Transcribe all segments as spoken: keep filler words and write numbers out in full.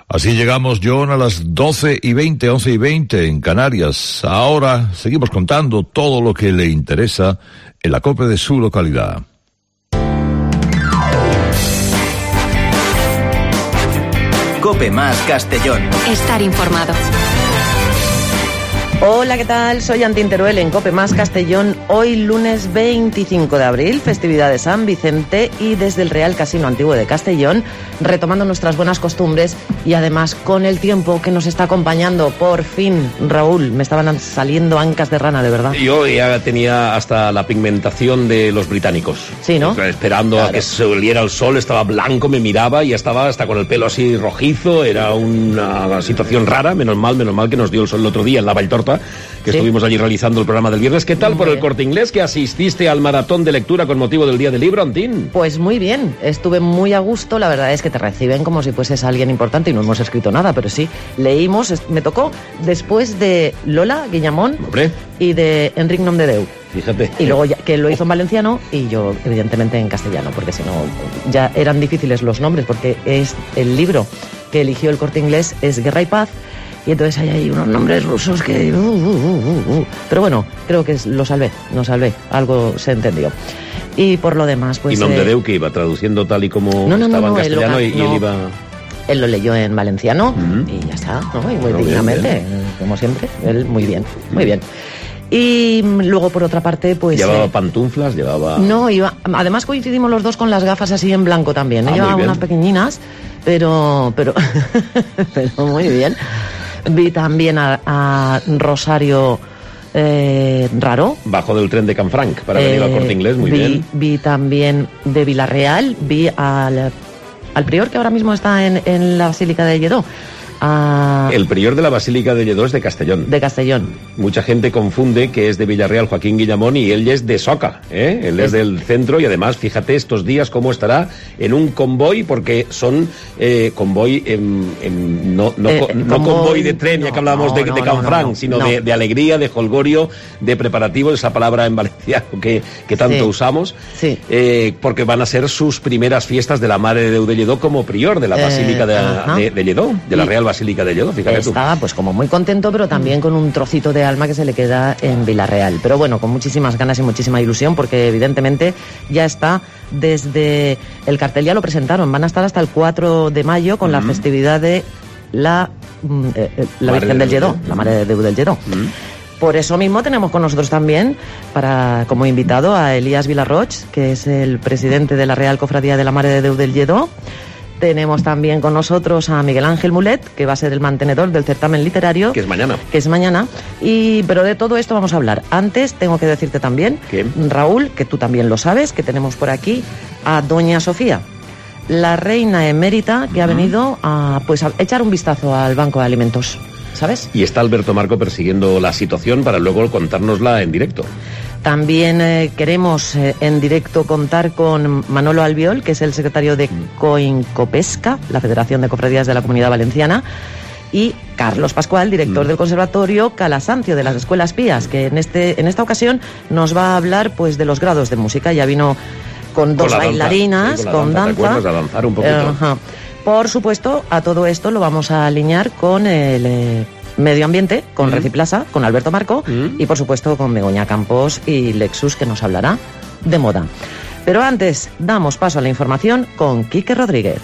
Así llegamos, John, a las doce y veinte, once y veinte en Canarias. Ahora seguimos contando todo lo que le interesa en la COPE de su localidad. COPE más Castellón. Estar informado. Hola, ¿qué tal? Soy Antín Teruel en COPE más Castellón. Hoy lunes veinticinco de abril, festividad de San Vicente, y desde el Real Casino Antiguo de Castellón, retomando nuestras buenas costumbres y además con el tiempo que nos está acompañando. Por fin, Raúl, me estaban saliendo ancas de rana, de verdad. Yo ya tenía hasta la pigmentación de los británicos. Sí, ¿no? Esperando claro. a que se oliera el sol, estaba blanco, me miraba y estaba hasta con el pelo así rojizo. Era una situación rara, menos mal, menos mal que nos dio el sol el otro día en la Valltorta, que sí. Estuvimos allí realizando el programa del viernes. ¿Qué tal muy por bien. El Corte Inglés, que asististe al maratón de lectura con motivo del Día del Libro, Antín? Pues muy bien, estuve muy a gusto. La verdad es que te reciben como si fueses alguien importante y no hemos escrito nada, pero sí, leímos. Me tocó después de Lola Guillamón Hombre. y de Enric Nomdedeu. Fíjate. Y luego ya, que lo hizo en valenciano y yo evidentemente en castellano, porque si no ya eran difíciles los nombres, porque es el libro que eligió el Corte Inglés es Guerra y Paz. Y entonces hay ahí unos nombres rusos que... Uh, uh, uh, uh. Pero bueno, creo que lo salvé, lo salvé. Algo se entendió. Y por lo demás, pues... ¿Y Nomdedeu que iba traduciendo tal y como no, no, estaba no, no, en castellano él y, no, y él iba...? Él lo leyó en valenciano uh-huh. y ya está, ¿no? Y muy no, dignamente, bien, bien. como siempre. Él muy bien, muy bien. Y luego, por otra parte, pues... ¿Llevaba eh, pantuflas? ¿Llevaba...? No, iba... Además coincidimos los dos con las gafas así en blanco también. Ah, llevaba unas pequeñinas, pero... Pero, pero muy bien. Vi también a, a Rosario eh, Raro. Bajo del tren de Canfranc para eh, venir al Corte Inglés, muy vi, bien. Vi también de Villarreal, vi al, al prior que ahora mismo está en, en la Basílica de Lledó. A... El prior de la Basílica de Lledó es de Castellón. De Castellón. Mucha gente confunde que es de Villarreal Joaquín Guillamón y él es de Soca, ¿eh? Él es, es del centro y además, fíjate estos días cómo estará en un convoy, porque son eh, convoy, en, en, no, no, eh, no convoy, convoy de tren, no, ya que hablábamos no, de, no, de Canfranc, no, no, sino no. De, de alegría, de jolgorio, de preparativo, esa palabra en valenciano que, que tanto sí. usamos, sí. eh, porque van a ser sus primeras fiestas de la Mare de Déu de Lledó como prior de la Basílica eh, de, de, de Lledó, de la Real Basílica de Lledó, fíjate tú. Estaba pues como muy contento, pero también con un trocito de alma que se le queda en Villarreal. Pero bueno, con muchísimas ganas y muchísima ilusión, porque evidentemente ya está desde el cartel, ya lo presentaron, van a estar hasta el cuatro de mayo con uh-huh. la festividad de la, eh, la Virgen del Lledó, la Mare de Déu del Lledó. Uh-huh. Por eso mismo tenemos con nosotros también, para como invitado, a Elías Vilarroch, que es el presidente de la Real Cofradía de la Mare de Déu del Lledó. Tenemos también con nosotros a Miguel Ángel Mulet, que va a ser el mantenedor del certamen literario. Que es mañana. Que es mañana. Y, pero de todo esto vamos a hablar. Antes tengo que decirte también, ¿qué? Raúl, que tú también lo sabes, que tenemos por aquí a Doña Sofía, la reina emérita, que uh-huh. ha venido a, pues, a echar un vistazo al Banco de Alimentos, ¿sabes? Y está Alberto Marco persiguiendo la situación para luego contárnosla en directo. También eh, queremos eh, en directo contar con Manolo Albiol, que es el secretario de Coincopesca, la Federación de Cofradías de la Comunidad Valenciana, y Carlos Pascual, director mm. del Conservatorio Calasancio de las Escuelas Pías, que en este en esta ocasión nos va a hablar pues de los grados de música. Ya vino con dos con bailarinas, sí, con, con danza. danza. ¿Te acuerdas? A danzar un poquito. Uh-huh. Por supuesto, a todo esto lo vamos a alinear con el... Eh, Medio Ambiente, con mm. Reciplaza, con Alberto Marco mm. y por supuesto con Begoña Campos y Lexus, que nos hablará de moda. Pero antes, damos paso a la información con Quique Rodríguez.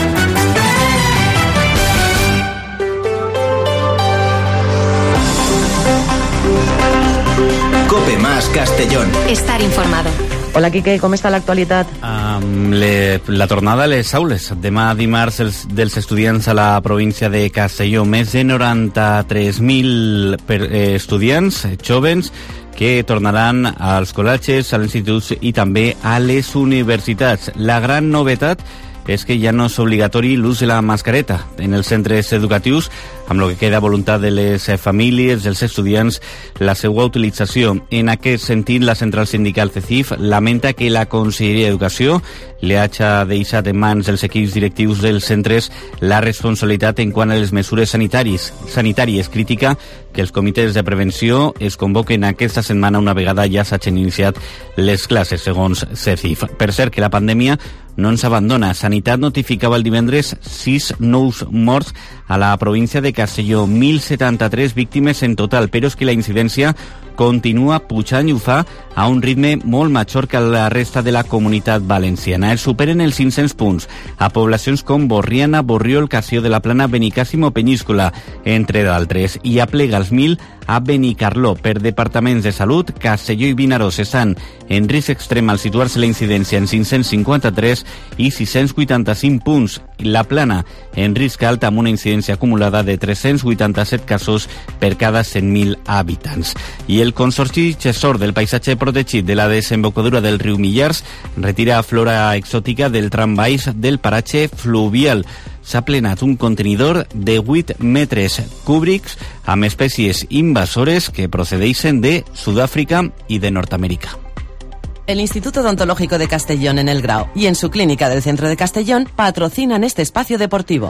COPE más Castellón. Estar informado. Hola, Quique, com està l'actualitat? Um, le, la tornada a les aules. Demà dimarts els, dels estudiants a la província de Castelló. Més de noranta-tres mil per, eh, estudiants, eh, jóvens, que tornaran als col·legis, als instituts i també a les universitats. La gran novetat és que ja no és obligatori l'ús de la mascareta en els centres educatius, amb el que queda voluntat de les famílies, dels estudiants, la seva utilització. En aquest sentit, la central sindical C E C I F lamenta que la Conselleria d'Educació li hagi deixat en mans dels equips directius dels centres la responsabilitat en quant a les mesures sanitàries. sanitàries. Critica que els comitès de prevenció es convoquen aquesta setmana una vegada ja s'hagin iniciat les classes, segons C E C I F. Per cert, que la pandèmia no ens abandona. Sanitat notificava el divendres sis nous morts a la província de Castelló, mil setanta-tres víctimes en total, però és que la incidència continua pujant i ho fa a un ritme molt major que la resta de la comunitat valenciana. Els superen els cinc-cents punts a poblacions com Borriana, Borriol, Castelló de la Plana, Benicàssim o Penyíscola, entre d'altres, i aplega els mil a Benicarló. Per departaments de salut, Castelló i Vinaròs estan en risc extrem al situar-se la incidència en cinc-cents cinquanta-tres i sis-cents vuitanta-cinc punts. La Plana en risc alt amb una incidència acumulada de tres-cents vuitanta-set casos per cada cent mil habitants. I el Consorci Gestor del Paisatge Protegit de la desembocadura del riu Millars retira flora exòtica del tram baix del paratge fluvial. S'ha plenat un contenidor de vuit metres cúbics amb espècies invasores que procedeixen de Sudàfrica i de Nord-Amèrica. El Instituto Odontológico de Castellón en El Grau y en su clínica del centro de Castellón patrocinan este espacio deportivo.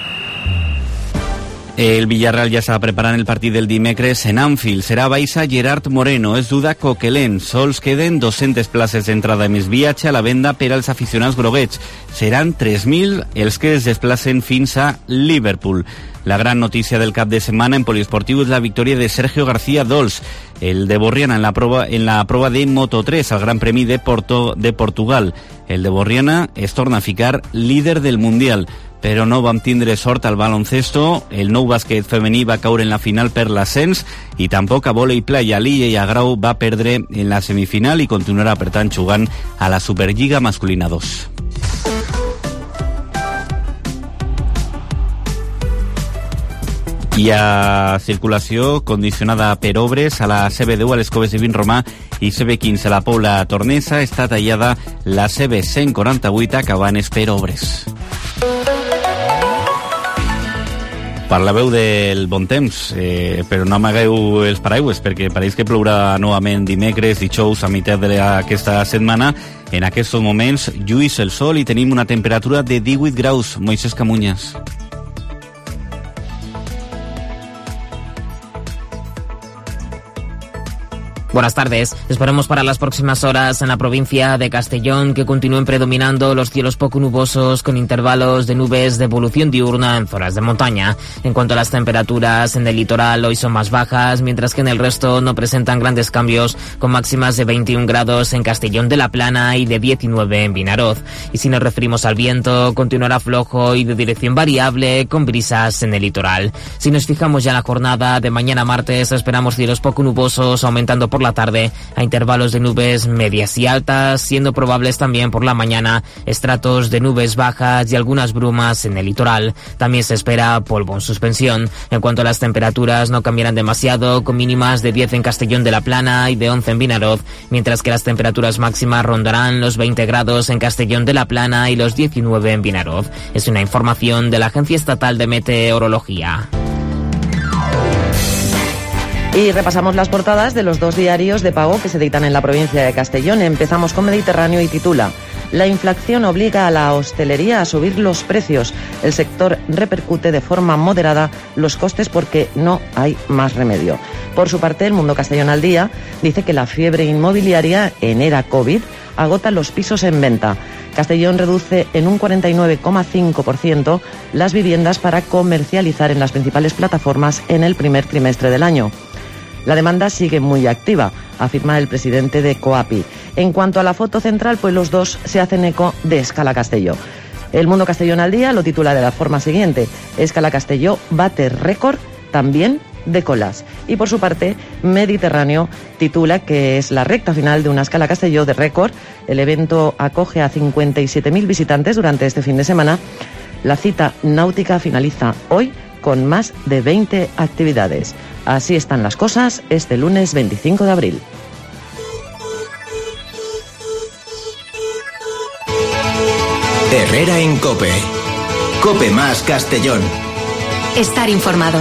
El Villarreal ja està preparant el partit del dimecres en Anfield. Serà baixa Gerard Moreno, és duda Coquelin. Sols queden dues-centes places d'entrada més viatge a la venda per als aficionats groguets. Seran tres mil els que es desplacen fins a Liverpool. La gran notícia del cap de setmana en poliesportiu és la victòria de Sergio García Dols, el de Borriana en la prova, en la prova de Moto tres al Gran Premi de, Porto, de Portugal. El de Borriana es torna a ficar líder del Mundial, però no vam tindre sort al baloncesto. El nou bàsquet femení va caure en la final per l'ascens i tampoc a vòlei playa. L'I A Grau va perdre en la semifinal i continuarà, per tant, jugant a la Superliga masculina dos. Hi ha circulació condicionada per obres a la C B deu, a les Coves de Vinromà i C B quinze a la Pobla Tornesa. Està tallada la C B cent quaranta-vuit a Cabanes per obres. Parlàveu del bon temps, eh, però no amagueu els paraigües, perquè pareix que plourà novament dimecres, dijous, a meitat d'aquesta setmana. En aquests moments lluís el sol i tenim una temperatura de divuit graus. Moisés Camuñas. Buenas tardes. Esperamos para las próximas horas en la provincia de Castellón que continúen predominando los cielos poco nubosos con intervalos de nubes de evolución diurna en zonas de montaña. En cuanto a las temperaturas, en el litoral hoy son más bajas, mientras que en el resto no presentan grandes cambios, con máximas de veintiún grados en Castellón de la Plana y de diecinueve en Vinaroz. Y si nos referimos al viento, continuará flojo y de dirección variable con brisas en el litoral. Si nos fijamos ya en la jornada de mañana martes, esperamos cielos poco nubosos aumentando por la tarde a intervalos de nubes medias y altas, siendo probables también por la mañana estratos de nubes bajas y algunas brumas en el litoral. También se espera polvo en suspensión. En cuanto a las temperaturas, no cambiarán demasiado, con mínimas de diez en Castellón de la Plana y de once en Vinaroz, mientras que las temperaturas máximas rondarán los veinte grados en Castellón de la Plana y los diecinueve en Vinaroz. Es una información de la Agencia Estatal de Meteorología. Y repasamos las portadas de los dos diarios de pago que se editan en la provincia de Castellón. Empezamos con Mediterráneo y titula: La inflación obliga a la hostelería a subir los precios. El sector repercute de forma moderada los costes porque no hay más remedio. Por su parte, El Mundo Castellón al Día dice que la fiebre inmobiliaria en era COVID agota los pisos en venta. Castellón reduce en un cuarenta y nueve coma cinco por ciento las viviendas para comercializar en las principales plataformas en el primer trimestre del año. La demanda sigue muy activa, afirma el presidente de COAPI. En cuanto a la foto central, pues los dos se hacen eco de Escala Castelló. El Mundo Castellón al Día lo titula de la forma siguiente: Escala Castelló bate récord también de colas. Y por su parte, Mediterráneo titula que es la recta final de una Escala Castelló de récord. El evento acoge a cincuenta y siete mil visitantes durante este fin de semana. La cita náutica finaliza hoy con más de veinte actividades. Así están las cosas este lunes veinticinco de abril. Herrera en COPE. COPE más Castellón. Estar informado.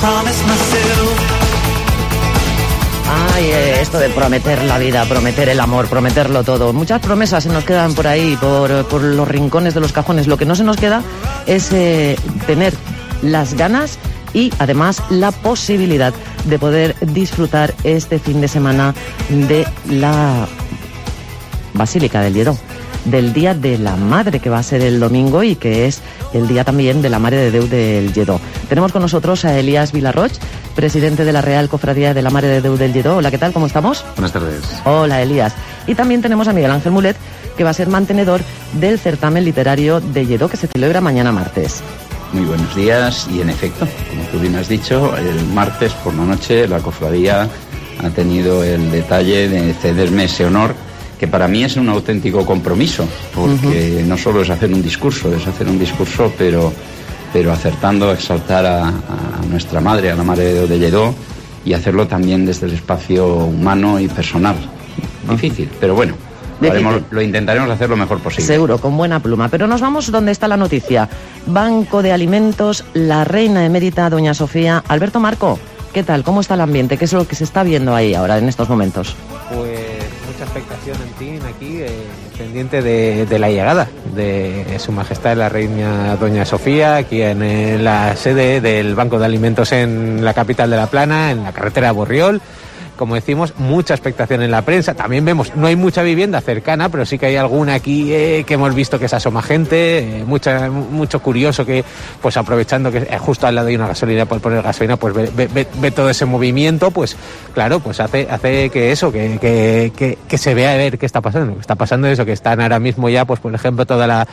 Ay, eh, esto de prometer la vida, prometer el amor, prometerlo todo. Muchas promesas se nos quedan por ahí, por, por los rincones de los cajones. Lo que no se nos queda es eh, tener las ganas y además la posibilidad de poder disfrutar este fin de semana de la Basílica del Lledó. del Día de la Madre, que va a ser el domingo y que es el día también de la Mare de Déu del Lledó. Tenemos con nosotros a Elías Vilarroch, presidente de la Real Cofradía de la Mare de Déu del Lledó. Hola, ¿qué tal? ¿Cómo estamos? Buenas tardes. Hola, Elías. Y también tenemos a Miguel Ángel Mulet, que va a ser mantenedor del certamen literario de Lledó, que se celebra mañana martes. Muy buenos días, y en efecto, como tú bien has dicho, el martes por la noche la cofradía ha tenido el detalle de cederme ese honor, que para mí es un auténtico compromiso, porque uh-huh. no solo es hacer un discurso, es hacer un discurso, pero, pero acertando a exaltar a, a nuestra madre, a la Mare de Déu de Lledó, y hacerlo también desde el espacio humano y personal. Difícil, pero bueno. Lo, haremos, lo intentaremos hacer lo mejor posible. Seguro, con buena pluma. Pero nos vamos donde está la noticia. Banco de Alimentos, la reina emérita doña Sofía. Alberto Marco, ¿qué tal? ¿Cómo está el ambiente? ¿Qué es lo que se está viendo ahí ahora, en estos momentos? Pues mucha expectación en ti, aquí, eh, pendiente de, de la llegada de Su Majestad la reina doña Sofía, aquí en, en la sede del Banco de Alimentos en la capital de La Plana, en la carretera de Borriol. Como decimos, mucha expectación en la prensa. También vemos, no hay mucha vivienda cercana, pero sí que hay alguna aquí eh, que hemos visto que se asoma gente, eh, mucha, mucho curioso que, pues aprovechando que eh, justo al lado hay una gasolina por poner gasolina, pues ve, ve, ve, ve todo ese movimiento, pues claro, pues hace, hace que eso, que, que, que, que se vea a ver qué está pasando. Está pasando eso, que están ahora mismo ya, pues por ejemplo, toda la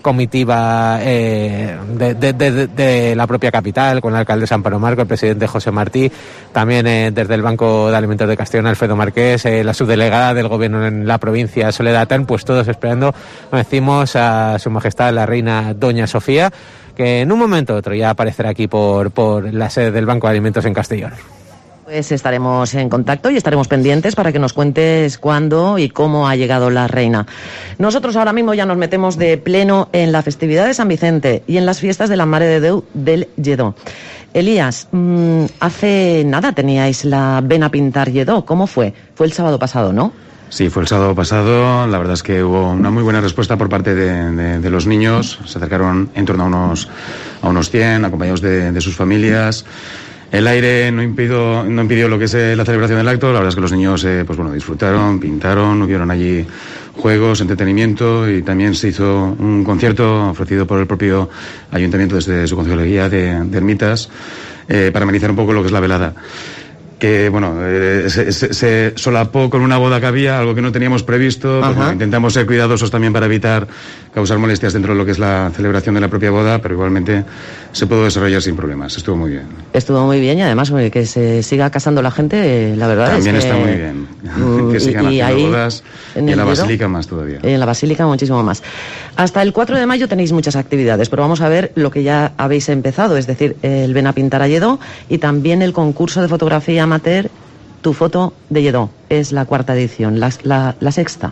comitiva eh, de, de, de, de la propia capital, con el alcalde San Pablo Marco, el presidente José Martí, también eh, desde el Banco de Alimentos de Castellón, Alfredo Marqués, eh, la subdelegada del gobierno en la provincia, Soledad Tan, pues todos esperando, como decimos, a Su Majestad la reina doña Sofía, que en un momento u otro ya aparecerá aquí por, por la sede del Banco de Alimentos en Castellón. Pues estaremos en contacto y estaremos pendientes para que nos cuentes cuándo y cómo ha llegado la reina. Nosotros ahora mismo ya nos metemos de pleno en la festividad de San Vicente y en las fiestas de la Mare de Déu del Lledó. Elías, mmm, hace nada teníais la Ven a pintar Lledó. ¿Cómo fue? Fue el sábado pasado, ¿no? Sí, fue el sábado pasado. La verdad es que hubo una muy buena respuesta por parte de, de, de los niños. Se acercaron en torno a unos, a unos cien, acompañados de, de sus familias. El aire no impidió, no impidió lo que es eh, la celebración del acto. La verdad es que los niños eh, pues bueno, disfrutaron, pintaron, hubieron allí juegos, entretenimiento, y también se hizo un concierto ofrecido por el propio ayuntamiento desde su concejalía de, de Ermitas eh, para amenizar un poco lo que es la velada. Que, bueno, eh, se, se, se solapó con una boda que había, algo que no teníamos previsto. Pues, bueno, intentamos ser cuidadosos también para evitar causar molestias dentro de lo que es la celebración de la propia boda, pero igualmente se pudo desarrollar sin problemas. Estuvo muy bien. Estuvo muy bien, y además que se siga casando la gente, la verdad también es que... También está muy bien. Que sigan y, haciendo y bodas, en y en la Lledó, Basílica más todavía. En la Basílica muchísimo más. Hasta el cuatro de mayo tenéis muchas actividades, pero vamos a ver lo que ya habéis empezado, es decir, el Ven a pintar a Lledó y también el concurso de fotografía amateur Tu foto de Lledó. Es la cuarta edición, la, la, la sexta.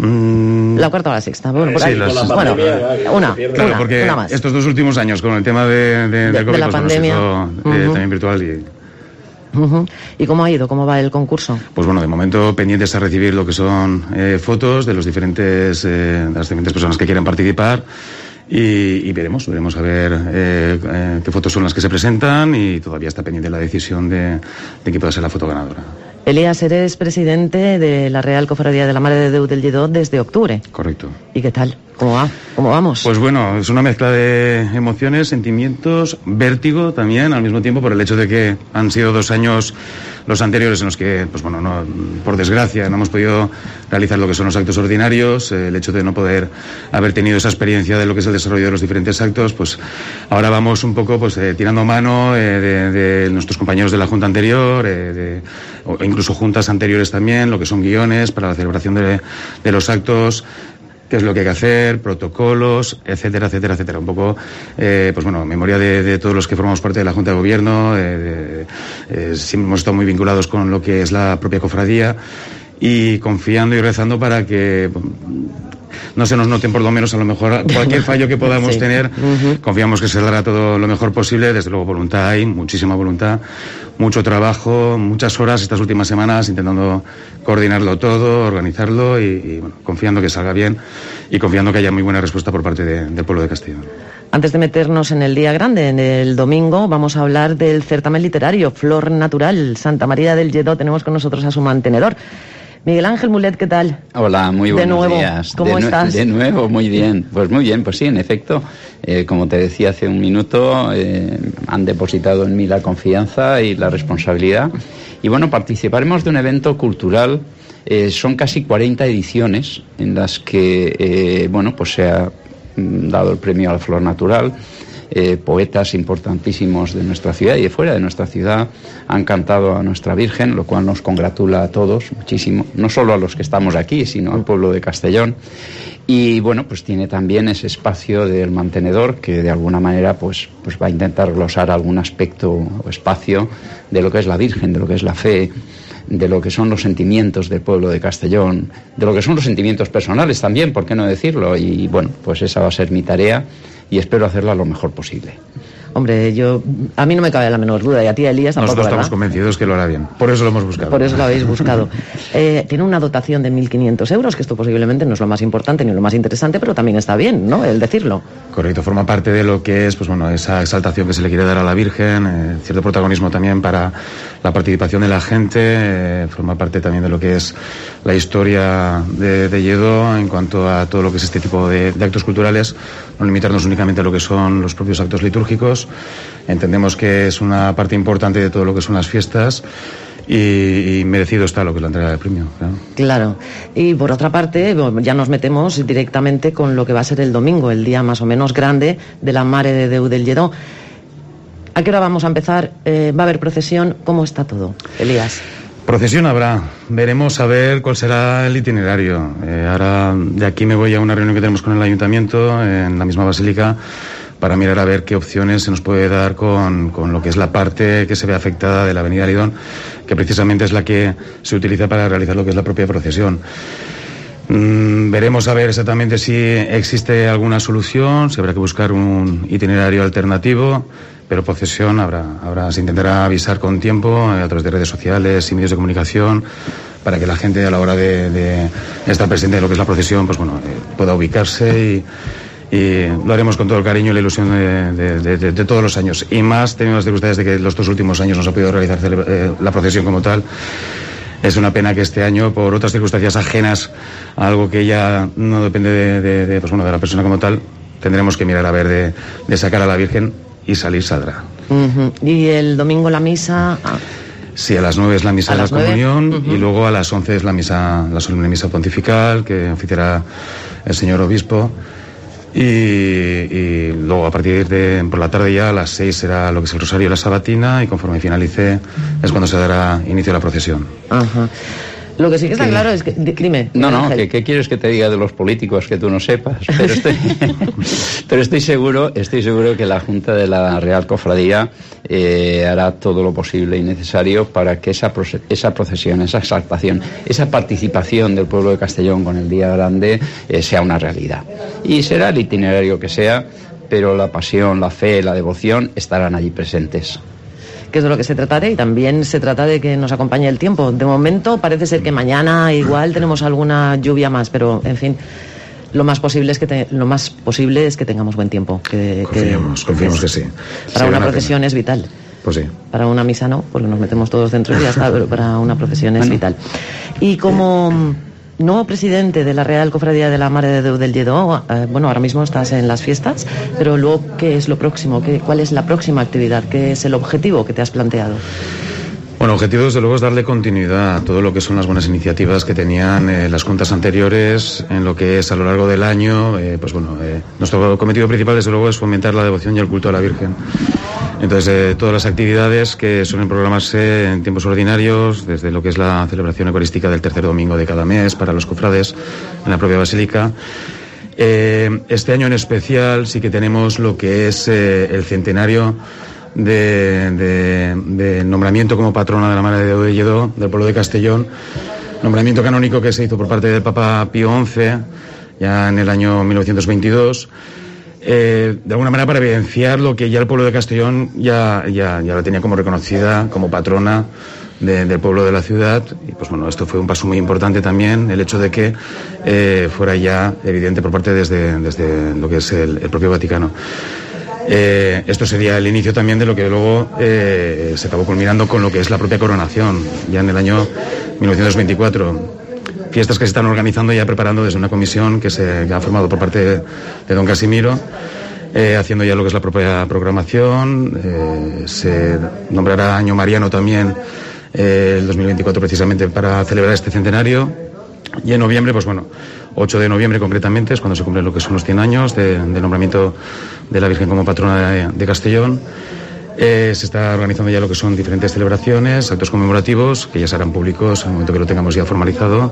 Mm. La cuarta o la sexta. Bueno, por sí, ahí. Las... Bueno, una, claro, una, porque una más. Estos dos últimos años, con el tema de, de, de, de COVID, la pues pandemia, nos hizo, uh-huh. eh, también virtual y... Uh-huh. ¿Y cómo ha ido? ¿Cómo va el concurso? Pues bueno, de momento pendientes a recibir lo que son eh, fotos de los diferentes, eh, de las diferentes personas que quieren participar. Y, y veremos, veremos a ver eh, eh, qué fotos son las que se presentan, y todavía está pendiente la decisión de, de quién pueda ser la foto ganadora. Elías, eres presidente de la Real Cofradía de la Mare de Déu del Lledó desde octubre. Correcto. ¿Y qué tal? ¿Cómo va? ¿Cómo vamos? Pues bueno, es una mezcla de emociones, sentimientos, vértigo también, al mismo tiempo, por el hecho de que han sido dos años los anteriores en los que, pues bueno, no, por desgracia, no hemos podido realizar lo que son los actos ordinarios. El hecho de no poder haber tenido esa experiencia de lo que es el desarrollo de los diferentes actos, pues ahora vamos un poco pues eh, tirando mano eh, de, de nuestros compañeros de la Junta anterior, eh, de, o incluso juntas anteriores también, lo que son guiones para la celebración de, de los actos, qué es lo que hay que hacer, protocolos, etcétera, etcétera, etcétera. Un poco, eh, pues bueno, memoria de, de todos los que formamos parte de la Junta de Gobierno. Eh, de, eh, siempre hemos estado muy vinculados con lo que es la propia cofradía, y confiando y rezando para que no se nos noten, por lo menos, a lo mejor cualquier fallo que podamos sí. tener. Uh-huh. Confiamos que se dará todo lo mejor posible. Desde luego voluntad hay, muchísima voluntad, mucho trabajo, muchas horas estas últimas semanas intentando coordinarlo todo, organizarlo y, y bueno, confiando que salga bien y confiando que haya muy buena respuesta por parte de, del pueblo de Castellón. Antes de meternos en el día grande, en el domingo, vamos a hablar del certamen literario Flor Natural Santa María del Lledó. Tenemos con nosotros a su mantenedor. Miguel Ángel Mulet, ¿qué tal? Hola, muy buenos de nuevo. días. ¿Cómo de estás? De nuevo, muy bien. Pues muy bien, pues sí, en efecto, eh, como te decía hace un minuto, eh, han depositado en mí la confianza y la responsabilidad. Y bueno, participaremos de un evento cultural. Eh, son casi cuarenta ediciones en las que, eh, bueno, pues se ha dado el premio a la flor natural. Eh, poetas importantísimos de nuestra ciudad y de fuera de nuestra ciudad han cantado a nuestra Virgen, lo cual nos congratula a todos muchísimo, no solo a los que estamos aquí, sino al pueblo de Castellón. Y bueno, pues tiene también ese espacio del mantenedor que de alguna manera pues, pues va a intentar glosar algún aspecto o espacio de lo que es la Virgen, de lo que es la fe, de lo que son los sentimientos del pueblo de Castellón, de lo que son los sentimientos personales también, ¿por qué no decirlo? Y bueno, pues esa va a ser mi tarea y espero hacerla lo mejor posible. Hombre, yo a mí no me cabe la menor duda, y a ti, Elías, tampoco, Nosotros ¿verdad? estamos convencidos que lo hará bien. Por eso lo hemos buscado. Por eso lo habéis buscado. Eh, tiene una dotación de mil quinientos euros, que esto posiblemente no es lo más importante ni lo más interesante, pero también está bien, ¿no?, el decirlo. Correcto, forma parte de lo que es, pues bueno, esa exaltación que se le quiere dar a la Virgen, eh, cierto protagonismo también para la participación de la gente, eh, forma parte también de lo que es la historia de, de Lledó en cuanto a todo lo que es este tipo de, de actos culturales, no limitarnos únicamente a lo que son los propios actos litúrgicos. Entendemos que es una parte importante de todo lo que son las fiestas y, y merecido está lo que es la entrega del premio. Claro. Claro. Y por otra parte, ya nos metemos directamente con lo que va a ser el domingo, el día más o menos grande de la Mare de Déu del Lledó. ¿A qué hora vamos a empezar? Eh, ¿Va a haber procesión? ¿Cómo está todo, Elías? Procesión habrá. Veremos a ver cuál será el itinerario. Eh, ahora de aquí me voy a una reunión que tenemos con el ayuntamiento en la misma basílica para mirar a ver qué opciones se nos puede dar con, con lo que es la parte que se ve afectada de la avenida Lidón, que precisamente es la que se utiliza para realizar lo que es la propia procesión. Mm, veremos a ver exactamente si existe alguna solución, si habrá que buscar un itinerario alternativo, pero procesión habrá, habrá, se intentará avisar con tiempo a través de redes sociales y medios de comunicación para que la gente a la hora de, de estar presente en lo que es la procesión, pues bueno, eh, pueda ubicarse y, y lo haremos con todo el cariño y la ilusión de, de, de, de, de todos los años. Y más teniendo las circunstancias de que los dos últimos años no se ha podido realizar eh, la procesión como tal. Es una pena que este año, por otras circunstancias ajenas a algo que ya no depende de, de, de, pues bueno, de la persona como tal, tendremos que mirar a ver de, de sacar a la Virgen y salir saldrá. Uh-huh. ¿Y el domingo la misa? Ah. Sí, a las nueve es la misa de la comunión uh-huh. y luego a las once es la misa, la solemne misa pontifical que oficiará el señor obispo. Y, y luego a partir de por la tarde ya a las seis será lo que es el rosario y la sabatina y conforme finalice es cuando se dará inicio a la procesión. Ajá. Lo que sí que está claro es que... Dime. No, no, ¿qué, ¿qué quieres que te diga de los políticos que tú no sepas? Pero estoy, pero estoy seguro estoy seguro que la Junta de la Real Cofradía eh, hará todo lo posible y necesario para que esa, esa procesión, esa exaltación, esa participación del pueblo de Castellón con el Día Grande eh, sea una realidad. Y será el itinerario que sea, pero la pasión, la fe, la devoción estarán allí presentes. Que es de lo que se trata, y también se trata de que nos acompañe el tiempo. De momento parece ser que mañana igual tenemos alguna lluvia más, pero en fin, lo más posible es que te, lo más posible es que tengamos buen tiempo. Que, confiemos, que, confiemos que sí. Para sí, una procesión es vital. Pues sí. Para una misa no, porque nos metemos todos dentro y ya está, pero para una procesión es bueno. vital. Y como nuevo presidente de la Real Cofradía de la Mare de Déu del Lledó, eh, bueno, ahora mismo estás en las fiestas, pero luego, ¿qué es lo próximo? ¿Qué, ¿Cuál es la próxima actividad? ¿Qué es el objetivo que te has planteado? Bueno, el objetivo desde luego es darle continuidad a todo lo que son las buenas iniciativas que tenían eh, las juntas anteriores en lo que es a lo largo del año. Eh, pues bueno, eh, nuestro cometido principal desde luego es fomentar la devoción y el culto a la Virgen. Entonces, eh, todas las actividades que suelen programarse en tiempos ordinarios, desde lo que es la celebración eucarística del tercer domingo de cada mes para los cofrades en la propia basílica. Eh, este año en especial sí que tenemos lo que es eh, el centenario de, de, de nombramiento como patrona de la Mare de Déu de Lledó, del pueblo de Castellón, nombramiento canónico que se hizo por parte del Papa Pío once, ya en el año mil novecientos veintidós. Eh, de alguna manera para evidenciar lo que ya el pueblo de Castellón ya, ya, ya la tenía como reconocida como patrona de, del pueblo de la ciudad. Y pues bueno, esto fue un paso muy importante también, el hecho de que eh, fuera ya evidente por parte desde, desde lo que es el, el propio Vaticano. Eh, esto sería el inicio también de lo que luego eh, se acabó culminando con lo que es la propia coronación, ya en el año mil novecientos veinticuatro. fiestas que se están organizando ya preparando desde una comisión que se que ha formado por parte de, de don Casimiro, eh, haciendo ya lo que es la propia programación. Eh, se nombrará año mariano también eh, el dos mil veinticuatro precisamente para celebrar este centenario. Y en noviembre, pues bueno, ocho de noviembre concretamente es cuando se cumplen lo que son los cien años de, del nombramiento de la Virgen como patrona de, de Castellón. Eh, se está organizando ya lo que son diferentes celebraciones, actos conmemorativos, que ya serán públicos en el momento que lo tengamos ya formalizado,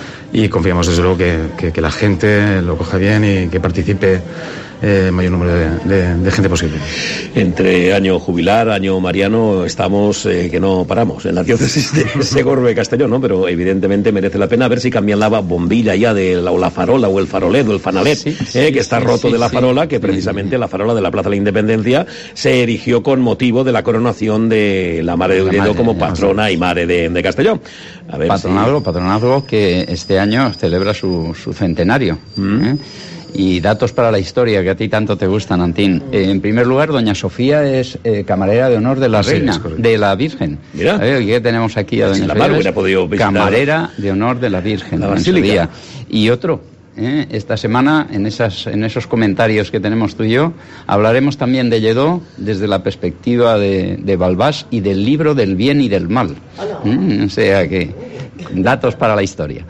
y confiamos desde luego que, que, que la gente lo coja bien y que participe eh, el mayor número de, de, de gente posible. Entre año jubilar, año mariano, estamos eh, que no paramos en la diócesis de Segorbe Castellón, ¿no? Pero evidentemente merece la pena ver si cambian la bombilla ya de la, o la farola o el farolet o el fanalet, sí, sí, eh, que está sí, roto sí, de la farola, que precisamente la farola de la Plaza de la Independencia se erigió con motivo de la coronación de la Madre de Ulledo como patrona y madre de, de Castellón. A ver patronazgo, si... patronazgo que este año celebra su, su centenario. Mm. ¿eh? Y datos para la historia que a ti tanto te gustan, Antín. Eh, en primer lugar, doña Sofía es eh, camarera de honor de la sí, reina, de la Virgen. Mira. ¿Eh? ¿Qué tenemos aquí a doña la Sofía? Podido camarera de honor de la Virgen. La Basílica. Y otro, eh, esta semana, en, esas, en esos comentarios que tenemos tú y yo, hablaremos también de Lledó desde la perspectiva de, de Balbás y del libro del bien y del mal. Mm, o sea que, datos para la historia.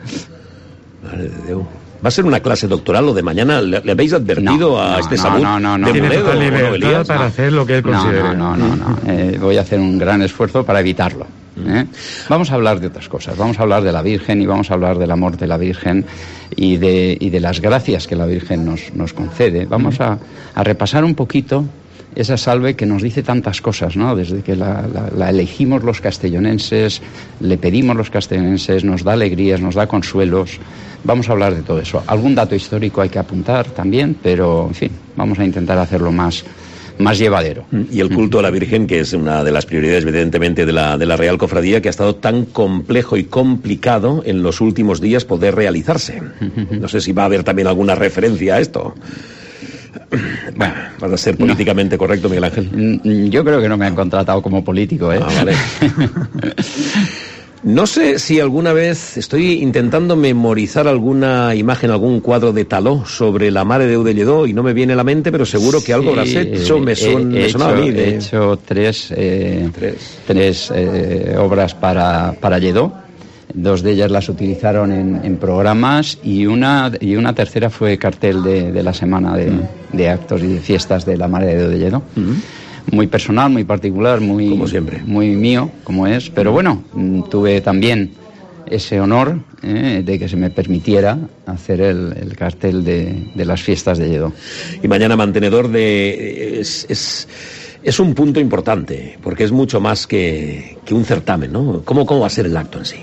Madre de Dios. ¿Va a ser una clase doctoral o de mañana? ¿Le, le habéis advertido no, a no, este no, Samud? No, no, no. Tiene Moledo, total libertad no, para hacer lo que él considere. No, no, no, no. no. Eh, voy a hacer un gran esfuerzo para evitarlo. ¿eh? Vamos a hablar de otras cosas. Vamos a hablar de la Virgen y vamos a hablar del amor de la Virgen y de, y de las gracias que la Virgen nos, nos concede. Vamos a, a repasar un poquito esa salve que nos dice tantas cosas, ¿no? Desde que la, la, la elegimos los castellonenses, le pedimos los castellonenses, nos da alegrías, nos da consuelos. Vamos a hablar de todo eso. Algún dato histórico hay que apuntar también, pero, en fin, vamos a intentar hacerlo más, más llevadero. Y el culto a la Virgen, que es una de las prioridades, evidentemente, de la, de la Real Cofradía, que ha estado tan complejo y complicado en los últimos días poder realizarse. No sé si va a haber también alguna referencia a esto. Bueno, vas a ser políticamente no. correcto, Miguel Ángel. Yo creo que no me han contratado como político, ¿eh? Ah, vale. No sé si alguna vez estoy intentando memorizar alguna imagen, algún cuadro de Taló sobre la Mare de Déu de Lledó y no me viene a la mente, pero seguro que algo habrás hecho. Me, son, he, me sonaba hecho, a mí. De... He hecho tres, eh, tres. tres eh, obras para, para Lledó. Dos de ellas las utilizaron en, en programas y una y una tercera fue cartel de, de la semana de, mm. de actos y de fiestas de la Mare de Déu de Lledó. Mm. Muy personal, muy particular, muy, como siempre. muy mío, como es. Pero bueno, tuve también ese honor eh, de que se me permitiera hacer el, el cartel de, de las fiestas de Lledó. Y mañana mantenedor de... Es, es, es un punto importante, porque es mucho más que, que un certamen, ¿no? ¿Cómo, ¿Cómo va a ser el acto en sí?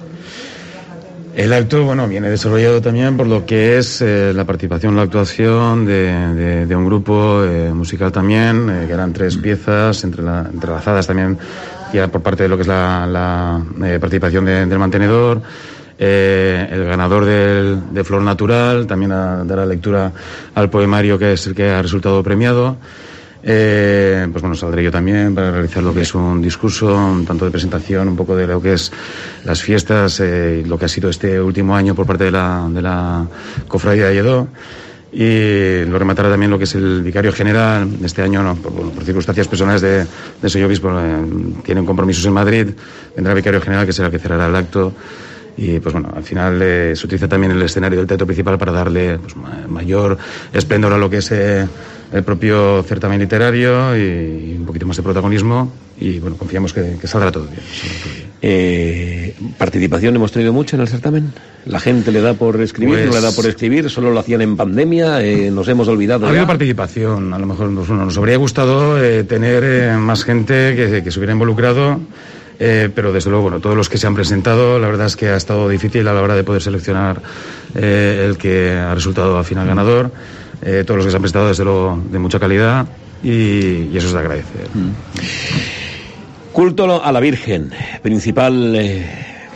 El acto, bueno, viene desarrollado también por lo que es eh, la participación, la actuación de, de, de un grupo eh, musical también, eh, que eran tres piezas entre la, entrelazadas también ya por parte de lo que es la, la eh, participación de, del mantenedor. Eh, el ganador del, de Flor Natural también a, dará lectura al poemario que es el que ha resultado premiado. Eh, pues bueno, saldré yo también para realizar lo que es un discurso, un tanto de presentación, un poco de lo que es las fiestas, eh, lo que ha sido este último año por parte de la, de la Cofradía de Lledó. Y lo rematará también lo que es el vicario general. Este año, no, por, por circunstancias personales de, de soy obispo, eh, tienen compromisos en Madrid. Vendrá el vicario general, que será el que cerrará el acto. Y pues bueno, al final eh, se utiliza también el escenario del teatro principal para darle pues, mayor esplendor a lo que es eh, el propio certamen literario y, y un poquito más de protagonismo. Y bueno, confiamos que, que saldrá todo bien. Saldrá todo bien. Eh, ¿Participación hemos tenido mucho en el certamen? ¿La gente le da por escribir? Pues, ¿no le da por escribir? ¿Solo lo hacían en pandemia? Eh, ¿Nos hemos olvidado? Ha habido participación. A lo mejor nos, nos habría gustado eh, tener eh, más gente que, que se hubiera involucrado. Eh, pero desde luego, bueno, todos los que se han presentado, la verdad es que ha estado difícil a la hora de poder seleccionar eh, el que ha resultado al final ganador. Eh, todos los que se han presentado, desde luego, de mucha calidad y, y eso es de agradecer. Culto a la Virgen, principal eh,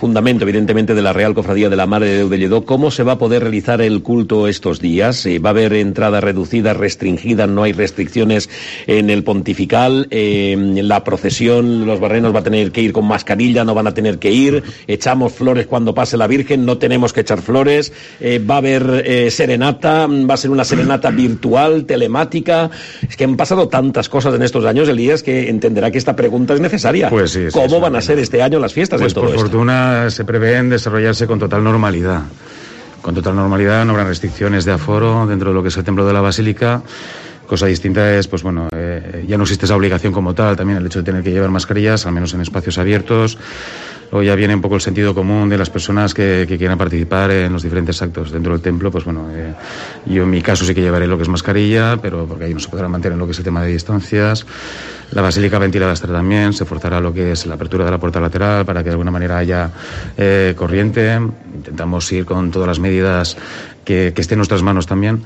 fundamento, evidentemente, de la Real Cofradía de la Mare de Déu de Lledó. ¿Cómo se va a poder realizar el culto estos días? Eh, ¿Va a haber entrada reducida, restringida? ¿No hay restricciones en el pontifical? Eh, la procesión, los barrenos va a tener que ir con mascarilla, no van a tener que ir. Echamos flores cuando pase la Virgen, no tenemos que echar flores. Eh, va a haber eh, serenata, va a ser una serenata virtual, telemática. Es que han pasado tantas cosas en estos años, Elías, que entenderá que esta pregunta es necesaria. Pues sí, sí, ¿Cómo sí, van a ser este año las fiestas? Pues en todo por esto? fortuna se prevén desarrollarse con total normalidad. Con total normalidad, no habrá restricciones de aforo dentro de lo que es el templo de la Basílica. Cosa distinta es, pues bueno, eh, ya no existe esa obligación como tal, también el hecho de tener que llevar mascarillas, al menos en espacios abiertos. Luego ya viene un poco el sentido común de las personas que, que quieran participar en los diferentes actos dentro del templo. Pues bueno, eh, yo en mi caso sí que llevaré lo que es mascarilla, pero porque ahí no se podrá mantener lo que es el tema de distancias. La basílica ventilada estará también, se forzará lo que es la apertura de la puerta lateral para que de alguna manera haya eh, corriente. Intentamos ir con todas las medidas que, que estén en nuestras manos también.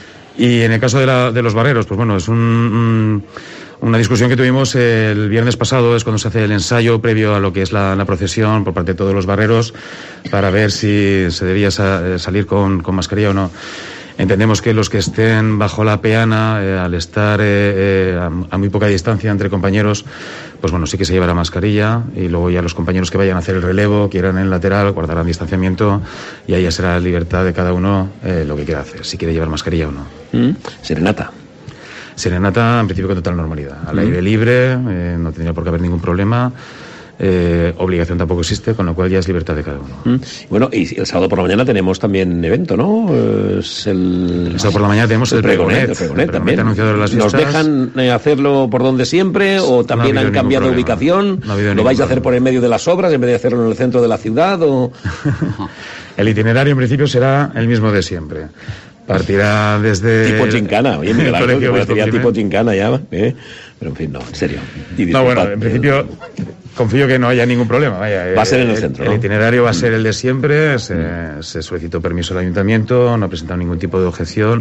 Y en el caso de, la, de los barreros, pues bueno, es un... un Una discusión que tuvimos el viernes pasado, es cuando se hace el ensayo previo a lo que es la, la procesión por parte de todos los barreros, para ver si se debía sa- salir con, con mascarilla o no. Entendemos que los que estén bajo la peana, eh, al estar eh, eh, a, a muy poca distancia entre compañeros, pues bueno, sí que se llevará mascarilla, y luego ya los compañeros que vayan a hacer el relevo, que irán en el lateral, guardarán distanciamiento, y ahí ya será libertad de cada uno eh, lo que quiera hacer, si quiere llevar mascarilla o no. ¿Mm? Serenata. Serenata, en principio, con total normalidad. Al aire libre, eh, no tendría por qué haber ningún problema. Eh, obligación tampoco existe, con lo cual ya es libertad de cada uno. Mm. Bueno, y el sábado por la mañana tenemos también evento, ¿no? Es el... el sábado por la mañana tenemos el, el pregonet, el pregonet, el también. Anunciado de las fiestas. ¿Nos dejan eh, hacerlo por donde siempre o también no han cambiado de ubicación? No ¿Lo vais a hacer por el medio de las obras en vez de hacerlo en el centro de la ciudad? O... El itinerario en principio será el mismo de siempre. Partirá desde... Tipo Gincana, oye, Miguel Ángel, que parecería tipo Gincana ya, ¿eh? Pero en fin, no, en serio. No, bueno, en principio confío que no haya ningún problema. Vaya, va a ser en el centro, El, ¿no? el itinerario va a ser el de siempre, se, se solicitó permiso al ayuntamiento, no ha presentado ningún tipo de objeción.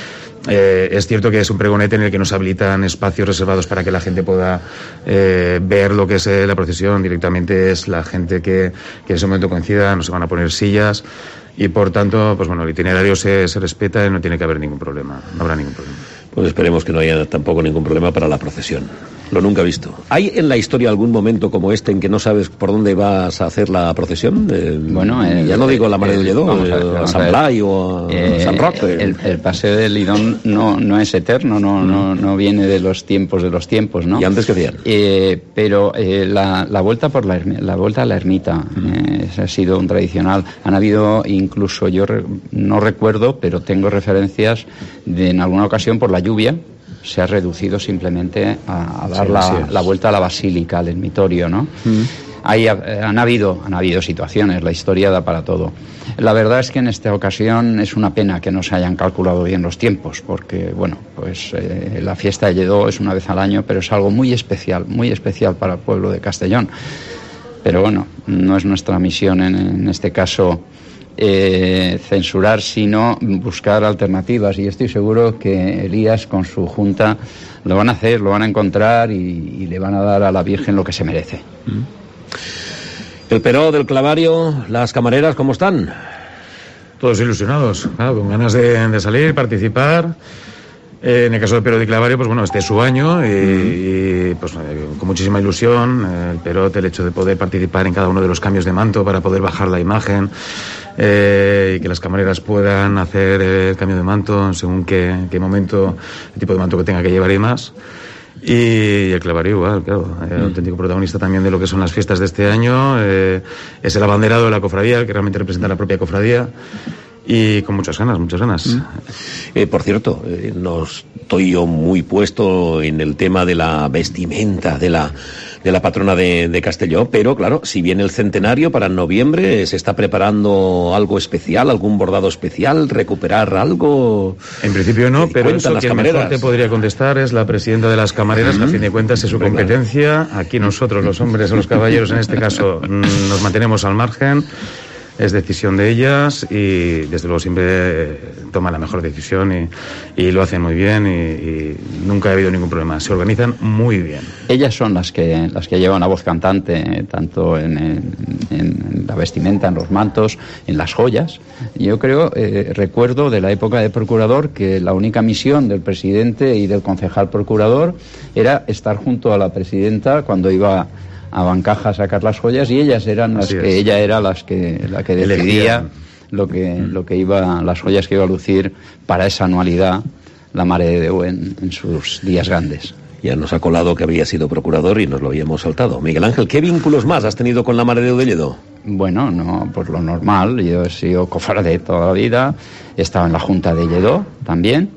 Eh, es cierto que es un pregonete en el que nos habilitan espacios reservados para que la gente pueda eh, ver lo que es eh, la procesión. Directamente es la gente que, que en ese momento coincida, no se van a poner sillas. Y por tanto, pues bueno, el itinerario se, se respeta y no tiene que haber ningún problema, no habrá ningún problema. Pues esperemos que no haya tampoco ningún problema para la procesión. Lo nunca he visto. ¿Hay en la historia algún momento como este en que no sabes por dónde vas a hacer la procesión? Eh, bueno, el, ya no digo la Mare de Lledó, eh, a, a San Blai o a eh, San Roque. El, el paseo del Lidón no, no es eterno, no, mm. no, no viene de los tiempos de los tiempos, ¿no? ¿Y antes qué hacían? Eh, pero eh, la, la vuelta por la, la vuelta a la ermita mm. eh, ha sido un tradicional. Han habido incluso, yo re, no recuerdo, pero tengo referencias de en alguna ocasión por la lluvia. Se ha reducido simplemente a, a dar sí, la, la vuelta a la basílica, al ermitorio, ¿no? Mm. Ahí han habido, han habido situaciones, la historia da para todo. La verdad es que en esta ocasión es una pena que no se hayan calculado bien los tiempos, porque, bueno, pues eh, la fiesta de Lledó es una vez al año, pero es algo muy especial, muy especial para el pueblo de Castellón. Pero bueno, no es nuestra misión en, en este caso Eh, censurar, sino buscar alternativas, y estoy seguro que Elías con su junta lo van a hacer, lo van a encontrar y, y le van a dar a la Virgen lo que se merece. El Peró del Clavario, las camareras, ¿cómo están? Todos ilusionados, claro, con ganas de, de salir, participar. Eh, en el caso del Peró del Clavario, pues bueno, este es su año y, y pues eh, con muchísima ilusión. Eh, el Peró, el hecho de poder participar en cada uno de los cambios de manto para poder bajar la imagen. Eh, y que las camareras puedan hacer eh, el cambio de manto según qué, qué momento, el tipo de manto que tenga que llevar y más. Y el Clavario igual, claro, el mm. auténtico protagonista también de lo que son las fiestas de este año. Eh, es el abanderado de la cofradía, el que realmente representa la propia cofradía. Y con muchas ganas, muchas ganas. Mm. Eh, por cierto, eh, no estoy yo muy puesto en el tema de la vestimenta de la de la patrona de, de Castelló, pero claro, si viene el centenario para noviembre, ¿se está preparando algo especial, algún bordado especial, recuperar algo? En principio no, pero eso las quien camareras. mejor te podría contestar es la presidenta de las camareras, uh-huh. que a fin de cuentas es su Venga. competencia. Aquí nosotros, los hombres o los caballeros, en este caso, nos mantenemos al margen. es decisión de ellas y desde luego siempre toman la mejor decisión y, y lo hacen muy bien y, y nunca ha habido ningún problema. Se organizan muy bien. Ellas son las que las que llevan la voz cantante, tanto en, en, en la vestimenta, en los mantos, en las joyas. Yo creo, eh, recuerdo de la época de procurador que la única misión del presidente y del concejal procurador era estar junto a la presidenta cuando iba a Bancaja a sacar las joyas y ellas eran las Así que es. ella era las que la que decidía Elegían. lo que lo que iba las joyas que iba a lucir para esa anualidad la Mare de Déu en, en sus días grandes. Ya nos ha colado que había sido procurador y nos lo habíamos saltado. Miguel Ángel, ¿qué vínculos más has tenido con la Mare de Déu de Lledó? Bueno, no, pues lo normal. Yo he sido cofrade toda la vida, he estado en la Junta de Lledó también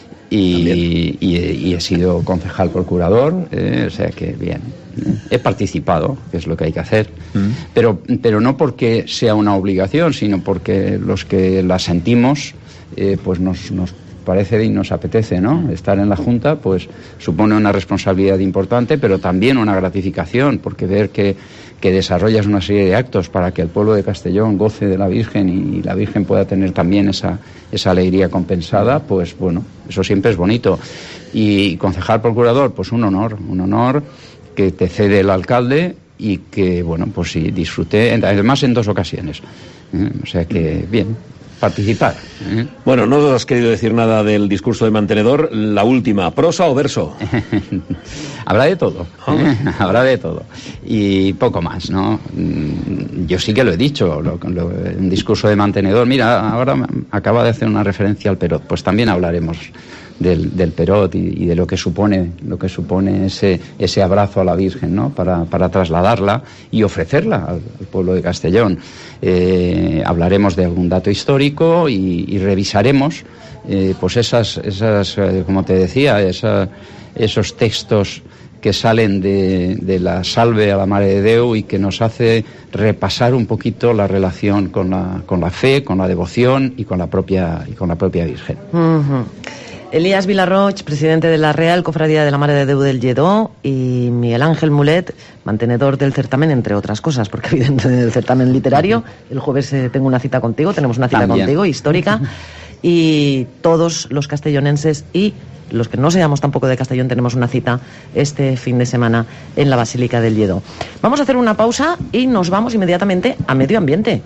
y, y, y he sido concejal procurador, eh, o sea que bien. He participado, que es lo que hay que hacer, mm. pero, pero no porque sea una obligación, sino porque los que la sentimos, eh, pues nos, nos parece y nos apetece, ¿no? Estar en la Junta, pues supone una responsabilidad importante, pero también una gratificación, porque ver que, que desarrollas una serie de actos para que el pueblo de Castellón goce de la Virgen y, y la Virgen pueda tener también esa, esa alegría compensada, pues bueno, eso siempre es bonito. Y concejal procurador, pues un honor, un honor que te cede el alcalde y que, bueno, pues sí, disfruté, además en dos ocasiones. ¿eh? O sea que, bien, participar. ¿eh? Bueno, no has querido decir nada del discurso de Mantenedor. La última, ¿prosa o verso? Habrá de todo, ¿eh? habrá de todo. Y poco más, ¿no? Yo sí que lo he dicho, lo, lo, un discurso de Mantenedor. Mira, ahora acaba de hacer una referencia al Perot, pues también hablaremos Del, del Perot y, y de lo que supone lo que supone ese ese abrazo a la Virgen, ¿no? Para, para trasladarla y ofrecerla al, al pueblo de Castellón. Eh, hablaremos de algún dato histórico y, y revisaremos eh, pues esas esas eh, como te decía esa, esos textos que salen de, de la Salve a la Mare de Déu y que nos hace repasar un poquito la relación con la con la fe, con la devoción y con la propia y con la propia Virgen. Uh-huh. Elías Vilarroch, presidente de la Real Cofradía de la Mare de Déu del Lledó, y Miguel Ángel Mulet, mantenedor del certamen, entre otras cosas, porque evidentemente el certamen literario, el jueves eh, tengo una cita contigo, tenemos una cita También. contigo, histórica, y todos los castellonenses y los que no seamos tampoco de Castellón tenemos una cita este fin de semana en la Basílica del Lledó. Vamos a hacer una pausa y nos vamos inmediatamente a Medio Ambiente.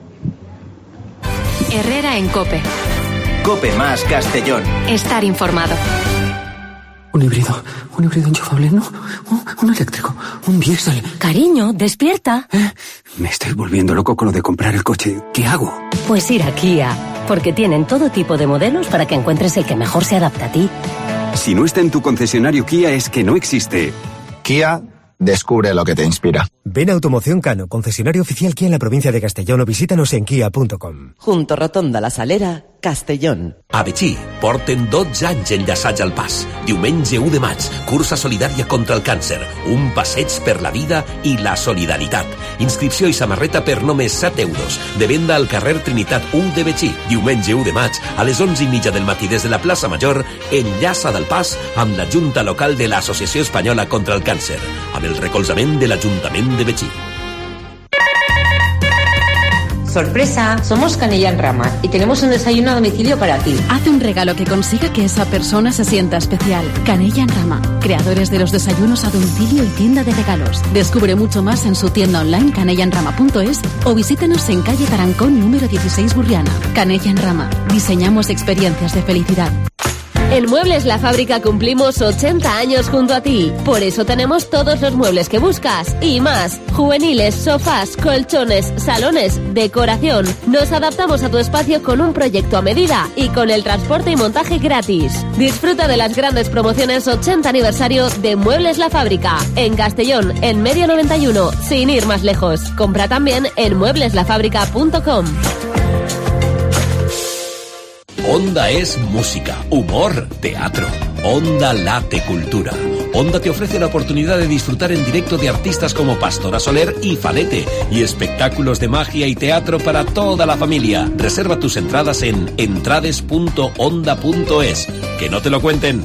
Herrera en COPE. COPE más Castellón. Estar informado. Un híbrido, un híbrido enchufable, no, un, un eléctrico, un diésel. Cariño, despierta. ¿Eh? Me estoy volviendo loco con lo de comprar el coche. ¿Qué hago? Pues ir a Kia, porque tienen todo tipo de modelos para que encuentres el que mejor se adapta a ti. Si no está en tu concesionario Kia es que no existe. Kia, descubre lo que te inspira. Ven a Automoción Cano, concesionario oficial Kia en la provincia de Castellón, o visítanos en kia punto com. Junto Rotonda La Salera, Castellón. A Betxí porten dotze anys enllaçats al pas. Diumenge u de maig, cursa solidària contra el càncer, un passeig per la vida i la solidaritat. Inscripció i samarreta per només set euros. De venda al carrer Trinitat u de Betxí. Diumenge u de maig, a les onze i mitja del matí des de la plaça Major, enllaça del pas amb la Junta Local de l'Associació Espanyola contra el Càncer, amb el recolzament de l'Ajuntament de Betxí. Sorpresa, somos Canella en Rama y tenemos un desayuno a domicilio para ti. Haz un regalo que consiga que esa persona se sienta especial. Canella en Rama, creadores de los desayunos a domicilio y tienda de regalos. Descubre mucho más en su tienda online canella en rama punto es o visítenos en calle Tarancón número dieciséis Burriana. Canella en Rama, diseñamos experiencias de felicidad. En Muebles La Fábrica cumplimos ochenta años junto a ti. Por eso tenemos todos los muebles que buscas y más. Juveniles, sofás, colchones, salones, decoración. Nos adaptamos a tu espacio con un proyecto a medida y con el transporte y montaje gratis. Disfruta de las grandes promociones ochenta aniversario de Muebles La Fábrica. En Castellón, en Medio noventa y uno, sin ir más lejos. Compra también en muebles la fábrica punto com. Onda es música, humor, teatro. Onda late cultura. Onda te ofrece la oportunidad de disfrutar en directo de artistas como Pastora Soler y Falete y espectáculos de magia y teatro para toda la familia. Reserva tus entradas en entrades punto onda punto es. Que no te lo cuenten.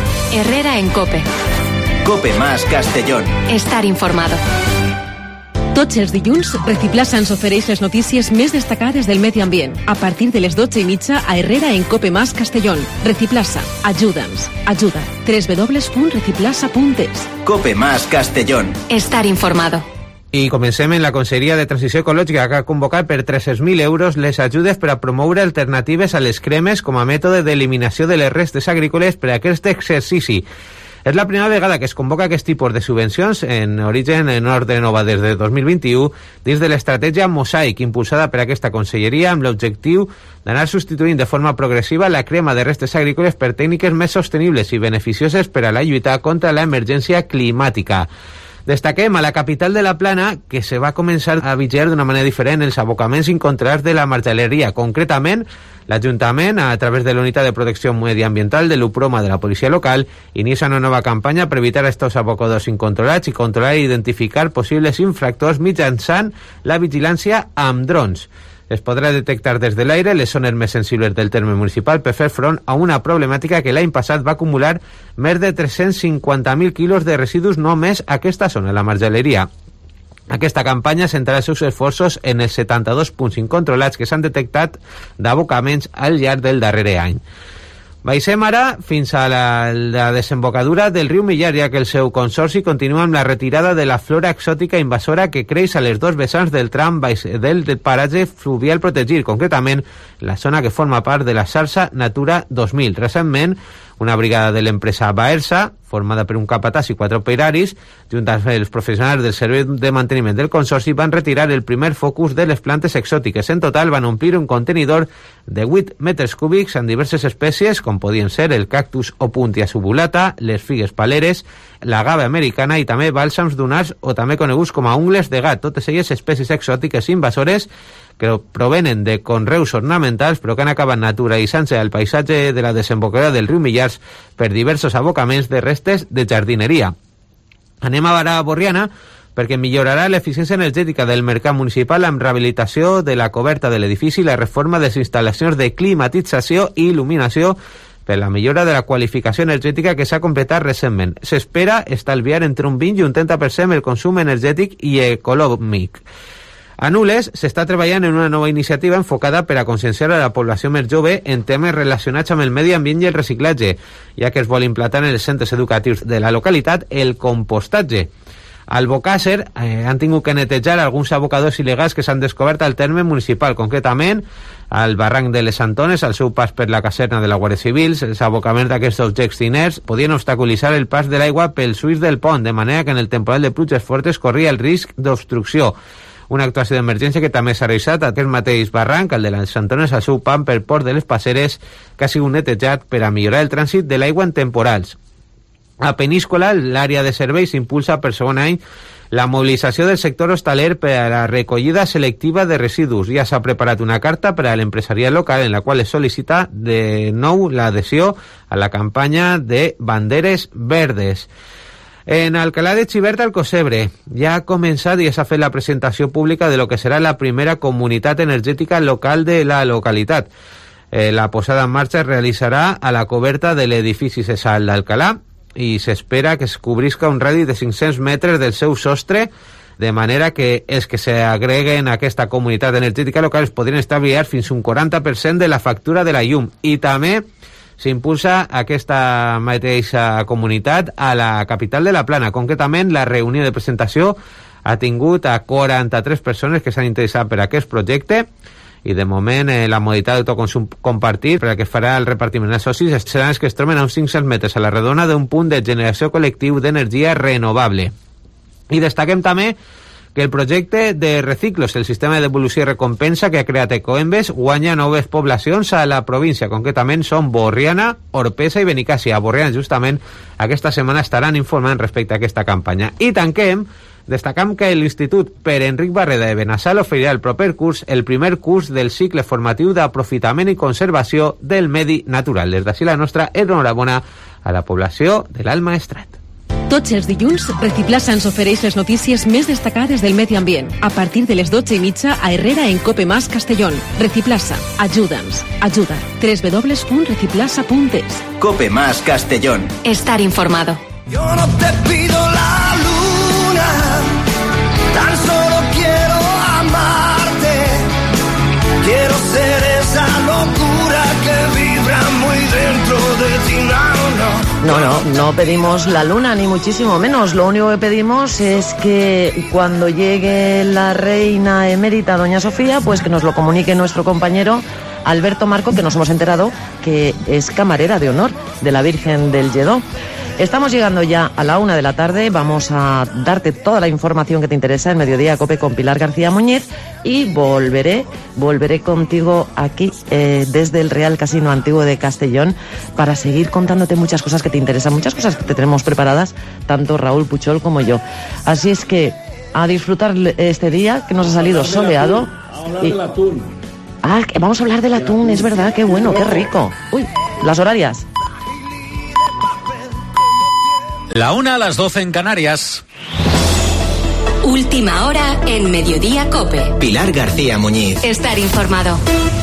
Herrera en COPE. COPE más Castellón. Estar informado. Tots els dilluns, Reciplaza ens ofereix les notícies més destacades del medi ambient. A partir de les dotze i mitja a Herrera en Cope Más Castellón. Reciplaza, ajuda'ns, ajuda. doble u doble u doble u punt reciplaza punt es. Cope Más Castellón. Estar informado. I comencem en la Conselleria de Transició Ecològica, que ha convocat per tres-cents mil euros les ajudes per a promoure alternatives a les cremes com a mètode d'eliminació de les restes agrícoles per a aquest exercici. És la primera vegada que es convoca aquest tipus de subvencions, en origen en ordre nova des de dos mil vint-i-u, dins de l'estratègia Mosaic, impulsada per aquesta conselleria amb l'objectiu d'anar substituint de forma progressiva la crema de restes agrícoles per tècniques més sostenibles i beneficioses per a la lluita contra l'emergència climàtica. Destaquem a la capital de la Plana que se va començar a vigilar d'una manera diferent els abocaments incontrolats de la marjaleria. Concretament, l'Ajuntament, a través de la Unitat de Protecció Mediambiental de l'UPROMA de la policia local, inicia una nova campanya per evitar estos abocadors incontrolats i controlar i identificar possibles infractors mitjançant la vigilància amb drons. Es podrà detectar des de l'aire les zones més sensibles del terme municipal per fer front a una problemàtica que l'any passat va acumular més de tres-cents cinquanta mil quilos de residus només a aquesta zona, la marjaleria. Aquesta campanya centrarà els seus esforços en els setanta-dos punts incontrolats que s'han detectat d'abocaments al llarg del darrer any. Baixem ara fins a la, la desembocadura del riu Millar, ja que el seu consorci continua amb la retirada de la flora exòtica invasora que creix a les dos vessants del tram baix del, del paratge fluvial protegit, concretament la zona que forma part de la xarxa Natura dos mil. Recentment, una brigada de l'empresa Baersa, formada per un capatàs i quatre operaris, junt amb els professionals del servei de manteniment del consorci, van retirar el primer focus de les plantes exòtiques. En total van omplir un contenidor de vuit metres cúbics amb diverses espècies, com podien ser el cactus opuntia subulata, les figues paleres, la gava americana i també bàlsams dunars o també coneguts com a ungles de gat, totes elles espècies exòtiques invasores que provenen de conreus ornamentals però que han acabat naturalitzant-se al paisatge de la desembocadura del riu Millars per diversos abocaments de restes de jardineria. Anem a Vara Borriana perquè millorarà l'eficiència energètica del mercat municipal amb rehabilitació de la coberta de l'edifici i la reforma de les instal·lacions de climatització i il·luminació per la millora de la qualificació energètica que s'ha completat recentment. S'espera estalviar entre un vint i un trenta per cent el consum energètic i econòmic. A Nules s'està treballant en una nova iniciativa enfocada per a conscienciar a la població més jove en temes relacionats amb el medi ambient i el reciclatge, ja que es vol implantar en els centres educatius de la localitat el compostatge. Al Bocàsser eh, han tingut que netejar alguns abocadors il·legals que s'han descobert al terme municipal, concretament al barranc de les Antones, al seu pas per la caserna de la Guàrdia Civil. Els abocaments d'aquests objectes inerts podien obstaculitzar el pas de l'aigua pels ulls del pont, de manera que en el temporal de pluges fortes corria el risc d'obstrucció. Una actuació d'emergència que també s'ha realitzat a aquest mateix barranc, el de les Antones, al seu pam per port de les Passeres, que ha sigut netejat per a millorar el trànsit de l'aigua en temporals. A Peníscola, l'àrea de serveis impulsa per segon any la mobilització del sector hostaler per a la recollida selectiva de residus. Ja s'ha preparat una carta per a l'empresariat local en la qual es sol·licita de nou l'adhesió a la campanya de Banderes Verdes. En Alcalá de Xivert, al Cosebre, ja ha començat i s'ha fet la presentació pública de lo que serà la primera comunitat energètica local de la localitat. Eh, la posada en marxa es realitzarà a la coberta de l'edifici cessal d'Alcalá i s'espera que es cobrisca un radi de cinc-cents metres del seu sostre, de manera que els que s'agreguen a aquesta comunitat energètica local es podrien estalviar fins un quaranta per cent de la factura de la llum. I també s'impulsa aquesta mateixa comunitat a la capital de la Plana. Concretament, la reunió de presentació ha tingut a quaranta-tres persones que s'han interessat per aquest projecte i de moment eh, la modalitat d'autoconsum compartit per a que farà el repartiment dels socis seran els que es troben a uns cinc-cents metres a la redona d'un punt de generació col·lectiu d'energia renovable. I destaquem també que el projecte de Reciclos, el sistema de devolució i recompensa que ha creat Ecoembes, guanya noves poblacions a la província. Concretament són Borriana, Orpesa i Benicàssia. A Borriana, justament, aquesta setmana estaran informant respecte a aquesta campanya. I tanquem, destacam que l'Institut Pere Enric Barreda de Benassal oferirà el proper curs el primer curs del cicle formatiu d'aprofitament i conservació del medi natural. Des d'ací la nostra enhorabona a la població de l'Alt Maestrat. Tots els dilluns, Reciplaza ens ofereix les notícies més destacades del medi ambient. A partir de les dotze i mitja a Herrera en Cope Más Castellón. Reciplaza, ajuda'ns, ajuda. doble u doble u doble u punt reciplaza punt es. Cope Más Castellón. Estar informado. Yo no te pido la luna, tan solo no pedimos la luna, ni muchísimo menos. Lo único que pedimos es que cuando llegue la reina emérita, doña Sofía, pues que nos lo comunique nuestro compañero Alberto Marco, que nos hemos enterado que es camarera de honor de la Virgen del Lledó. Estamos llegando ya a la una de la tarde. Vamos a darte toda la información que te interesa en Mediodía Cope con Pilar García Muñiz y volveré, volveré contigo aquí eh, desde el Real Casino Antiguo de Castellón para seguir contándote muchas cosas que te interesan, muchas cosas que te tenemos preparadas, tanto Raúl Puchol como yo. Así es que a disfrutar este día que nos ha salido soleado. Hablar del atún. Ah, vamos a hablar del atún, es verdad, qué bueno, qué rico. Uy, las horarias. La una a las doce en Canarias. Última hora en Mediodía Cope. Pilar García Muñiz. Estar informado.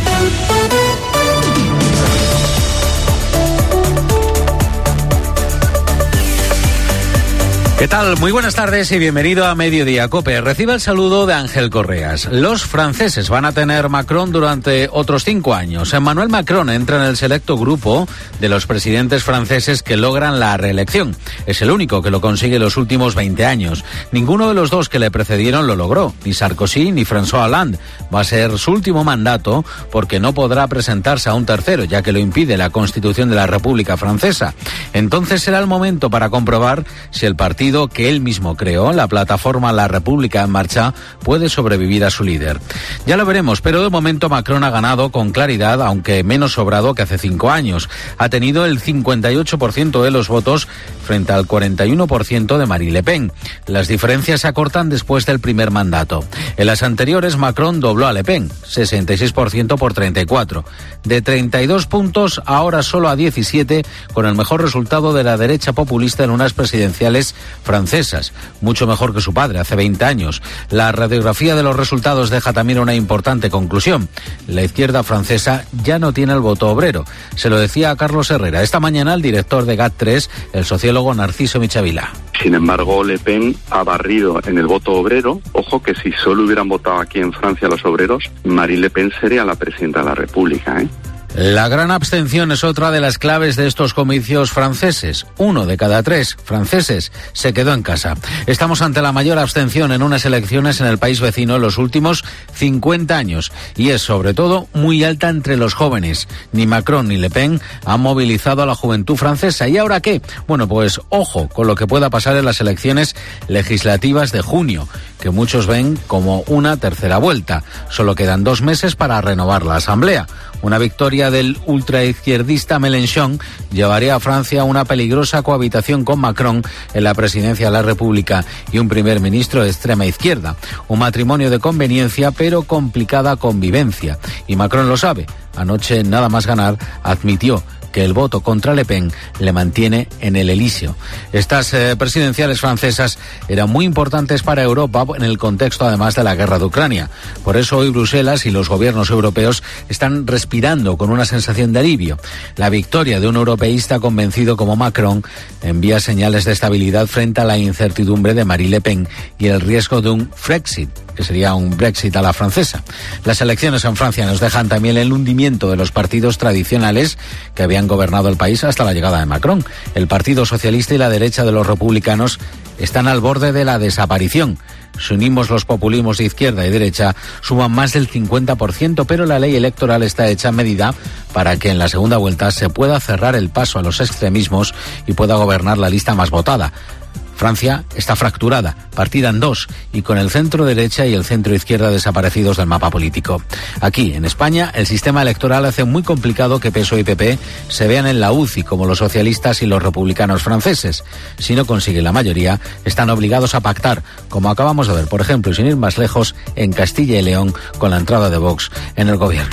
¿Qué tal? Muy buenas tardes y bienvenido a Mediodía Cope. Reciba el saludo de Ángel Correas. Los franceses van a tener Macron durante otros cinco años. Emmanuel Macron entra en el selecto grupo de los presidentes franceses que logran la reelección. Es el único que lo consigue en los últimos veinte años. Ninguno de los dos que le precedieron lo logró. Ni Sarkozy ni François Hollande. Va a ser su último mandato porque no podrá presentarse a un tercero, ya que lo impide la Constitución de la República Francesa. Entonces será el momento para comprobar si el partido que él mismo creó, la plataforma La República en Marcha, puede sobrevivir a su líder. Ya lo veremos, pero de momento Macron ha ganado con claridad, aunque menos sobrado que hace cinco años. Ha tenido el cincuenta y ocho por ciento de los votos frente al cuarenta y uno por ciento de Marine Le Pen. Las diferencias se acortan después del primer mandato. En las anteriores, Macron dobló a Le Pen, sesenta y seis por ciento por treinta y cuatro. De treinta y dos puntos, ahora solo a diecisiete, con el mejor resultado de la derecha populista en unas presidenciales francesas, mucho mejor que su padre hace veinte años. La radiografía de los resultados deja también una importante conclusión. La izquierda francesa ya no tiene el voto obrero. Se lo decía a Carlos Herrera esta mañana el director de GAT tres, el sociólogo Narciso Michavila. Sin embargo, Le Pen ha barrido en el voto obrero. Ojo que si solo hubieran votado aquí en Francia los obreros, Marine Le Pen sería la presidenta de la República, ¿eh? La gran abstención es otra de las claves de estos comicios franceses. Uno de cada tres franceses se quedó en casa. Estamos ante la mayor abstención en unas elecciones en el país vecino en los últimos cincuenta años. Y es, sobre todo, muy alta entre los jóvenes. Ni Macron ni Le Pen han movilizado a la juventud francesa. ¿Y ahora qué? Bueno, pues ojo con lo que pueda pasar en las elecciones legislativas de junio, que muchos ven como una tercera vuelta. Solo quedan dos meses para renovar la Asamblea. Una victoria del ultraizquierdista Mélenchon llevaría a Francia a una peligrosa cohabitación con Macron en la presidencia de la República y un primer ministro de extrema izquierda. Un matrimonio de conveniencia, pero complicada convivencia. Y Macron lo sabe. Anoche, nada más ganar, admitió que el voto contra Le Pen le mantiene en el Elíseo. Estas eh, presidenciales francesas eran muy importantes para Europa en el contexto además de la guerra de Ucrania. Por eso hoy Bruselas y los gobiernos europeos están respirando con una sensación de alivio. La victoria de un europeísta convencido como Macron envía señales de estabilidad frente a la incertidumbre de Marine Le Pen y el riesgo de un Frexit, que sería un Brexit a la francesa. Las elecciones en Francia nos dejan también el hundimiento de los partidos tradicionales que habían gobernado el país hasta la llegada de Macron. El Partido Socialista y la derecha de los republicanos están al borde de la desaparición. Si unimos los populismos de izquierda y derecha, suman más del cincuenta por ciento, pero la ley electoral está hecha a medida para que en la segunda vuelta se pueda cerrar el paso a los extremismos y pueda gobernar la lista más votada. Francia está fracturada, partida en dos, y con el centro derecha y el centro izquierda desaparecidos del mapa político. Aquí, en España, el sistema electoral hace muy complicado que P S O E y P P se vean en la U C I como los socialistas y los republicanos franceses. Si no consiguen la mayoría, están obligados a pactar, como acabamos de ver, por ejemplo, y sin ir más lejos, en Castilla y León, con la entrada de Vox en el gobierno.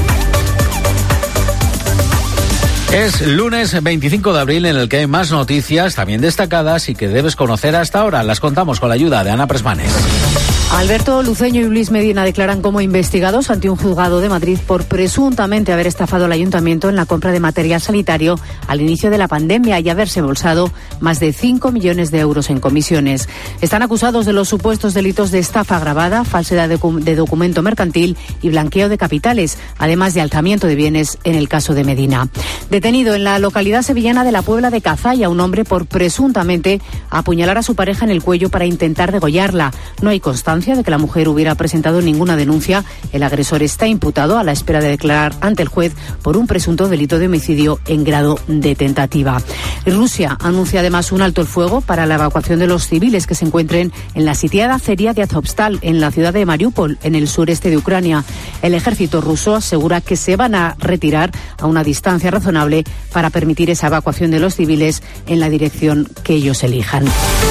Es lunes veinticinco de abril en el que hay más noticias, también destacadas y que debes conocer hasta ahora. Las contamos con la ayuda de Ana Presmanes. Alberto Luceño y Luis Medina declaran como investigados ante un juzgado de Madrid por presuntamente haber estafado al ayuntamiento en la compra de material sanitario al inicio de la pandemia y haberse embolsado más de cinco millones de euros en comisiones. Están acusados de los supuestos delitos de estafa agravada, falsedad de, de documento mercantil y blanqueo de capitales, además de alzamiento de bienes en el caso de Medina. Detenido en la localidad sevillana de la Puebla de Cazalla un hombre por presuntamente apuñalar a su pareja en el cuello para intentar degollarla. No hay constancia de que la mujer hubiera presentado ninguna denuncia. El agresor está imputado a la espera de declarar ante el juez por un presunto delito de homicidio en grado de tentativa. Rusia anuncia además un alto el fuego para la evacuación de los civiles que se encuentren en la sitiada feria de Azovstal, en la ciudad de Mariupol, en el sureste de Ucrania. El ejército ruso asegura que se van a retirar a una distancia razonable para permitir esa evacuación de los civiles en la dirección que ellos elijan.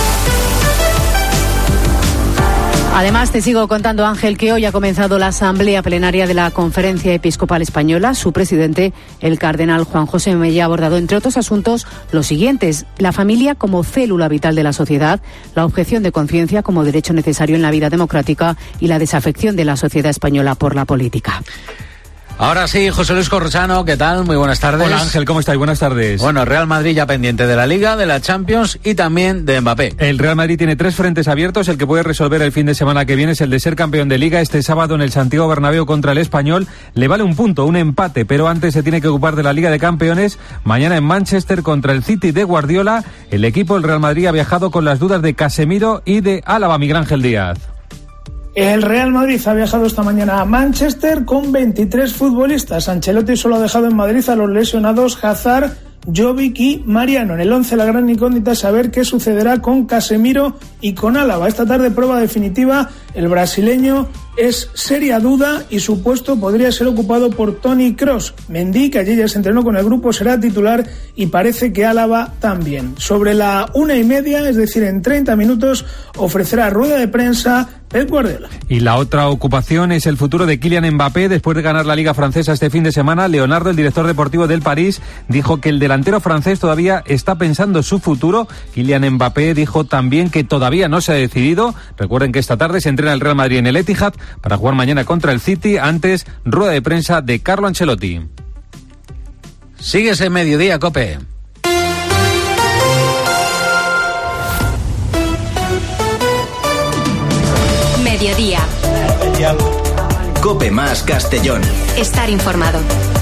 Además, te sigo contando, Ángel, que hoy ha comenzado la asamblea plenaria de la Conferencia Episcopal Española. Su presidente, el cardenal Juan José Mella, ha abordado, entre otros asuntos, los siguientes: la familia como célula vital de la sociedad, la objeción de conciencia como derecho necesario en la vida democrática y la desafección de la sociedad española por la política. Ahora sí, José Luis Corrosano, ¿qué tal? Muy buenas tardes. Hola Ángel, ¿cómo estáis? Buenas tardes. Bueno, Real Madrid ya pendiente de la Liga, de la Champions y también de Mbappé. El Real Madrid tiene tres frentes abiertos. El que puede resolver el fin de semana que viene es el de ser campeón de Liga. Este sábado en el Santiago Bernabéu contra el Español le vale un punto, un empate, pero antes se tiene que ocupar de la Liga de Campeones. Mañana en Manchester contra el City de Guardiola. El equipo del Real Madrid ha viajado con las dudas de Casemiro y de Álava, Miguel Ángel Díaz. El Real Madrid ha viajado esta mañana a Manchester con veintitrés futbolistas. Ancelotti solo ha dejado en Madrid a los lesionados Hazard, Jovic y Mariano. En el once la gran incógnita es saber qué sucederá con Casemiro y con Álava. Esta tarde prueba definitiva. El brasileño es seria duda y su puesto podría ser ocupado por Toni Kroos. Mendy, que ayer ya se entrenó con el grupo, será titular y parece que Álava también. Sobre la una y media, es decir, en treinta minutos, ofrecerá rueda de prensa Pep Guardiola. Y la otra ocupación es el futuro de Kylian Mbappé. Después de ganar la Liga Francesa este fin de semana, Leonardo, el director deportivo del París, dijo que el delantero francés todavía está pensando su futuro. Kylian Mbappé dijo también que todavía no se ha decidido. Recuerden que esta tarde se entrena el Real Madrid en el Etihad para jugar mañana contra el City. Antes, rueda de prensa de Carlo Ancelotti. Sigues en Mediodía, COPE. Mediodía. COPE más Castellón. Estar informado.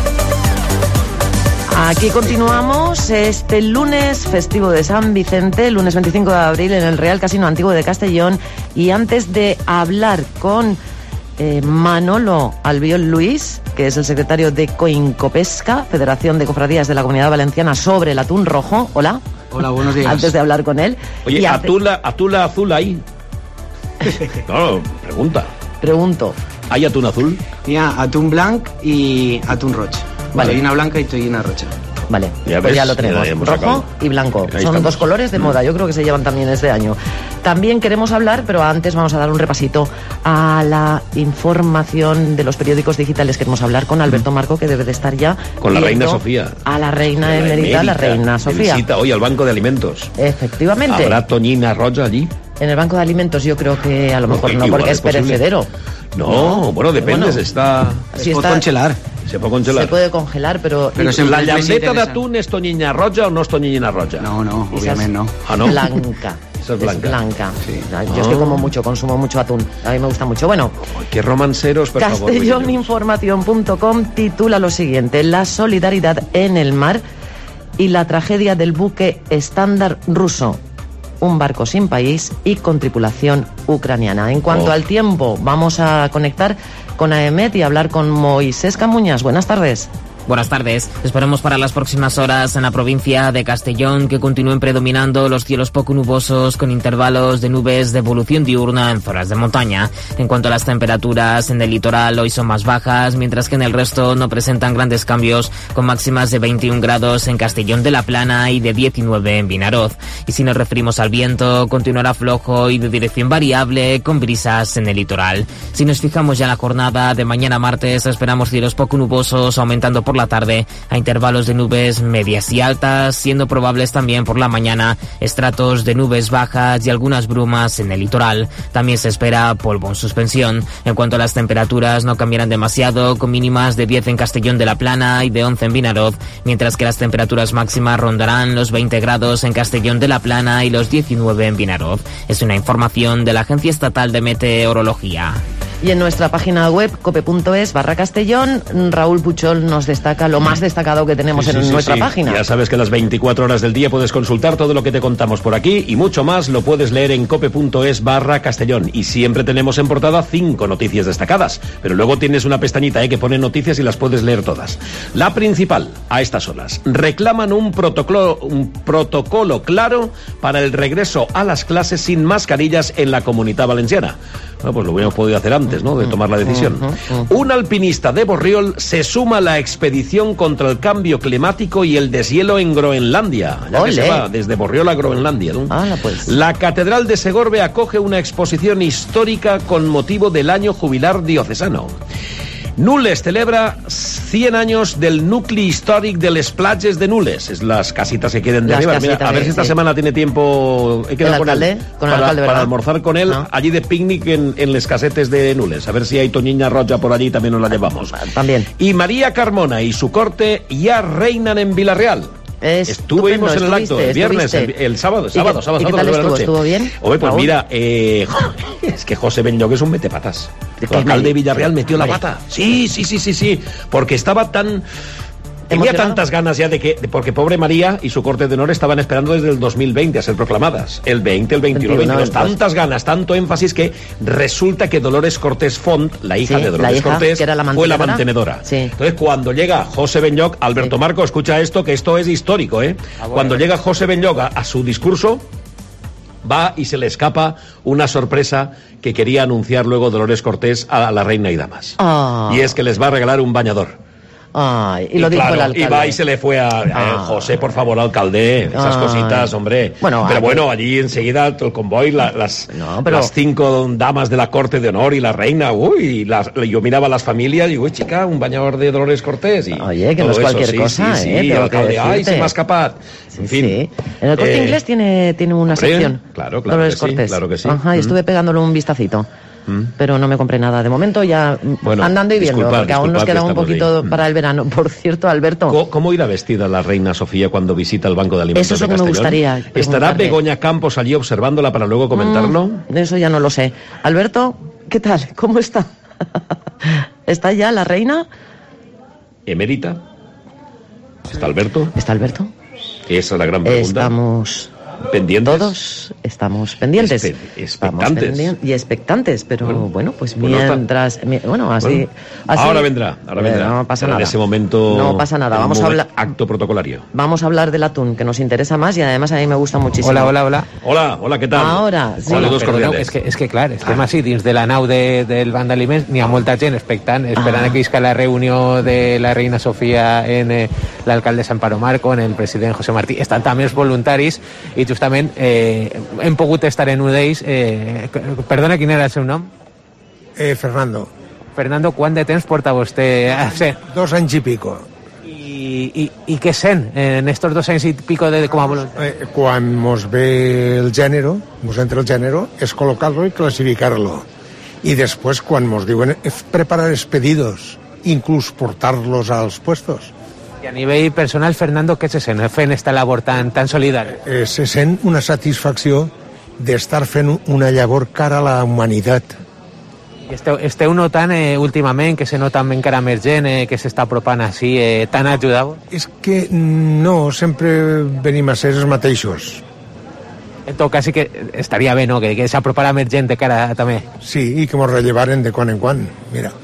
Aquí continuamos este lunes festivo de San Vicente, lunes veinticinco de abril en el Real Casino Antiguo de Castellón. Y antes de hablar con eh, Manolo Albiol Luis, que es el secretario de Coincopesca, Federación de Cofradías de la Comunidad Valenciana, sobre el atún rojo. Hola. Hola, buenos días. Antes de hablar con él. Oye, y atún, la, atún la azul ahí. No, pregunta. Pregunto. ¿Hay atún azul? Mira, atún blanc y atún roche. Vale. Tollina blanca y tollina rocha. Vale, ya pues ves, ya lo tenemos, ya rojo sacado. Y blanco. Ahí Son estamos. dos colores de moda, yo creo que se llevan también este año. También queremos hablar, pero antes vamos a dar un repasito a la información de los periódicos digitales. Queremos hablar con Alberto Marco, que debe de estar ya Con la viendo reina Sofía. A la reina La emérita, la reina que Sofía. Visita hoy al Banco de Alimentos. Efectivamente. ¿Habrá toñina roja allí? En el Banco de Alimentos yo creo que a lo mejor no, igual porque es posible. perecedero. No, bueno, depende, Bueno, se está... si se está- puede congelar. Se puede congelar. Se puede congelar, pero... Pero y- si y- la y- llambeta d'atún és toñina roja o no és toñina roja? No, no, Esa obviamente es no. Ah, no. Blanca. Esa es blanca. blanca. Sí. Yo Ah. es que como mucho, consumo mucho atún. A mí me gusta mucho. Bueno, Qué romanceros, por favor. Castelloninformación punto com titula lo siguiente: la solidaridad en el mar y la tragedia del buque estándar ruso. Un barco sin país y con tripulación ucraniana. En cuanto Oh. al tiempo, vamos a conectar con A E M E T y hablar con Moisés Camuñas. Buenas tardes. Buenas tardes. Esperemos para las próximas horas en la provincia de Castellón que continúen predominando los cielos poco nubosos con intervalos de nubes de evolución diurna en zonas de montaña. En cuanto a las temperaturas, en el litoral hoy son más bajas, mientras que en el resto no presentan grandes cambios, con máximas de veintiún grados en Castellón de la Plana y de diecinueve en Vinaroz. Y si nos referimos al viento, continuará flojo y de dirección variable con brisas en el litoral. Si nos fijamos ya en la jornada de mañana martes, esperamos cielos poco nubosos aumentando por por la tarde a intervalos de nubes medias y altas, siendo probables también por la mañana estratos de nubes bajas y algunas brumas en el litoral. También se espera polvo en suspensión. En cuanto a las temperaturas, no cambiarán demasiado, con mínimas de diez en Castellón de la Plana y de once en Vinaroz, mientras que las temperaturas máximas rondarán los veinte grados en Castellón de la Plana y los diecinueve en Vinaroz. Es una información de la Agencia Estatal de Meteorología. Y en nuestra página web, cope.es barra Castellón, Raúl Puchol nos destaca lo más destacado que tenemos sí, en sí, nuestra sí. página. Ya sabes que las veinticuatro horas del día puedes consultar todo lo que te contamos por aquí y mucho más lo puedes leer en cope.es barra Castellón. Y siempre tenemos en portada cinco noticias destacadas, pero luego tienes una pestañita eh, que pone noticias y las puedes leer todas. La principal, a estas horas, reclaman un protocolo, un protocolo claro para el regreso a las clases sin mascarillas en la Comunitat Valenciana. Bueno, pues lo hubiéramos podido hacer antes, ¿no?, de tomar la decisión. Uh-huh, uh-huh. Un alpinista de Borriol se suma a la expedición contra el cambio climático y el deshielo en Groenlandia. Ya que se va desde Borriol a Groenlandia, ¿no? Ah, pues. La Catedral de Segorbe acoge una exposición histórica con motivo del año jubilar diocesano. Nules celebra cien años del nucli històric de les platges de Nules. Es las casitas que queden de arriba. Mira, a ver si esta sí. semana tiene tiempo he quedado ¿El con alcalde? él Con el para, alcalde, para almorzar con él ¿no? allí de picnic en, en les casetes de Nules. A ver si hay Toñiña Roja por allí, también nos la llevamos. También. Y María Carmona y su corte ya reinan en Vilareal. Estuvimos en el acto el viernes, el, el sábado, sábado, qué, sábado, ¿y qué tal estuvo? ¿Estuvo bien? Oye, pues mira, eh, es que José Benlloc es un metepatas. El alcalde de Villarreal metió la pata. Sí, sí, sí, sí, sí, porque estaba tan... Tenía tantas ganas ya de que, de, porque pobre María y su corte de honor estaban esperando desde el dos mil veinte a ser proclamadas. El veinte, el veintiuno, el veintidós. Tantas ganas, tanto énfasis que resulta que Dolores Cortés Font, la hija sí, de Dolores hija, Cortés, que era la fue la mantenedora. Sí. Entonces, cuando llega José Benlloc, Alberto sí. Marco, escucha esto, que esto es histórico, ¿eh? Ah, bueno. Cuando llega José Benlloc a, a su discurso, va y se le escapa una sorpresa que quería anunciar luego Dolores Cortés a la reina y damas. Oh. Y es que les va a regalar un bañador. Ay, y lo y dijo claro, el alcalde. Y va y se le fue a, a ah. José, por favor, alcalde, esas Ay. cositas, hombre. Bueno, pero aquí... bueno, allí enseguida el convoy, la, las, no, pero... las cinco damas de la corte de honor y la reina, uy, las, yo miraba a las familias y digo, uy, chica, un bañador de Dolores Cortés. Y oye, que no es cualquier eso. cosa, sí, sí, ¿eh? Sí, el alcalde, ay, se me ha escapado. Sí, en fin. Sí. En el Corte eh, Inglés tiene, tiene una hombre, sección. Claro, claro Dolores que sí, Cortés. claro que sí. Ajá, y mm. estuve pegándole un vistacito. Mm. Pero no me compré nada. De momento ya bueno, andando y viendo, disculpad, porque aún nos queda un poquito ahí. para el verano. Por cierto, Alberto. ¿Cómo, ¿Cómo irá vestida la reina Sofía cuando visita el Banco de Alimentos Eso es lo de que me Castellón? gustaría. ¿Estará Begoña Campos allí observándola para luego comentarlo? Mm, eso ya no lo sé. Alberto, ¿qué tal? ¿Cómo está? ¿Está ya la reina? ¿Emérita? ¿Está Alberto? ¿Está Alberto? Esa es la gran pregunta. Estamos... ¿Pendientes? Todos estamos pendientes. Espe expectantes. Estamos y expectantes, pero bueno, bueno pues bueno, mientras... Mi, bueno, así, bueno, así... Ahora vendrá, ahora vendrá. Eh, no pasa pero nada. En ese momento... No pasa nada, vamos a hablar... Acto protocolario. Vamos a hablar del atún, que nos interesa más y además a mí me gusta muchísimo. Hola, hola, hola. Hola, hola, ¿qué tal? Ahora, sí. Hola, dos cordiales. No, és, que, és que, clar, estem ah. així dins de la nau de, del Banc d'Aliments, n'hi ha molta gent expectant, esperant ah. que isca la reunió de la reina Sofia en eh, l'alcalde Sant Paro Marco, en el president José Martí. Estan també els voluntaris i justament eh, hem pogut estar en un d'ells. Eh, perdona, quin era el seu nom? Eh, Fernando. Fernando, quant de temps porta vostè a ser? Dos anys i pico. I, i, i què sent en estos dos anys i pico de, com a voluntari? Eh, quan mos ve el gènere, mos entra el gènere, és col·locar-lo i classificar-lo. I després, quan mos diuen preparar els pedidos, inclús portar-los als puestos. I a nivell personal, Fernando, què se sent fent esta labor tan, tan solidària? Eh, se sent una satisfacció d'estar fent una llavor cara a la humanitat. I esteu, esteu notant eh, últimament que se nota encara més gent eh, que s'està apropant així, eh, tan ajudat? És que no, sempre venim a ser els mateixos. En tot cas, sí que estaria bé, no?, que, que s'apropara més gent de cara també. Sí, i que mos rellevaren de quan en quan, mira.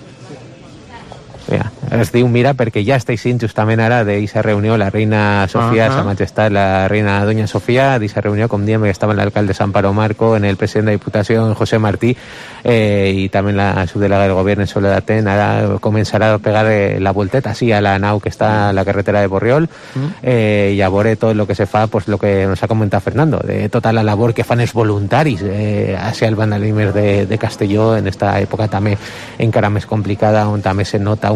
Mira, es diu mira perquè ja està així justament ara d'aquesta reunió la reina Sofia, uh -huh. Sa Majestat, la reina Doña Sofia, d'aquesta reunió, com diem, que estava l'alcalde Sant Paro Marco, en el president de la Diputació, José Martí, eh, i també la subdelegada del govern, Soledad Ten. Ara començarà a pegar eh, la volteta així a la nau que està a la carretera de Borriol, uh -huh. eh, i a veure tot el que se fa, pues, lo que nos ha comentat Fernando, de tota la labor que fan els voluntaris eh, hacia el Banc d'Aliments de, de Castelló en esta època també encara més complicada, on també se nota un augment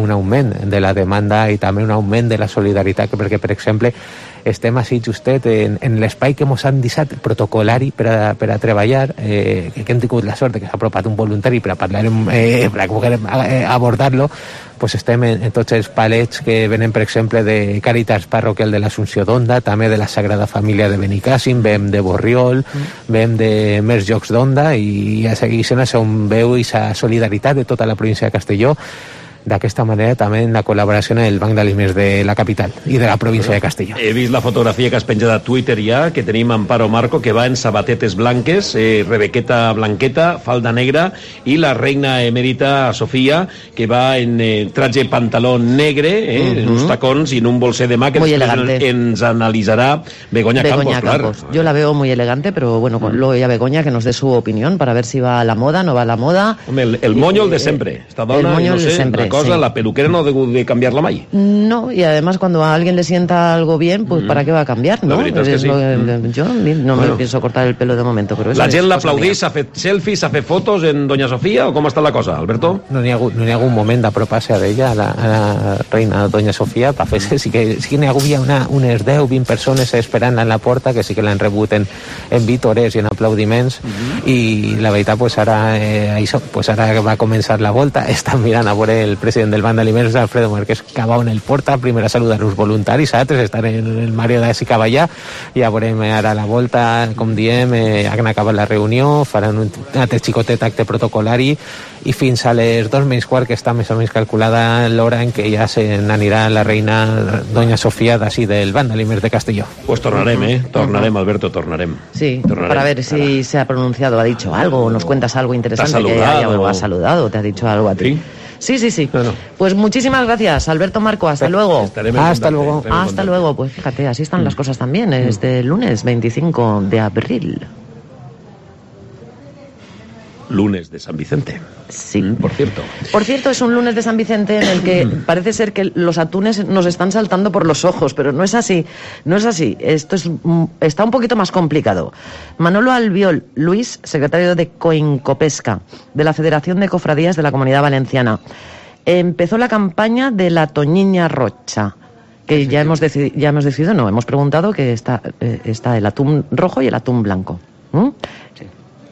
augment de la demanda i també un augment de la solidaritat, perquè, per exemple, estem així justet en, en l'espai que ens han deixat protocolari per a, per a treballar, eh, que hem tingut la sort que s'ha apropat un voluntari per a parlar, eh, per a poder eh, abordar-lo, pues estem en, en tots els palets que venen, per exemple, de Càritas Parroquial de l'Assumpció d'Onda, també de la Sagrada Família de Benicàssim, vem de Borriol, mm. vem de més llocs d'Onda, i a seguir sent això on veu aquesta solidaritat de tota la província de Castelló. D'aquesta manera també en la col·laboració en el Banc d'Aliments de la capital i de la província de Castelló. He vist la fotografia que has penjat a Twitter ja, que tenim Amparo Marco, que va en sabatetes blanques, eh, Rebequeta blanqueta, falda negra, i la reina emèrita Sofia, que va en eh, traje pantaló negre, eh, uh-huh. en uns tacons i en un bolser de mà, que muy després elegante. ens analitzará Begoña, Begoña Campos. Campos. Claro. Yo la veo muy elegante, pero bueno, con luego ya Begoña que nos dé su opinión para ver si va a la moda, no va a la moda. Hombre, el, el moño el de siempre. Esta dona, el moño no el sé, de siempre. Cosa, sí. La peluquera no debe de cambiarla mai. No, y además cuando a alguien le sienta algo bien, pues mm. ¿para qué va a cambiar? ¿No? La veritat és que sí. Lo, mm. Yo no bueno. me pienso cortar el pelo de momento, pero eso La gent es l'aplaudís, s'ha fet selfies, s'ha fet fotos en Doña Sofia, o com està la cosa, Alberto? No n'hi ha hagut, no n'hi ha hagut un moment d'apropar-se a ella, a la, a la reina Doña Sofia, per fer-se, sí que, sí que n'hi havia una, unes deu vint persones esperant-la en la porta, que sí que l'han rebut en, en vítores i en aplaudiments, mm-hmm. i la veritat, pues ara, eh, això, pues ara va començar la volta, estan mirant a veure el president del Banc d'Aliments, Alfredo Márquez, que va en el porta, primer a saludar els voluntaris, altres estan en el Mario d'Assi Cavallà, i ja veurem ara la volta, com diem, eh, han acabat la reunió, faran un altre xicotet acte protocolari, i fins a les dos menys quart, que està més o menys calculada l'hora en què ja se n'anirà la reina Doña Sofía d'ací del Banc d'Aliments de Castelló. Pues tornarem, eh? Tornarem, Alberto, tornarem. Sí, tornarem. Para ver si Ahora. se ha pronunciado, ha dicho algo, nos cuentas algo interesante, ¿Te ha que haya, o ha saludado, te ha dicho algo a ti. ¿Sí? Sí, sí, sí. Bueno. Pues muchísimas gracias, Alberto Marco. Hasta luego. Hasta luego. Hasta luego. Pues fíjate, así están mm. las cosas también. Mm. Este lunes veinticinco de abril. Lunes de San Vicente. Sí. Mm, por cierto. Por cierto, es un lunes de San Vicente en el que parece ser que los atunes nos están saltando por los ojos, pero no es así. No es así. Esto es, está un poquito más complicado. Manolo Albiol Luis, secretario de Coincopesca, de la Federación de Cofradías de la Comunidad Valenciana, empezó la campaña de la Toñiña Rocha, que ya hemos, decidido, ya hemos decidido, no, hemos preguntado que está, eh, está el atún rojo y el atún blanco. ¿Mm? Sí.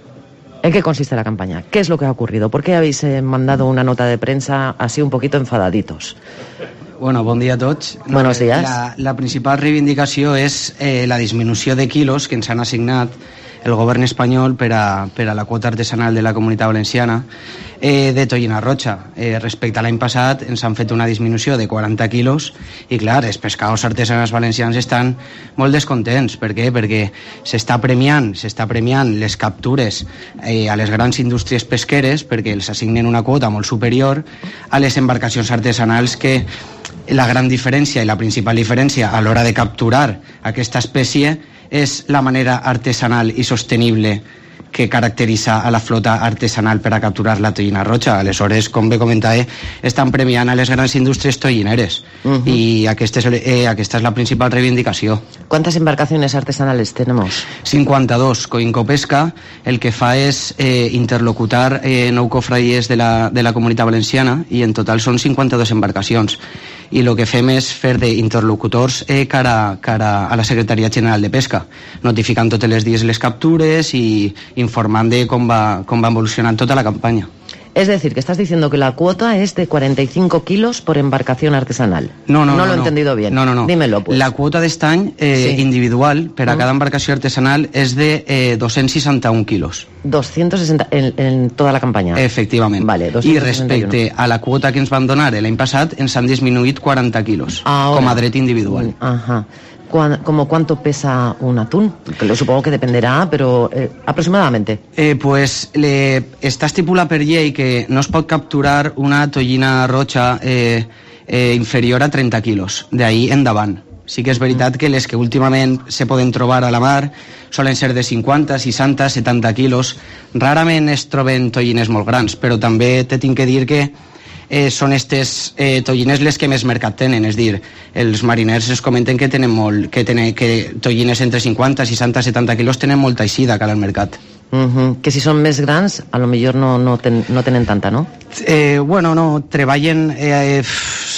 ¿En qué consiste la campaña? ¿Qué es lo que ha ocurrido? ¿Por qué habéis eh, mandado una nota de prensa así un poquito enfadaditos? Bueno, bon dia a tots. Buenos días. La, la principal reivindicació és eh, la disminució de quilos que ens han assignat el govern espanyol per a, per a la quota artesanal de la Comunitat Valenciana eh, de Tollina Rocha. Eh, respecte a l'any passat ens han fet una disminució de quaranta quilos i clar, els pescadors artesanals valencians estan molt descontents. Per què? Perquè s'està premiant, s'està premiant les captures eh, a les grans indústries pesqueres perquè els assignen una quota molt superior a les embarcacions artesanals, que la gran diferència i la principal diferència a l'hora de capturar aquesta espècie és la manera artesanal i sostenible que caracteritza a la flota artesanal per a capturar la tollina roja. Aleshores, com bé comentava, estan premiant a les grans indústries tollineres. Uh-huh. I aquesta és, eh, aquesta és la principal reivindicació. ¿Cuántas embarcaciones artesanales tenemos? cinquanta-dos. Coincopesca el que fa és eh, interlocutar eh, nou cofradies de la, de la Comunitat Valenciana, i en total són cinquanta-dos embarcacions. I el que fem és fer d'interlocutors eh, cara, cara a la Secretaria General de Pesca, notificant totes les dies les captures i informant de com va, com va evolucionant tota la campanya. Es decir, que estás diciendo que la cuota es de cuarenta y cinco kilos por embarcación artesanal. No, no, no. No lo he no. entendido bien. No, no, no. Dímelo, pues. La quota d'aquest any eh, sí. individual per a uh-huh. cada embarcació artesanal és de eh, dos-cents seixanta-un quilos. doscientos sesenta en, en toda la campaña. Efectivament. Vale, I respecte a la quota que ens van donar l'any passat, ens han disminuït quaranta quilos Ahora. com a dret individual. Ajá. ¿Como cuánto pesa un atún? Que lo supongo que dependerá, pero eh, aproximadamente. Eh, pues le, està estipulat per llei que no es pot capturar una tollina roja eh, eh, inferior a trenta quilos, d'ahí endavant. Sí que és veritat que les que últimament se poden trobar a la mar solen ser de cinquanta, seixanta, setanta quilos. Rarament es troben tollines molt grans, però també te tinc que dir que Eh, són aquestes eh, tollines les que més mercat tenen, és dir, els mariners es comenten que tenen molt, que, tenen, que tollines entre cinquanta, seixanta, setanta quilos tenen molta eixida cara al mercat. Uh-huh. Que si són més grans, a lo millor no, no, ten, no tenen tanta, no? Eh, bueno, no, treballen, eh,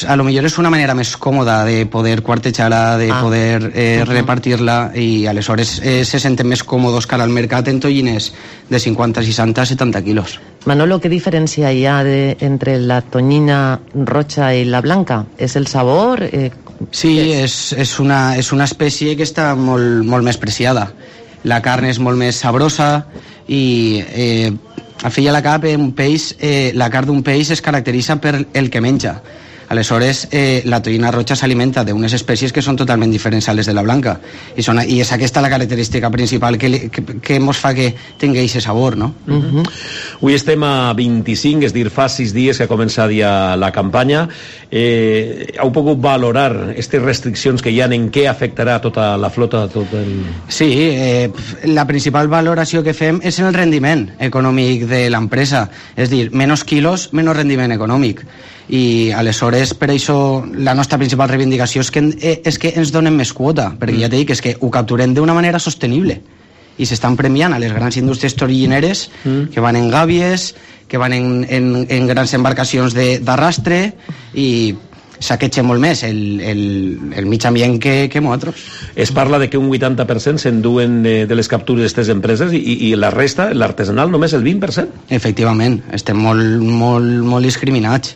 pues a lo millor és una manera més còmoda de poder quartejar-la, de ah. poder eh, uh-huh. repartir-la, i aleshores eh, se senten més còmodos cara al mercat en tonyines de cinquanta, seixanta, setanta quilos. Manolo, ¿qué diferencia hay de, entre la toñina roja y la blanca? ¿Es el sabor? Eh, sí, és, és, una, és una espècie que està molt, molt més preciada. La carn és molt més sabrosa i eh, al fi i a la cap un peix, eh, la carn d'un peix es caracteritza per el que menja. Aleshores, eh, la tonyina roja s'alimenta d'unes espècies que són totalment diferents a les de la blanca. I, són, i és aquesta la característica principal que, li, que, que mos fa que tingui aquest sabor, no? Uh-huh. Avui estem a vint-i-cinc, és dir, fa sis dies que ha començat ja la campanya. Eh, heu pogut valorar aquestes restriccions que hi ha, en què afectarà tota la flota? Tot el... Sí, eh, la principal valoració que fem és en el rendiment econòmic de l'empresa. És dir, menys quilos, menys rendiment econòmic. I aleshores, per això la nostra principal reivindicació és que, és que ens donen més quota, perquè ja t'he dit que és que ho capturem d'una manera sostenible i s'estan premiant a les grans indústries torigineres mm. que van en gàbies, que van en, en, en grans embarcacions d'arrastre i saqueja molt més el, el, el mig ambient que, que nosaltres. Es parla de que un vuitanta per cent s'enduen de, de les captures d'aquestes empreses i, i la resta, l'artesanal, només el vint per cent. Efectivament, estem molt, molt, molt discriminats.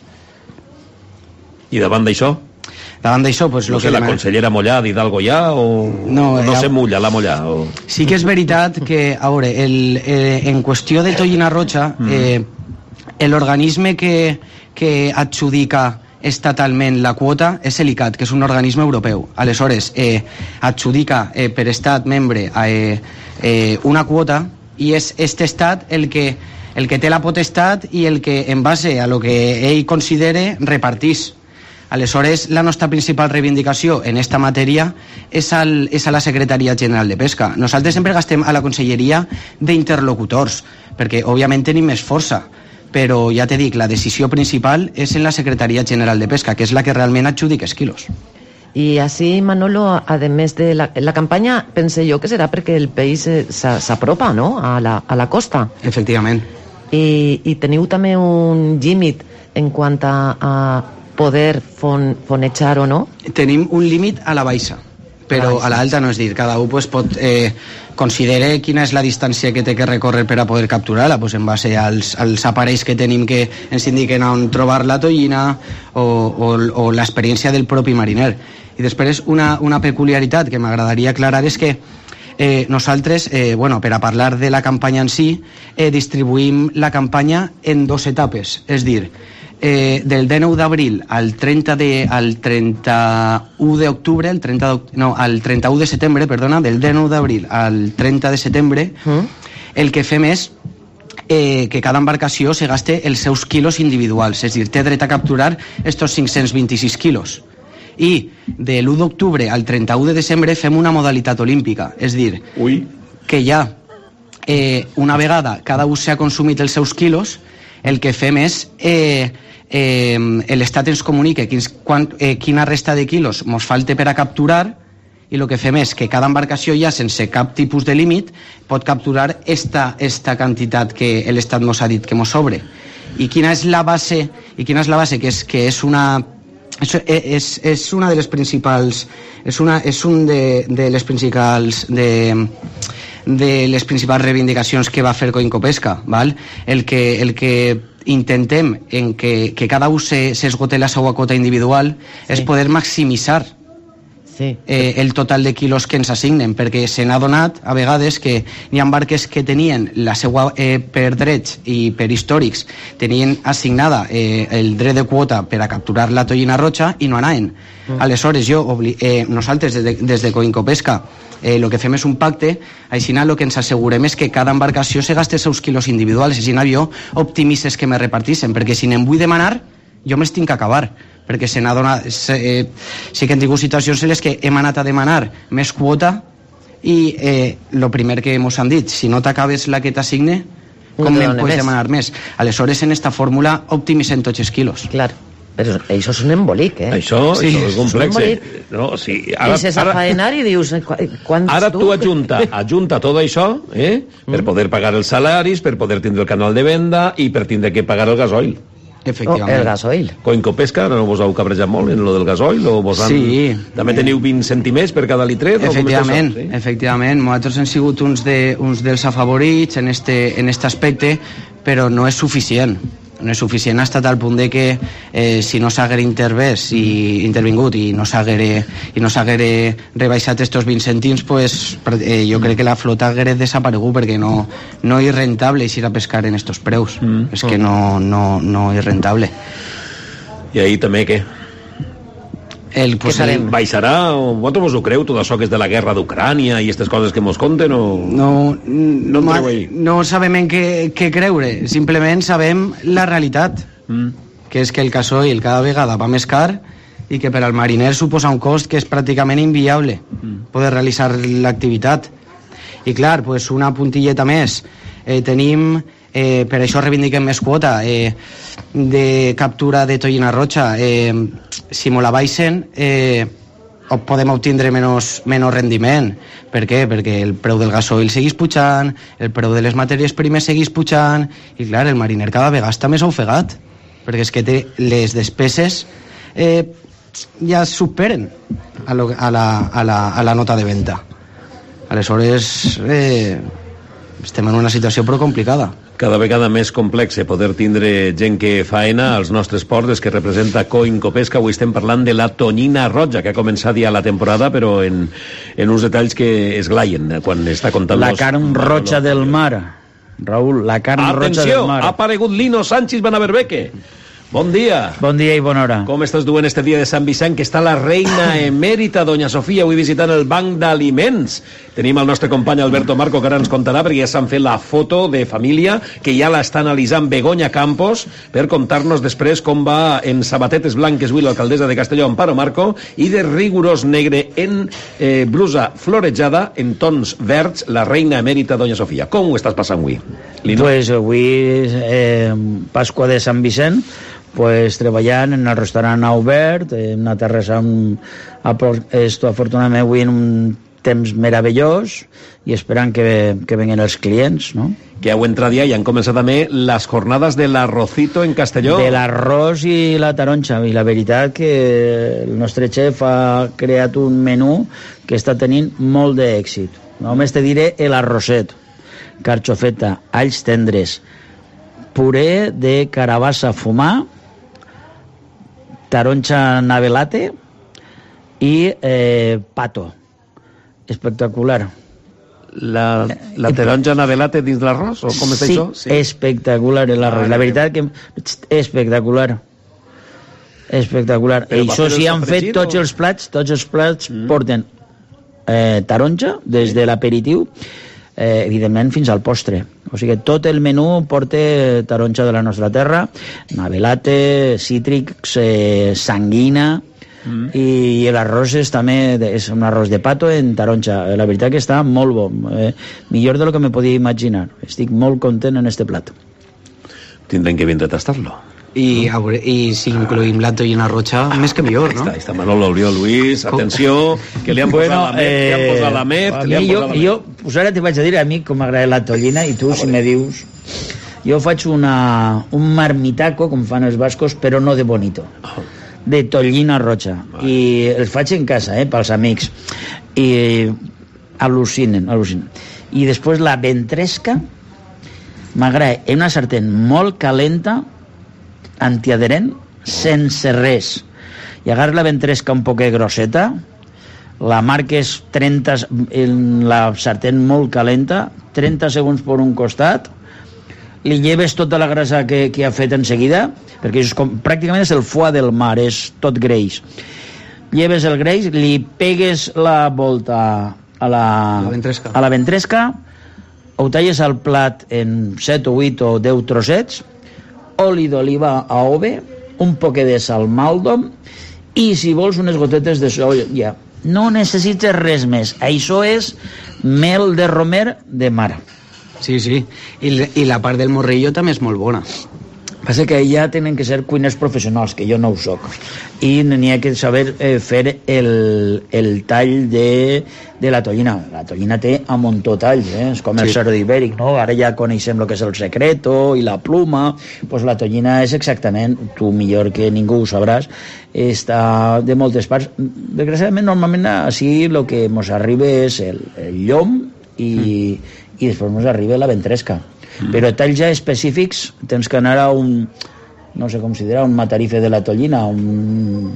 I davant d'això? Davant d'això, pues, no lo sé, que la demana... consellera Mollà, Hidalgo ja, o no, o no eh, se mulla la Mollà? O... Sí que és veritat que, a veure, el, eh, en qüestió de tonyina roja, eh, l'organisme que, que adjudica estatalment la quota és l'I C A T, que és un organisme europeu. Aleshores, eh, adjudica eh, per estat membre eh, eh, una quota i és aquest estat el que el que té la potestat i el que, en base a lo que ell considere, repartís. Aleshores, la nostra principal reivindicació en esta matèria és, al, és a la Secretaria General de Pesca. Nosaltres sempre gastem a la Conselleria d'interlocutors, perquè, òbviament, tenim més força, però, ja te dic, la decisió principal és en la Secretaria General de Pesca, que és la que realment adjudica els quilos. Y así, Manolo, además de la, la campaña, pensé yo que será porque el país s'apropa, ¿no?, a la, a la costa. Efectivament. I, i teniu també un límit en quant a, a poder fon, fonejar o no? Tenim un límit a la baixa, però a l'alta no, és dir, cada un pues, pot eh, considerar quina és la distància que té que recórrer per a poder capturar-la, pues, en base als, als aparells que tenim que ens indiquen on trobar la tonyina o, o, o l'experiència del propi mariner. I després una, una peculiaritat que m'agradaria aclarar és que Eh, nosaltres, eh, bueno, per a parlar de la campanya en si, eh, distribuïm la campanya en dos etapes, és dir, eh, del dinou d'abril al trenta de, al trenta-u d'octubre, el trenta, no, al trenta-u de setembre, perdona, del dinou d'abril al trenta de setembre, mm. el que fem és eh, que cada embarcació se gaste els seus quilos individuals, és dir, té dret a capturar estos cinc-cents vint-i-sis quilos. I de l'u d'octubre al trenta-u de desembre fem una modalitat olímpica, és dir, Ui. que ja eh, una vegada cada un s'ha consumit els seus quilos, el que fem és eh, eh, l'Estat ens comunica quins, quan, eh, quina resta de quilos ens falta per a capturar, i el que fem és que cada embarcació ja sense cap tipus de límit pot capturar esta, esta quantitat que l'Estat ens ha dit que ens sobre. I quina és la base? I quina és la base? Que és, que és una... És, és, és una de les principals és, una, és un de, de les principals de, de les principals reivindicacions que va fer Coincopesca, val? El que, el que intentem en que, que cada un s'esgote la seva quota individual sí. és poder maximitzar sí. eh, el total de quilos que ens assignen, perquè se n'ha donat a vegades que hi ha barques que tenien la seva, eh, per drets i per històrics, tenien assignada eh, el dret de quota per a capturar la tonyina roja i no anaven. Mm. Aleshores, jo, eh, nosaltres des de, des de Coincopesca el eh, que fem és un pacte, així el que ens assegurem és que cada embarcació se gaste els seus quilos individuals, així jo optimistes que me repartissen, perquè si n'en vull demanar, jo me'ls tinc que acabar, perquè se n'ha donat, se, eh, sí que hem tingut situacions en les que hem anat a demanar més quota i eh, lo primer que ens han dit, si no t'acabes la que t'assigne, com no me'n pots demanar més? Aleshores, en esta fórmula optimitzen tots els quilos. Clar, però això és un embolic, eh? Això, sí, això és complex. No, sí, ara, I se sap faenar i dius... Ara tu ajunta, ajunta tot això eh, per poder pagar els salaris, per poder tindre el canal de venda i per tindre que pagar el gasoil. Efectivament. Oh, el gasoil. Coincopesca, no vos heu cabrejat molt en lo del gasoil? O vos han... Sí. També teniu vint centimers per cada litret? Efectivament, sí? efectivament. Nosaltres hem sigut uns, de, uns dels afavorits en este, en este aspecte, però no és suficient. No és suficient, ha estat al punt de que eh, si no s'haguera intervès i intervingut i no s'haguera i no s'haguera rebaixat estos vint cèntims, pues, eh, jo crec que la flota haguera desaparegut, perquè no, no és rentable eixir a pescar en estos preus. Mm. És que no, no, no és rentable. I ahí també què? El, pues, el... Baixarà? O vosaltres vos ho creu, tot això que és de la guerra d'Ucrània i aquestes coses que mos conten? O... No, no, no, no sabem en què, què creure, simplement sabem la realitat, mm. que és que el gasoil cada vegada va més car i que per al mariner suposa un cost que és pràcticament inviable mm. poder realitzar l'activitat. I clar, pues una puntilleta més. Eh, tenim, eh, per això reivindiquem més quota, eh, de captura de tollina roja. Eh, si me la baixen, eh, podem obtindre menys, menys rendiment. Per què? Perquè el preu del gasoil seguís pujant, el preu de les matèries primes seguís pujant, i clar, el mariner cada vegada està més ofegat, perquè és que té les despeses eh, ja superen a, lo, a, la, a, la, a la nota de venda. Aleshores, eh, estem en una situació prou complicada. Cada vegada més complex poder tindre gent que faena als nostres ports, és que representa Coincopesca. Avui estem parlant de la tonyina roja, que ha començat ja la temporada, però en, en uns detalls que es glaien quan està comptant... La carn roja del mar, Raül, la carn roja del mar. Atenció, ha aparegut Lino Sánchez Benaberbeque. Bon dia. Bon dia i bona hora. Com estàs duent este dia de Sant Vicent, que està la reina emèrita, doña Sofia, avui visitant el banc d'aliments? Tenim el nostre company Alberto Marco, que ara ens contarà, perquè ja s'han fet la foto de família, que ja l'està analitzant Begoña Campos, per contar-nos després com va en sabatetes blanques avui l'alcaldessa de Castelló, Amparo Marco, i de rigorós negre en eh, blusa florejada, en tons verds, la reina emèrita, doña Sofia. Com ho estàs passant avui? Lino? Pues avui, eh, Pasqua de Sant Vicent, pues treballant en el restaurant obert, en una terrassa amb, esto, afortunadament avui en un temps meravellós i esperant que, que venguen els clients, no? Que heu entrat ja i han començat també les jornades de l'arrocito en Castelló. De l'arròs i la taronja, i la veritat que el nostre xef ha creat un menú que està tenint molt d'èxit. Només te diré l'arrosset, carxofeta, alls tendres, puré de carabassa fumar, taronja navelate i eh, pato. Espectacular. La, la taronja navelate dins l'arròs? O com és sí, això? Sí, espectacular l'arròs. Ah, la veritat que espectacular. Espectacular. I això sí han fet tots o... els plats, tots els plats mm. porten eh, taronja des de l'aperitiu, eh, evidentment fins al postre. O sigui que tot el menú porta taronja de la nostra terra, navelate, cítrics, eh, sanguina, mm. i l'arròs és també és un arròs de pato en taronja. La veritat que està molt bo, eh, millor de lo que me podia imaginar. Estic molt content en este plat. Tindrem que vindre a tastar-lo. I, i si incluïm la tollina roja, més que millor, no? Està, està Manolo, Oriol, Luis, atenció, que li han posat bueno, la met, eh, li han posat la met, li han jo, posat la met. Jo, pues ara te vaig a dir a mi com m'agrada la tollina, i tu, ah, si me dius... Jo faig una, un marmitaco, com fan els bascos, però no de bonito, oh. de tollina roja. Vale. I el faig en casa, eh, pels amics. I al·lucinen, al·lucinen. I després la ventresca m'agrada en una sartén molt calenta, antiadherent, sense res. I agarres la ventresca un poquet grosseta, la marques trenta, en la sartén molt calenta, trenta segons per un costat, li lleves tota la grasa que, que ha fet en seguida, perquè és com, pràcticament és el foie del mar, és tot greix. Lleves el greix, li pegues la volta a la, la ventresca, a la ventresca, ho talles al plat en set o vuit o deu trossets, oli d'oliva a ove, un poquet de salmaldo i, si vols, unes gotetes de soia. Ja. No necessites res més. Això és mel de romer de mar. Sí, sí. I, I la part del morrillo també és molt bona. Passa que ja tenen que ser cuiners professionals, que jo no ho soc, i n'hi ha que saber eh, fer el, el tall de, de la tonyina. La tonyina té a muntó talls, eh? És com el sí. cerdo ibèric, no? Ara ja coneixem el que és el secreto i la pluma, pues la tonyina és exactament, tu millor que ningú ho sabràs, està de moltes parts. Desgraciadament, normalment, així el que ens arriba és el, el llom i, mm. i després ens arriba la ventresca. Mm. Però talls ja específics tens que anar a un, no sé com si dirà, un matarife de la tonyina, un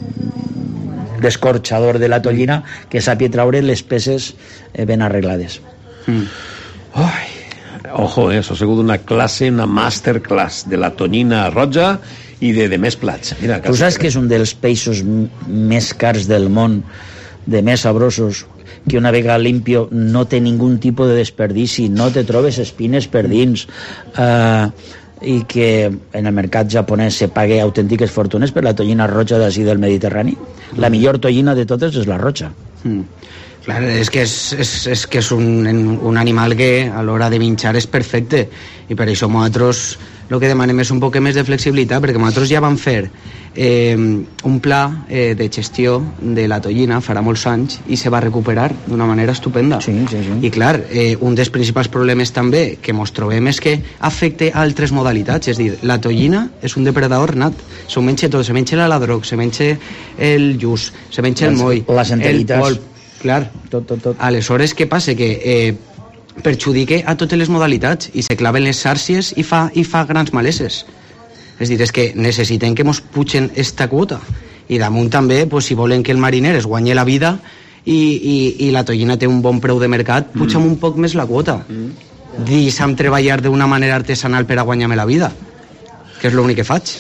descorxador de la tonyina que sàpia traure les peces ben arreglades. Mm. Ai, ojo, eh, això ha sigut una classe, una masterclass de la tonyina roja i de, de més plats. Mira, tu saps que és un dels peixos més cars del món, de més sabrosos, que una vegada limpio no té ningun tipus de desperdici, no te trobes espines per dins, eh, i que en el mercat japonès se pague autèntiques fortunes per la tonyina roja d'ací del Mediterrani. La millor tonyina de totes és la roja. Mm. Clar, és que és, és, és, que és un, un animal que a l'hora de menjar és perfecte, i per això nosaltres el que demanem és un poc més de flexibilitat, perquè nosaltres ja vam fer eh, un pla eh, de gestió de la tonyina farà molts anys i se va recuperar d'una manera estupenda. Sí, sí, sí. I clar, eh, un dels principals problemes també que ens trobem és que afecta altres modalitats, és a dir, la tonyina és un depredador nat, s'ho menja tot, se menja l'aladroc, se menja el lluç, se menja el moll, el polp, clar, tot, tot, tot. Aleshores, què passa? Que eh, perjudica a totes les modalitats i se claven les xàrcies i fa, i fa grans maleses. És dir, és que necessitem que mos pugen esta quota, i damunt també, pues, si volen que el mariner es guanyi la vida i, i, i la tonyina té un bon preu de mercat, pugem mm. un poc més la quota. Mm. Deixa'm treballar d'una manera artesanal per a guanyar-me la vida, que és l'únic que faig.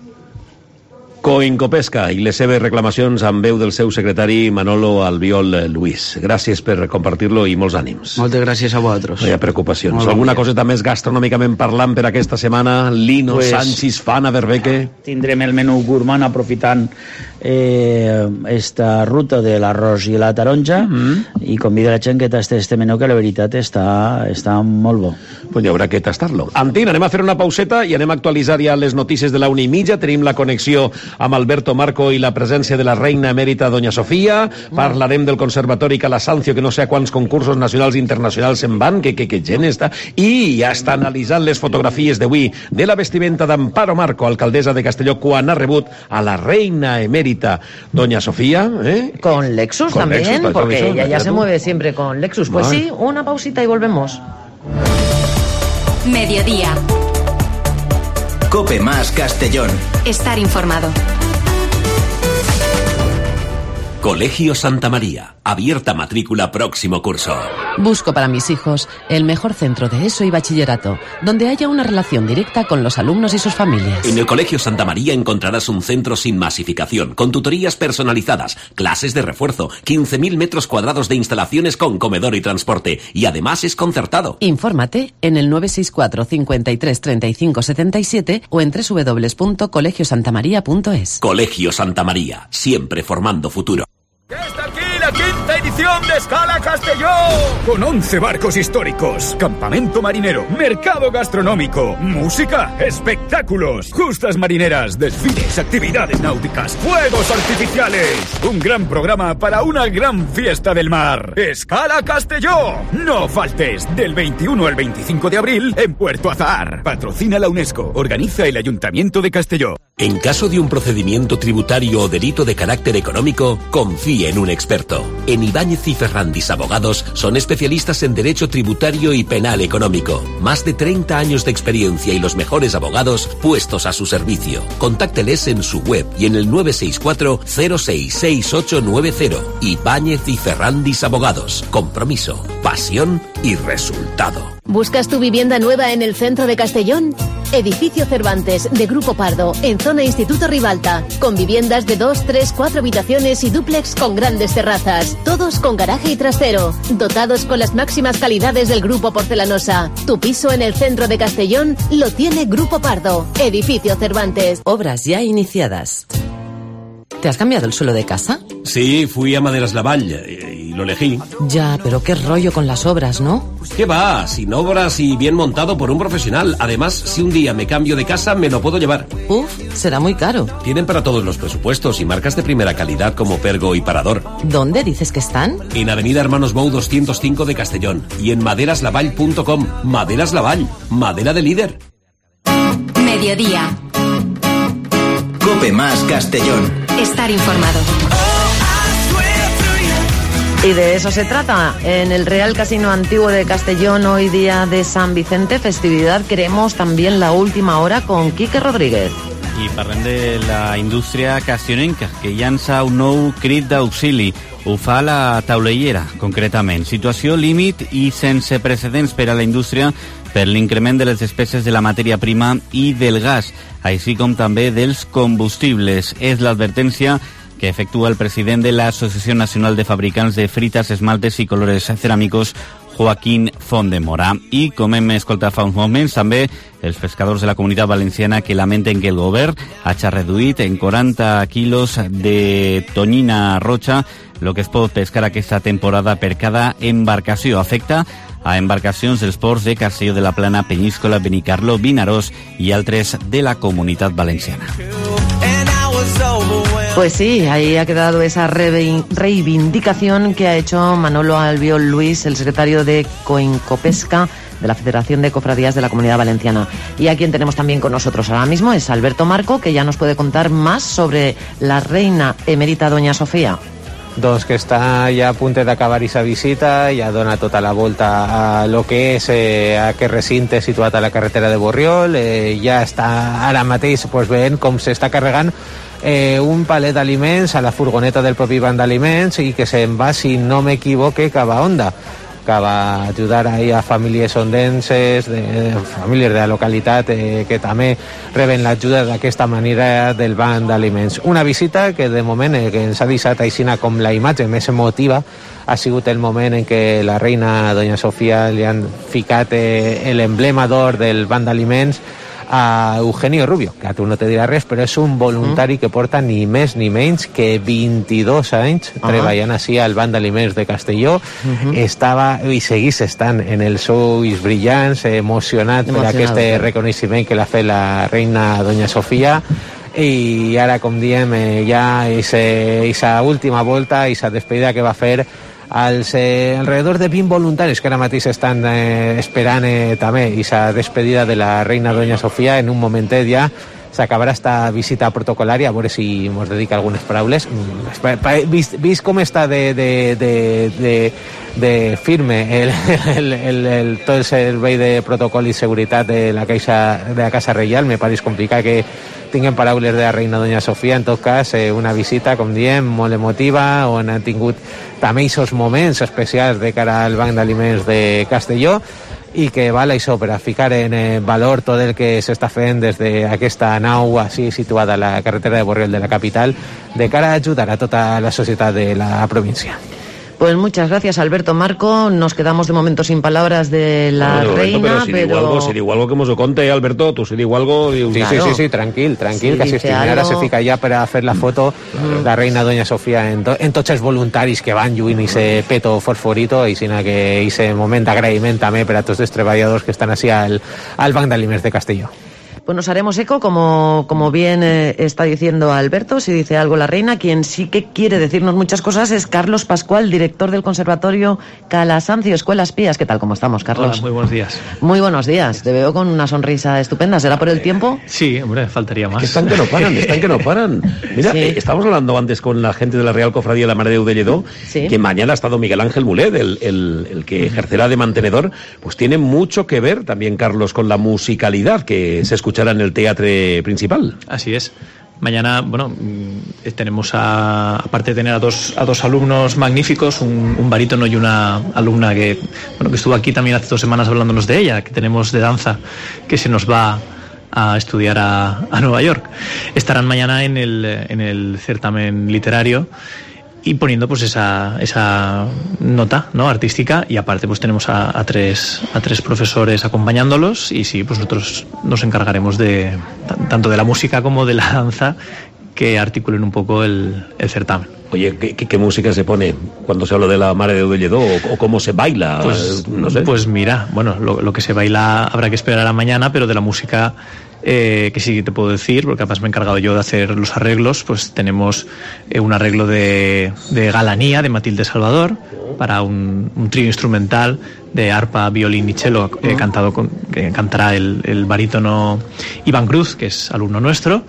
Coincopesca i les seves reclamacions amb veu del seu secretari Manolo Albiol Luis. Gràcies per compartir-lo i molts ànims. Moltes gràcies a vosaltres. No hi ha preocupacions. Molt Alguna coseta més gastronòmicament parlant per aquesta setmana? Lino pues, Sanchis, Fana, Berbeque? Tindrem el menú gourmand aprofitant eh, esta ruta de l'arròs i la taronja, mm-hmm. i convido la gent que tasti este menú, que la veritat està, està molt bo. Pues hi haurà que tastar-lo. Antín, anem a fer una pauseta i anem a actualitzar ja les notícies de la una i mitja. Tenim la connexió amb Alberto Marco i la presència de la reina emèrita Doña Sofia. Parlarem del Conservatori Calasancio, que no sé a quants concursos nacionals i internacionals se'n van, que, que, que gent està, i ja està analitzant les fotografies d'avui de la vestimenta d'Amparo Marco, alcaldessa de Castelló, quan ha rebut a la reina emèrita Doña Sofía. ¿eh? Con Lexus con también, Lexus, porque ella ya se mueve siempre con Lexus. Pues vale. Sí, una pausita y volvemos. Mediodía. Cope más Castellón. Estar informado. Colegio Santa María. Abierta matrícula próximo curso. Busco para mis hijos el mejor centro de ESO y bachillerato, donde haya una relación directa con los alumnos y sus familias. En el Colegio Santa María encontrarás un centro sin masificación, con tutorías personalizadas, clases de refuerzo, quince mil metros cuadrados de instalaciones con comedor y transporte, y además es concertado. Infórmate en el nueve seis cuatro, cincuenta y tres, treinta y cinco, setenta y siete o en doble u doble u doble u punto colegio santa maría punto es. Colegio Santa María, siempre formando futuro. ¡Está aquí la quinta edición de Escala Castellón! Con once barcos históricos, campamento marinero, mercado gastronómico, música, espectáculos, justas marineras, desfiles, actividades náuticas, fuegos artificiales. Un gran programa para una gran fiesta del mar. ¡Escala Castellón! No faltes, del veintiuno al veinticinco de abril en Puerto Azahar. Patrocina la UNESCO, organiza el Ayuntamiento de Castelló. En caso de un procedimiento tributario o delito de carácter económico, confíe en un experto. En Ibáñez y Ferrandis Abogados son especialistas en derecho tributario y penal económico. Más de treinta años de experiencia y los mejores abogados puestos a su servicio. Contácteles en su web y en el nueve seis cuatro, cero seis seis ocho nueve cero. Ibáñez y Ferrandis Abogados. Compromiso, pasión y resultado. ¿Buscas tu vivienda nueva en el centro de Castellón? Edificio Cervantes, de Grupo Pardo, en zona Instituto Ribalta, con viviendas de dos, tres, cuatro habitaciones y dúplex con grandes terrazas, todos con garaje y trastero, dotados con las máximas calidades del Grupo Porcelanosa. Tu piso en el centro de Castellón lo tiene Grupo Pardo, Edificio Cervantes. Obras ya iniciadas. ¿Te has cambiado el suelo de casa? Sí, fui a Maderas Lavall y lo elegí. Ya, pero qué rollo con las obras, ¿no? ¿Qué va? Sin obras y bien montado por un profesional. Además, si un día me cambio de casa, me lo puedo llevar. Uf, será muy caro. Tienen para todos los presupuestos y marcas de primera calidad como Pergo y Parador. ¿Dónde dices que están? En Avenida Hermanos Bou doscientos cinco de Castellón y en maderaslavall punto com. Maderas Lavall, madera de líder. Mediodía. Cope más Castellón. Estar informado. Y de eso se trata. En el Real Casino Antiguo de Castellón, hoy día de San Vicente, festividad, queremos también la última hora con Quique Rodríguez. I parlem de la indústria castellonenca, que llança un nou crit d'auxili. Ho fa la taulellera, concretament. Situació límit i sense precedents per a la indústria per l'increment de les despeses de la matèria prima i del gas, així com també dels combustibles. És l'advertència que efectua el president de l'Associació Nacional de Fabricants de Frites, Esmaltes i Colores Ceràmicos, Joaquín Fondemora. I, com hem escoltat fa uns moments, també els pescadors de la Comunitat Valenciana que lamenten que el govern hagi reduït en quaranta quilos de tonyina roja el que es pot pescar aquesta temporada per cada embarcació. Afecta a embarcacions dels ports de Castelló de la Plana, Peñíscola, Benicarló, Vinaròs i altres de la Comunitat Valenciana. Pues sí, ahí ha quedado esa reivindicación que ha hecho Manolo Albiol Luis, el secretario de Coincopesca de la Federación de Cofradías de la Comunidad Valenciana. Y a quien tenemos también con nosotros ahora mismo es Alberto Marco, que ya nos puede contar más sobre la reina emèrita Doña Sofía. Doncs que està ja a punt d'acabar aquesta visita, ja dona tota la volta a lo que és eh, aquest recinte situat a la carretera de Borriol, eh, ja està ara mateix pues, veient com s'està carregant eh, un palet d'aliments a la furgoneta del propi banc d'aliments i que se'n va, si no m'equivoque, cap a Onda, que va ajudar ahí a famílies ondenses, de, de famílies de la localitat eh, que també reben l'ajuda d'aquesta manera del banc d'aliments. Una visita que de moment eh, que ens ha deixat aixina com la imatge més emotiva ha sigut el moment en què la reina Doña Sofía li han ficat eh, l'emblema d'or del banc d'aliments a Eugenio Rubio, que a tu no te dirà res, però és un voluntari mm. que porta ni més ni menys que vint-i-dos anys ah. treballant així al banc d'aliments de Castelló. Mm-hmm. Estava i seguís estant en els ulls brillants, emocionat per aquest sí. reconeixement que l'ha fet la reina Doña Sofía. I ara, com diem, eh, ja aquesta última volta, aquesta despedida que va fer als eh, alrededor de vint voluntaris que ara mateix estan eh, esperant eh, també aquesta despedida de la reina Doña Sofía. En un momentet ja s'acabarà esta visita protocolària, a veure si ens dedica algunes paraules. Vist, vist com està de, de, de, de, de firme el, el, el, el, tot el servei de protocol i seguretat de la, caixa, de la Casa Reial, me pareix complicat que tinguem paraules de la reina Doña Sofía. En tot cas, eh, una visita, com diem, molt emotiva, on han tingut també aquests moments especials de cara al banc d'aliments de Castelló i que val això per a ficar en eh, valor tot el que s'està fent des d'aquesta nau així situada a la carretera de Borriol de la capital de cara a ajudar a tota la societat de la província. Pues muchas gracias, Alberto Marco. Nos quedamos de momento sin palabras de la bueno, reina, Alberto, pero... Si pero... digo algo, si digo algo que mos ho conte, Alberto, tu si digo algo... Diu... Sí, claro. sí, sí, sí, tranquil, tranquil, sí, que si estimera algo... se fica ja per a fer la foto mm. la reina Doña Sofía en, to, en tots els voluntaris que van lluint i se peto fosforito i sinó que ese moment d'agraïment també per a tots els treballadors que estan així al, al banc d'aliments de Castelló. Pues nos haremos eco, como, como bien eh, está diciendo Alberto, si dice algo la reina. Quien sí que quiere decirnos muchas cosas es Carlos Pascual, director del Conservatorio Calasancio, Escuelas Pías. ¿Qué tal? ¿Cómo estamos, Carlos? Hola, muy buenos días. Muy buenos días. Te veo con una sonrisa estupenda. ¿Será por el tiempo? Sí, hombre, faltaría más. Es que están que no paran, están que no paran. Mira, sí. eh, estábamos hablando antes con la gente de la Real Cofradía de la Mare de de Lledó, sí. que mañana ha estado Miguel Ángel Mulet, el, el, el que ejercerá de mantenedor. Pues tiene mucho que ver también, Carlos, con la musicalidad que se escuchará en el teatro principal. Así es. Mañana, bueno, tenemos a, aparte de tener a dos, a dos alumnos magníficos, un, un barítono y una alumna que, bueno, que estuvo aquí también hace dos semanas hablándonos de ella, que tenemos de danza, que se nos va a estudiar a, a Nueva York. Estarán mañana en el, en el certamen literario y poniendo pues esa, esa nota, ¿no?, artística, y aparte pues tenemos a, a tres a tres profesores acompañándolos, y sí, pues nosotros nos encargaremos de tanto de la música como de la danza, que articulen un poco el, el certamen. Oye, ¿qué, qué, ¿qué música se pone cuando se habla de la Mare de Déu de Lledó? ¿O, o cómo se baila? Pues, no sé. Pues mira, bueno, lo, lo que se baila habrá que esperar a la mañana, pero de la música eh, que sí te puedo decir, porque además me he encargado yo de hacer los arreglos, pues tenemos eh, un arreglo de, de Galanía, de Matilde Salvador, para un, un trío instrumental de arpa, violín y cello, eh, cantado con, que cantará el, el barítono Iván Cruz, que es alumno nuestro.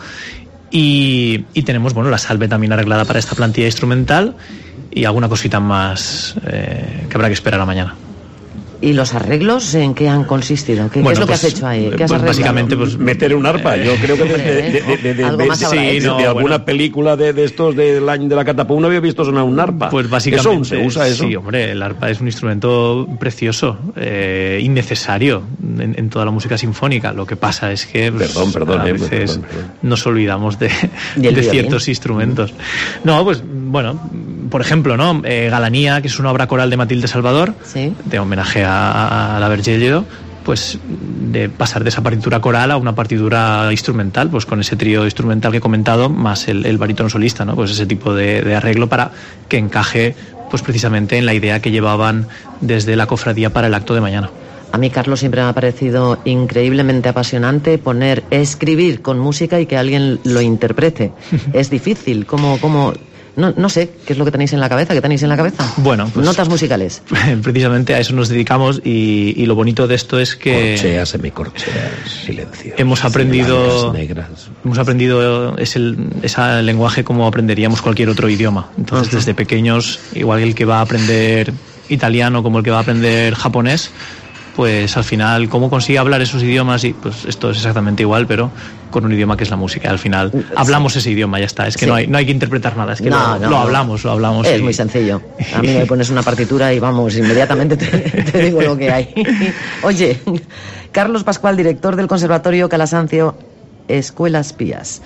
Y, y tenemos, bueno, la salve también arreglada para esta plantilla instrumental y alguna cosita más eh, que habrá que esperar a mañana. ¿Y los arreglos en qué han consistido? ¿Qué, bueno, ¿qué es lo pues, que has hecho ahí? ¿Qué has pues básicamente pues meter un arpa. Yo creo que de, de, de, de, de, algo de, más de, habrá sí, hecho. no, de alguna bueno. película de, de estos del año de la catapum no había visto sonar un arpa. Pues básicamente ¿Eso se usa eso? Sí, hombre, el arpa es un instrumento precioso, eh, innecesario en, en toda la música sinfónica. Lo que pasa es que pues, perdón, perdón, a eh, veces perdón, perdón. nos olvidamos de, de ciertos instrumentos. No, pues bueno, por ejemplo, ¿no? Eh, Galanía, que es una obra coral de Matilde Salvador, ¿sí? De homenaje a, a la Verge de Lledó, pues de pasar de esa partitura coral a una partitura instrumental, pues con ese trío instrumental que he comentado, más el, el barítono solista, ¿no? Pues ese tipo de, de arreglo para que encaje pues precisamente en la idea que llevaban desde la cofradía para el acto de mañana. A mí, Carlos, siempre me ha parecido increíblemente apasionante poner, escribir con música y que alguien lo interprete. Es difícil, como... como No, no sé, ¿qué es lo que tenéis en la cabeza? ¿Qué tenéis en la cabeza? Bueno, pues, notas musicales. Precisamente a eso nos dedicamos y, y lo bonito de esto es que... Corchea, semicorchea, silencio. Hemos aprendido... Negras. Hemos aprendido ese, ese lenguaje como aprenderíamos cualquier otro idioma. Entonces, uh-huh. desde pequeños, igual el que va a aprender italiano como el que va a aprender japonés, pues al final, ¿cómo consigue hablar esos idiomas? Y pues esto es exactamente igual, pero con un idioma que es la música. Al final, hablamos ese idioma, ya está. Es que sí. no, hay, no hay que interpretar nada, es que no, lo, no, lo hablamos, lo hablamos. Es y... muy sencillo. A mí me pones una partitura y vamos, inmediatamente te, te digo lo que hay. Oye, Carlos Pascual, director del Conservatorio Calasancio Escuelas Pías.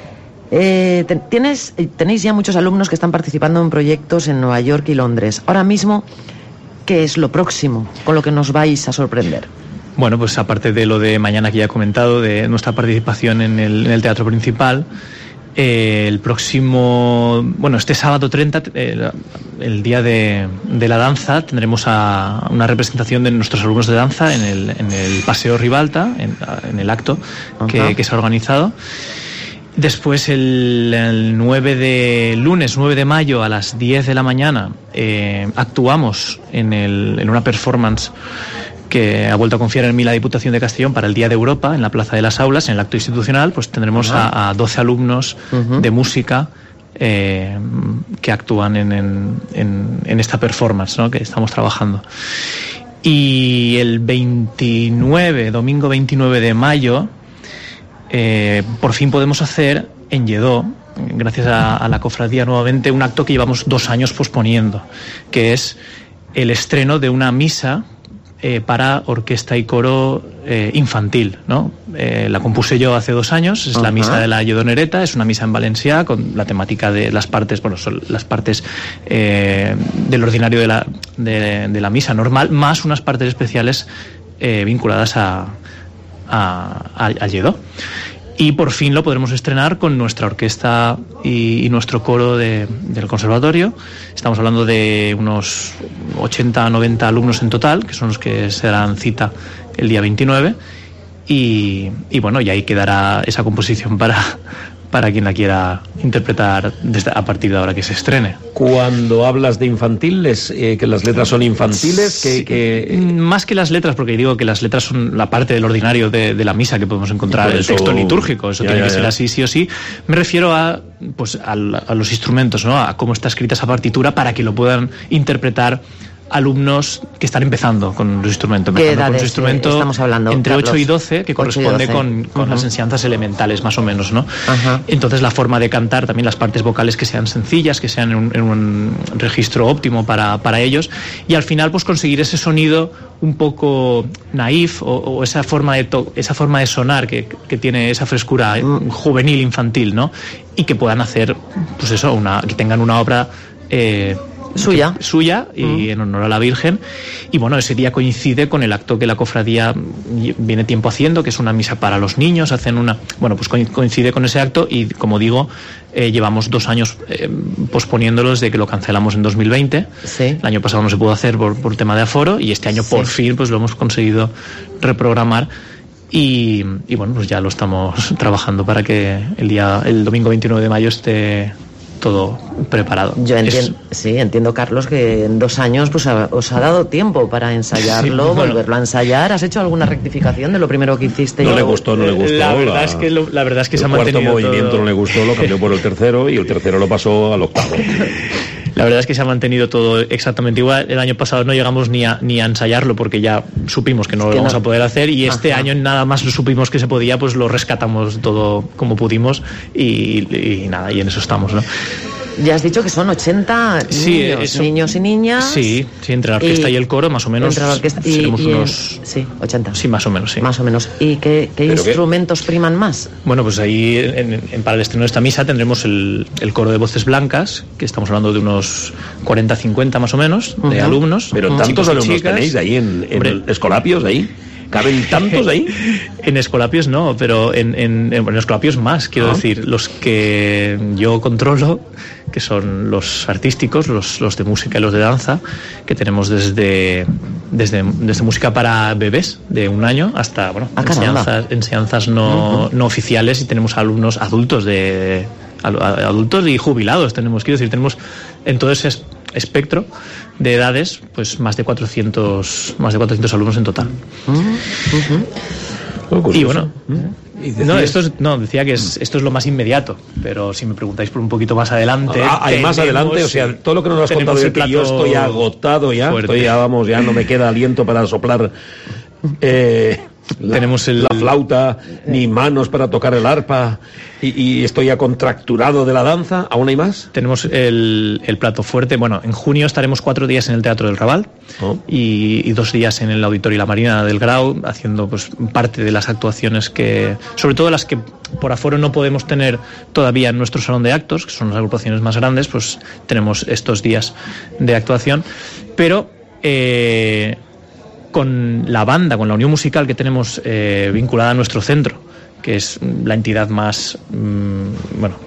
Eh, tienes, tenéis ya muchos alumnos que están participando en proyectos en Nueva York y Londres. Ahora mismo, ¿qué es lo próximo con lo que nos vais a sorprender? Bueno, pues aparte de lo de mañana que ya he comentado, de nuestra participación en el, en el Teatro Principal, eh, el próximo, bueno, este sábado treinta, eh, el día de, de la danza, tendremos a una representación de nuestros alumnos de danza en el, en el Paseo Ribalta, en, en el acto que, que se ha organizado. Después, el, el nueve de lunes nueve de mayo a las diez de la mañana, eh, actuamos en, el, en una performance que ha vuelto a confiar en mí la Diputación de Castellón para el Día de Europa, en la Plaza de las Aulas, en el acto institucional. Pues tendremos uh-huh. a, a doce alumnos uh-huh. de música eh, que actúan en, en, en, en esta performance, ¿no?, que estamos trabajando. Y el veintinueve, domingo veintinueve de mayo, eh, por fin podemos hacer en Lledó, gracias a, a la cofradía nuevamente, un acto que llevamos dos años posponiendo, que es el estreno de una misa Eh, para orquesta y coro eh, infantil, ¿no? Eh, la compuse yo hace dos años, es uh-huh. la misa de la Lledonereta, es una misa en valencià con la temática de las partes, bueno, son las partes eh, del ordinario de la, de, de la misa normal, más unas partes especiales eh, vinculadas a, a, a, a Lledó. Y por fin lo podremos estrenar con nuestra orquesta y, y nuestro coro de, del conservatorio. Estamos hablando de unos ochenta a noventa alumnos en total, que son los que se darán cita el día veintinueve. Y, y bueno, y ahí quedará esa composición para, para quien la quiera interpretar desde, a partir de ahora que se estrene. Cuando hablas de infantiles, eh, que las letras son infantiles, que, que... Más que las letras, porque digo que las letras son la parte del ordinario de, de la misa que podemos encontrar en el texto litúrgico, eso ya, tiene ya, que ser ya. así sí o sí. Me refiero a, pues, a, a los instrumentos, ¿no?, a cómo está escrita esa partitura para que lo puedan interpretar alumnos que están empezando con los instrumentos. ¿Qué edades con los instrumentos estamos hablando? Entre Carlos? ocho y doce, que corresponde doce. con, con uh-huh. las enseñanzas elementales, más o menos, ¿no? Uh-huh. Entonces la forma de cantar, también las partes vocales que sean sencillas, que sean en un, en un registro óptimo para, para ellos, y al final pues conseguir ese sonido un poco naif, o, o esa forma de to- esa forma de sonar que, que tiene esa frescura uh-huh. juvenil, infantil, ¿no? Y que puedan hacer, pues eso, una, que tengan una obra eh, suya suya y mm. en honor a la Virgen. Y bueno, ese día coincide con el acto que la cofradía viene tiempo haciendo, que es una misa para los niños. Hacen una, bueno, pues coincide con ese acto y, como digo, eh, llevamos dos años eh, posponiéndolo desde que lo cancelamos en dos mil veinte. Sí. El año pasado no se pudo hacer por, por tema de aforo y este año Sí. por fin pues lo hemos conseguido reprogramar. Y, y bueno, pues ya lo estamos trabajando para que el día el domingo veintinueve de mayo esté todo preparado. Yo entiendo, Es- sí, entiendo, Carlos, que en dos años pues a- os ha dado tiempo para ensayarlo, Sí, bueno. volverlo a ensayar. ¿Has hecho alguna rectificación de lo primero que hiciste? No le gustó, no le gustó. La verdad es que lo- la verdad es que el se ha cuarto mantenido movimiento todo- no le gustó, lo cambió por el tercero y el tercero lo pasó al octavo. La verdad es que se ha mantenido todo exactamente igual. El año pasado no llegamos ni a, ni a ensayarlo porque ya supimos que no lo Que íbamos no. a poder hacer y este Ajá. año nada más lo supimos que se podía, pues lo rescatamos todo como pudimos y, y nada, y en eso estamos, ¿no? Ya has dicho que son ochenta Sí, niños, eso- niños y niñas. Sí, sí, entre la orquesta y, el coro más o menos Entre la orquesta y, seremos y- unos... Sí, ochenta. Sí, más o menos, sí. Más o menos. ¿Y qué, qué ¿Pero qué? instrumentos priman más? Bueno, pues ahí en, en- para el estreno de esta misa tendremos el, el coro de voces blancas, que estamos hablando de unos cuarenta cincuenta más o menos, de Ujú. alumnos. Pero chicos tantos y alumnos chicas. tenéis ahí en, en Hombre. el Escolapios, ahí. ¿Caben tantos ahí? En Escolapios no, pero en, en, en Escolapios más, quiero Ah. decir. Los que yo controlo, que son los artísticos, los, los de música y los de danza, que tenemos desde, desde, desde música para bebés de un año hasta bueno, Ah, caramba. enseñanzas, enseñanzas no, Ujú. no oficiales, y tenemos alumnos adultos de al- adultos y jubilados. Tenemos, quiero decir, tenemos en todo ese es- espectro de edades, pues más de cuatrocientos más de cuatrocientos alumnos en total. Y bueno, no, esto es, no, decía que es, esto es lo más inmediato, pero si me preguntáis por un poquito más adelante... Ah, hay más tenemos- adelante, o sea, todo lo que nos has tenemos contado el de que yo plato estoy agotado ya, fuerte. estoy ya, vamos, ya no me queda aliento para soplar eh, la, Tenemos el- la flauta, ni manos para tocar el arpa, y, y estoy ya contracturado de la danza. ¿Aún hay más? Tenemos el, el plato fuerte. Bueno, en junio estaremos cuatro días en el Teatro del Raval Oh. y, y dos días en el Auditorio La Marina del Grau, haciendo pues parte de las actuaciones que, sobre todo las que por aforo no podemos tener todavía en nuestro salón de actos, que son las agrupaciones más grandes, pues tenemos estos días de actuación. Pero eh, con la banda, con la unión musical que tenemos eh, vinculada a nuestro centro, que es la entidad más, mm, bueno,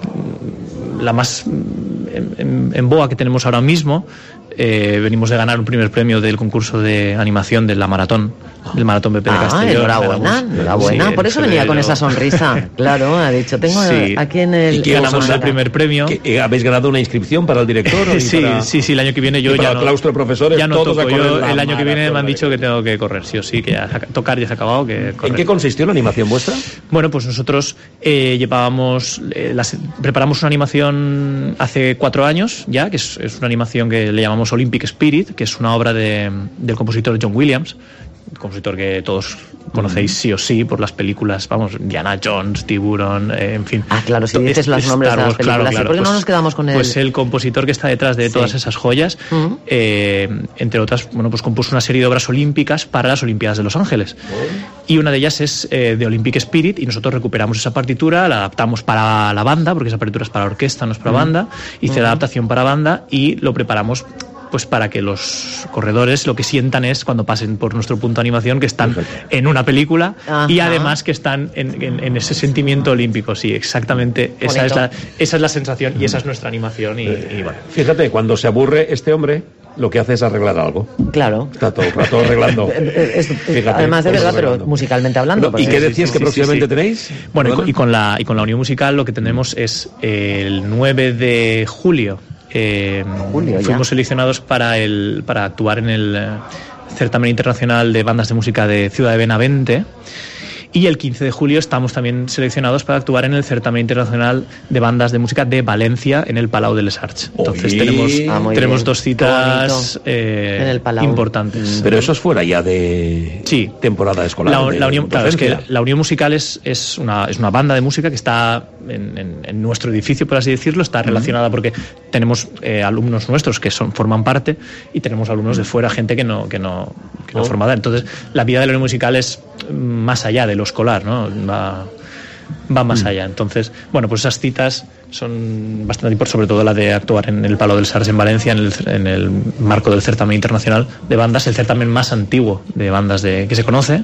la más mm, en, en- en boga que tenemos ahora mismo. Eh, venimos de ganar un primer premio del concurso de animación de la maratón, del maratón B P de Ah, Castellón. enhorabuena, Ganamos- enhorabuena. sí, Por en eso venía con febrero. esa sonrisa. Claro, ha dicho, tengo Sí. aquí en el... Y que ganamos el primer premio. ¿Que, eh, ¿Habéis ganado una inscripción para el director? y Sí, para- sí, sí, el año que viene y yo para ya el no, claustro de profesores, ya no todos a toco. correr Yo, la el año que viene me han maratón. dicho que tengo que correr, sí o sí, que ya se ha- tocar ya se ha acabado, que correr. ¿En qué consistió la animación vuestra? Bueno, pues nosotros eh, llevábamos, eh, las- preparamos una animación hace cuatro años ya, que es, es una animación que le llamamos Olympic Spirit, que es una obra de, del compositor John Williams, un compositor que todos conocéis sí o sí por las películas, vamos, Indiana Jones, Tiburón, eh, en fin. Ah, claro, si To- dices es- los nombres Star de las Wars, claro, películas, sí, claro, ¿por qué no pues- nos quedamos con él? Pues el compositor que está detrás de todas Sí. esas joyas, Ujú. eh, entre otras, bueno, pues compuso una serie de obras olímpicas para las Olimpiadas de Los Ángeles. Y una de ellas es eh, de Olympic Spirit, y nosotros recuperamos esa partitura, la adaptamos para la banda, porque esa partitura es para orquesta, no es para Ujú. banda. Hice Ujú. la adaptación para banda y lo preparamos pues para que los corredores lo que sientan es cuando pasen por nuestro punto de animación que están en una película y Ajá. además que están en, en- en ese sentimiento olímpico. Sí, exactamente. Esa es, Bonito. la, esa es la sensación y esa es nuestra animación. Y, y bueno. Fíjate, cuando se aburre este hombre, lo que hace es arreglar algo. Claro. Está todo el rato arreglando. Es- es- Fíjate, además de todo verdad, pero arreglando. musicalmente hablando. Bueno, ¿y porque- qué decías que próximamente tenéis? Bueno, y con, ¿Perdona? y con la, y con la Unión Musical lo que tenemos es el nueve de julio. eh, Julio, ya. fuimos seleccionados para, el, para actuar en el eh, Certamen Internacional de Bandas de Música de Ciudad de Benavente. Y el quince de julio estamos también seleccionados para actuar en el Certamen Internacional de Bandas de Música de Valencia en el Palau de les Arts. Entonces Oye. tenemos, Ah, muy tenemos bien. dos Qué citas bonito. eh, En el Palau. importantes. Pero eso es fuera ya de Sí. temporada escolar. La, de la unión, claro, es que docencia. la Unión Musical es, es, una, es una banda de música que está en, en- en nuestro edificio, por así decirlo. Está relacionada porque tenemos eh, alumnos nuestros que son, forman parte y tenemos alumnos de fuera, gente que no, que no, que no Oh. forma parte. Entonces, la vida de la Unión Musical es más allá de lo escolar, ¿no? Va, va más allá. Entonces, bueno, pues esas citas son bastante importantes, sobre todo la de actuar en el Palau del Sars en Valencia, en el, en el marco del certamen internacional de bandas, el certamen más antiguo de bandas de, que se conoce.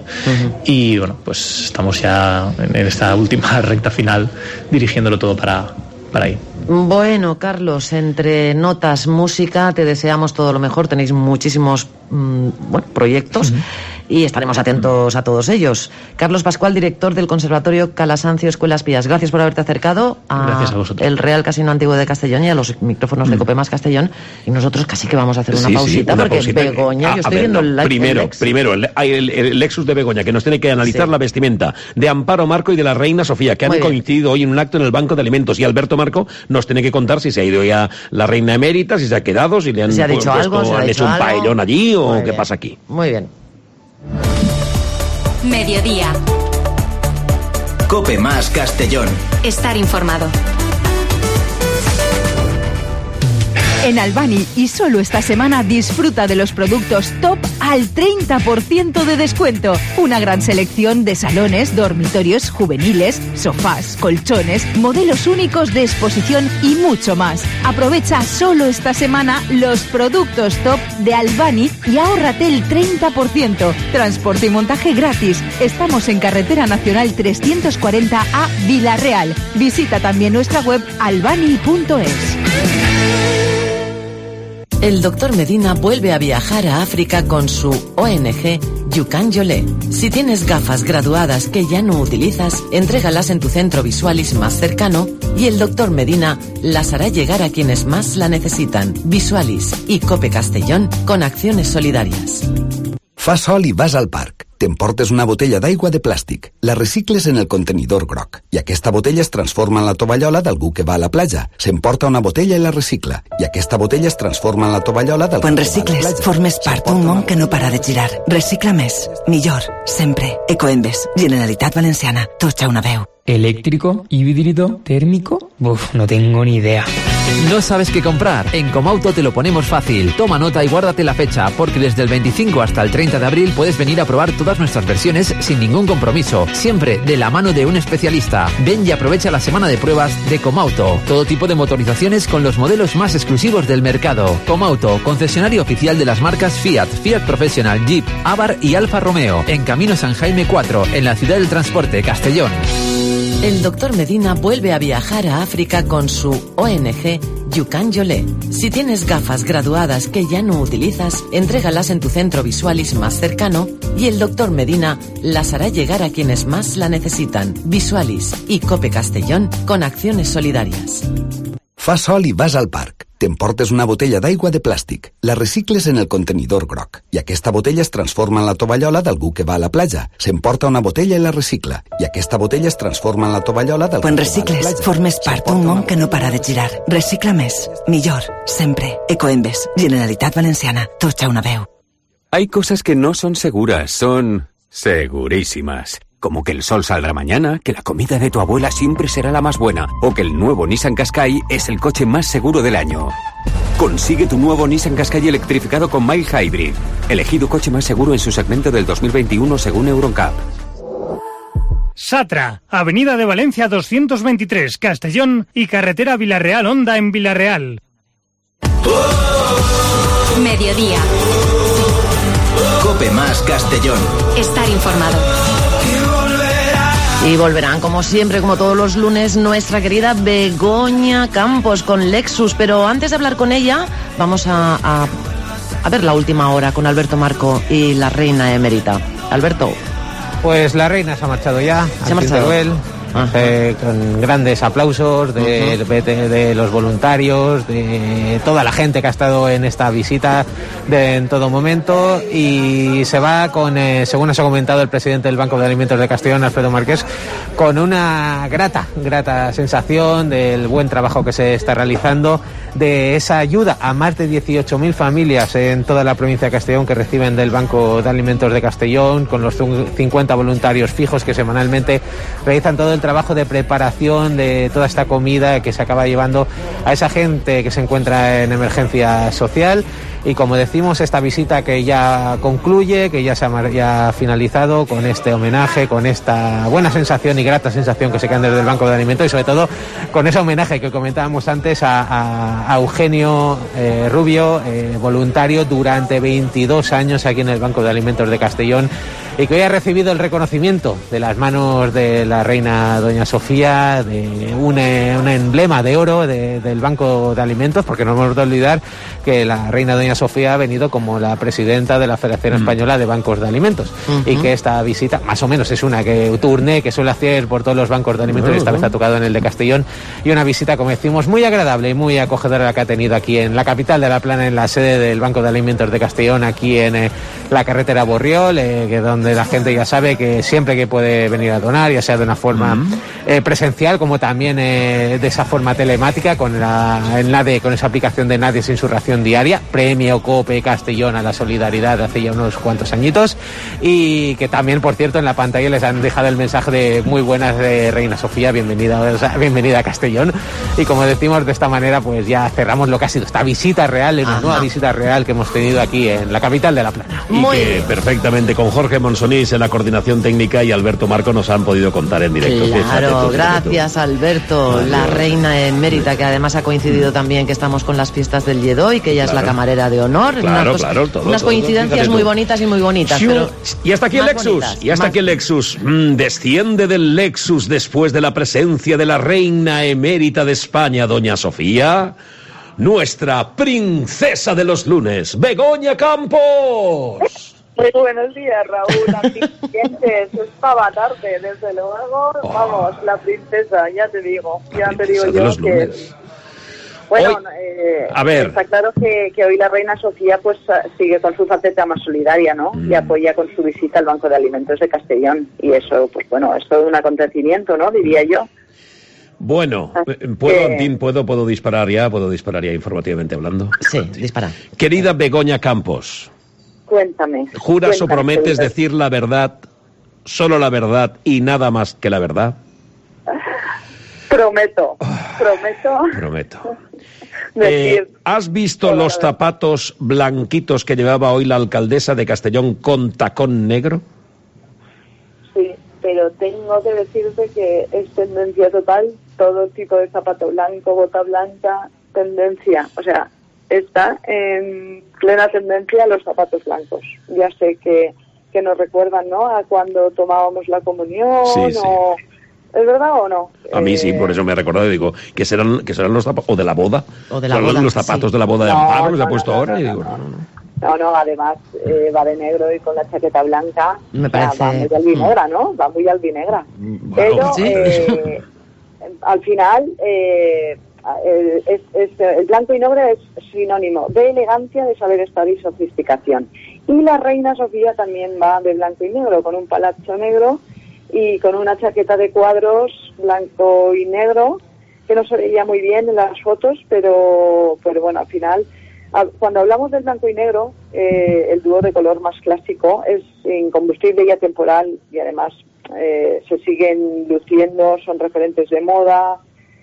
Y bueno, pues estamos ya en, en esta última recta final dirigiéndolo todo para, para ahí. Bueno, Carlos, entre notas, música, te deseamos todo lo mejor. Tenéis muchísimos mmm, bueno, proyectos. Uh-huh. Y estaremos atentos a todos ellos. Carlos Pascual, director del Conservatorio Calasancio Escuelas Pías. Gracias por haberte acercado a, Gracias a vosotros. el Real Casino Antiguo de Castellón y a los micrófonos mm. de Cope Más Castellón. Y nosotros casi que vamos a hacer una sí, pausita, sí, una porque pausita. Begoña, Ah, yo estoy ver, viendo no, el, el Primero, Lex. primero el, el, el Lexus de Begoña, que nos tiene que analizar sí. la vestimenta de Amparo Marco y de la Reina Sofía, que Muy han bien. coincidido hoy en un acto en el Banco de Alimentos. Y Alberto Marco nos tiene que contar si se ha ido ya la Reina Emérita, si se ha quedado, si le han, ¿Se ha dicho puesto, algo, se han ha hecho dicho un algo? paellón allí o Muy qué bien. pasa aquí. Muy bien. Mediodía. Cope Más Castellón. Estar informado. En Albani, y solo esta semana, disfruta de los productos top al treinta por ciento de descuento. Una gran selección de salones, dormitorios juveniles, sofás, colchones, modelos únicos de exposición y mucho más. Aprovecha solo esta semana los productos top de Albani y ahórrate el treinta por ciento. Transporte y montaje gratis. Estamos en Carretera Nacional trescientos cuarenta a Villarreal. Visita también nuestra web albani punto es. El doctor Medina vuelve a viajar a África con su O N G Yukan Yole. Si tienes gafas graduadas que ya no utilizas, entrégalas en tu centro Visualis más cercano y el doctor Medina las hará llegar a quienes más la necesitan. Visualis y Cope Castellón con acciones solidarias. Fas sol i vas al parc. T'emportes una botella d'aigua de plàstic, la recicles en el contenidor groc i aquesta botella es transforma en la tovallola d'algú que va a la platja. S'emporta una botella i la recicla i aquesta botella es transforma en la tovallola d'algú Quan que va a la recicles, platja. formes part d'un món que no para de girar. Recicla més, millor, sempre. Ecoembes, Generalitat Valenciana, tots a una veu. ¿Eléctrico? ¿Híbrido? ¿Térmico? Uf, no tengo ni idea. ¿No sabes qué comprar? En Comauto te lo ponemos fácil. Toma nota y guárdate la fecha, porque desde el veinticinco hasta el treinta de abril puedes venir a probar todas nuestras versiones sin ningún compromiso, siempre de la mano de un especialista. Ven y aprovecha la semana de pruebas de Comauto. Todo tipo de motorizaciones con los modelos más exclusivos del mercado. Comauto, concesionario oficial de las marcas Fiat, Fiat Professional, Jeep, Abarth y Alfa Romeo. En Camino San Jaime cuatro, en la ciudad del transporte, Castellón. El doctor Medina vuelve a viajar a África con su O N G Yukan Yole. Si tienes gafas graduadas que ya no utilizas, entrégalas en tu centro Visualis más cercano y el doctor Medina las hará llegar a quienes más la necesitan. Visualis y Cope Castellón con acciones solidarias. Fas sol i vas al parc. T'emportes una botella d'aigua de plàstic, la recicles en el contenidor groc i aquesta botella es transforma en la tovallola d'algú que va a la platja. S'emporta una botella i la recicla i aquesta botella es transforma en la tovallola d'algú Quan que va a la recicles, platja. formes part d'un món que no para de girar. Recicla més, millor, sempre. Ecoembes, Generalitat Valenciana, tots a una veu. Hay cosas que no son seguras, son segurísimas. Como que el sol saldrá mañana, que la comida de tu abuela siempre será la más buena, o que el nuevo Nissan Qashqai es el coche más seguro del año. Consigue tu nuevo Nissan Qashqai electrificado con Mild Hybrid, elegido coche más seguro en su segmento del dos mil veintiuno según Euroncap. Satra, Avenida de Valencia doscientos veintitrés, Castellón y Carretera Villarreal Honda en Villarreal. Mediodía. Cope Más Castellón. Estar informado. Y volverán, como siempre, como todos los lunes, nuestra querida Begoña Campos con Lexus. Pero antes de hablar con ella, vamos a, a, a ver la última hora con Alberto Marco y la reina emérita. Alberto. Pues la reina se ha marchado ya. Se ha marchado. Teruel, eh, con grandes aplausos de, uh-huh. de, de los voluntarios, de toda la gente que ha estado en esta visita de, en todo momento, y se va con, eh, según nos ha comentado el presidente del Banco de Alimentos de Castellón, Alfredo Marqués, con una grata, grata sensación del buen trabajo que se está realizando, de esa ayuda a más de dieciocho mil familias en toda la provincia de Castellón que reciben del Banco de Alimentos de Castellón, con los cincuenta voluntarios fijos que semanalmente realizan todo el trabajo de preparación de toda esta comida que se acaba llevando a esa gente que se encuentra en emergencia social. y como decimos, esta visita que ya concluye, que ya se ha ya finalizado con este homenaje, con esta buena sensación y grata sensación que se quedan desde el Banco de Alimentos, y sobre todo con ese homenaje que comentábamos antes a, a, a Eugenio eh, Rubio, eh, voluntario durante veintidós años aquí en el Banco de Alimentos de Castellón, y que hoy ha recibido el reconocimiento de las manos de la reina doña Sofía, de un, un emblema de oro de, del Banco de Alimentos, porque no hemos de olvidar que la reina doña Sofía ha venido como la presidenta de la Federación mm. Española de Bancos de Alimentos, uh-huh. y que esta visita, más o menos, es una que turné que suele hacer por todos los bancos de alimentos, uh-huh. y esta vez ha tocado en el de Castellón, y una visita, como decimos, muy agradable y muy acogedora la que ha tenido aquí en la capital de La Plana, en la sede del Banco de Alimentos de Castellón, aquí en eh, la carretera Borriol, eh, que donde la gente ya sabe que siempre que puede venir a donar, ya sea de una forma uh-huh. eh, presencial, como también eh, de esa forma telemática, con la el NADE, con esa aplicación de NADE sin su ración diaria, premio COPE Castellón a la solidaridad hace ya unos cuantos añitos, y que también, por cierto, en la pantalla les han dejado el mensaje de muy buenas de Reina Sofía, bienvenida, o sea, bienvenida a Castellón, y como decimos, de esta manera pues ya cerramos lo que ha sido esta visita real, una Ajá. nueva visita real que hemos tenido aquí en la capital de La Plana. Y muy que bien. Perfectamente con Jorge Monsonís en la coordinación técnica y Alberto Marco nos han podido contar en directo. Claro, tú, gracias tú. Alberto, Adiós. La reina emérita, que además ha coincidido también que estamos con las fiestas del Lledó y que ella claro. es la camarera de honor. Claro, unas, claro, todo, unas todo, coincidencias muy bonitas y muy bonitas. Sí, pero y hasta aquí el Lexus, bonitas, y hasta más... aquí el Lexus. Mm, desciende del Lexus después de la presencia de la reina emérita de España, doña Sofía, nuestra princesa de los lunes, Begoña Campos. Muy buenos días, Raúl, aquí clientes, es para tarde, desde luego, oh. vamos, la princesa, ya te digo, ya te digo yo que... Lunes. Bueno, hoy, eh, a ver. está claro que, que hoy la reina Sofía pues sigue con su faceta más solidaria, ¿no? Mm. Y apoya con su visita al Banco de Alimentos de Castellón, y eso, pues bueno, es todo un acontecimiento, ¿no? Diría yo. Bueno, ¿puedo, que... Antín, ¿puedo, ¿puedo disparar ya? ¿Puedo disparar ya informativamente hablando? Sí, dispara. Querida Begoña Campos. Cuéntame. ¿Juras cuéntame, o prometes cuéntame. decir la verdad, solo la verdad y nada más que la verdad? Prometo, prometo. Prometo. Eh, ¿Has visto los zapatos blanquitos que llevaba hoy la alcaldesa de Castellón con tacón negro? Sí, pero tengo que decirte que es tendencia total, todo tipo de zapato blanco, bota blanca, tendencia, o sea, está en plena tendencia los zapatos blancos. Ya sé que, que nos recuerdan, ¿no?, a cuando tomábamos la comunión, sí, sí. o... ¿Es verdad o no? A mí eh... sí, por eso me he recordado y digo, que serán, que serán los zapatos, o de la boda, o de la son boda, los zapatos sí. de la boda de no, Amparo, no, se ha no, puesto no, ahora no, y no, digo, no, no, no. No, no, además eh, va de negro y con la chaqueta blanca, me parece... o sea, va muy albinegra, ¿no? Va muy albinegra. Bueno, pero sí. eh, al final, eh, es, es, el blanco y negro es sinónimo de elegancia, de saber estar y sofisticación. Y la reina Sofía también va de blanco y negro, con un palacho negro y con una chaqueta de cuadros blanco y negro, que no se veía muy bien en las fotos, pero, pero bueno, al final, cuando hablamos del blanco y negro, eh, el dúo de color más clásico es incombustible y atemporal, y además eh, se siguen luciendo, son referentes de moda,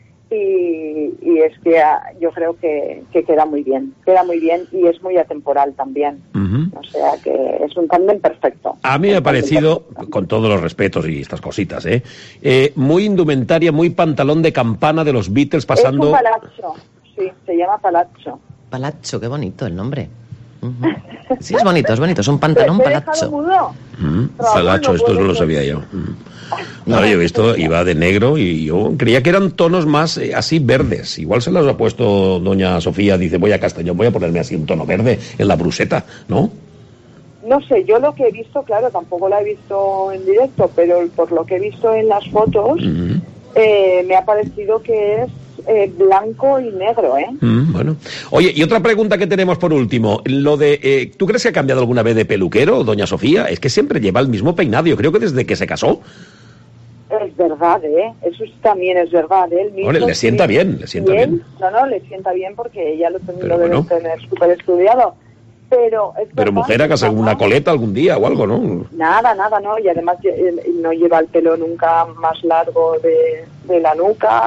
y, y es que ah, yo creo que, que queda muy bien, queda muy bien y es muy atemporal también. Uh-huh. O sea que es un tándem perfecto. A mí me ha parecido, con todos los respetos y estas cositas, ¿eh? Eh, muy indumentaria, muy pantalón de campana de los Beatles pasando... Es un palazzo, sí, se llama palazzo. Palazzo, qué bonito el nombre. Uh-huh. Sí, es bonito, es bonito, es un pantalón palazzo. Mm, palazzo, esto no lo sabía yo. Mm. No, yo he visto, iba de negro y yo creía que eran tonos más eh, así verdes. Igual se los ha puesto doña Sofía, dice, voy a Castellón, voy a ponerme así un tono verde en la bruseta, ¿no? No sé, yo lo que he visto, claro, tampoco la he visto en directo, pero por lo que he visto en las fotos, uh-huh. eh, me ha parecido que es eh, blanco y negro, ¿eh? Mm, bueno. Oye, y otra pregunta que tenemos por último, lo de, eh, ¿tú crees que ha cambiado alguna vez de peluquero, doña Sofía? Es que siempre lleva el mismo peinado, yo creo que desde que se casó. Es verdad, ¿eh? Eso también es verdad, ¿eh? Él mismo, Ole, le sienta sí, bien, le sienta bien. bien. No, no, le sienta bien porque ella lo, lo debe bueno. tener súper estudiado. Pero, es pero mujer, haga una coleta algún día o algo, ¿no? Nada, nada, ¿no? Y además no lleva el pelo nunca más largo de, de la nuca.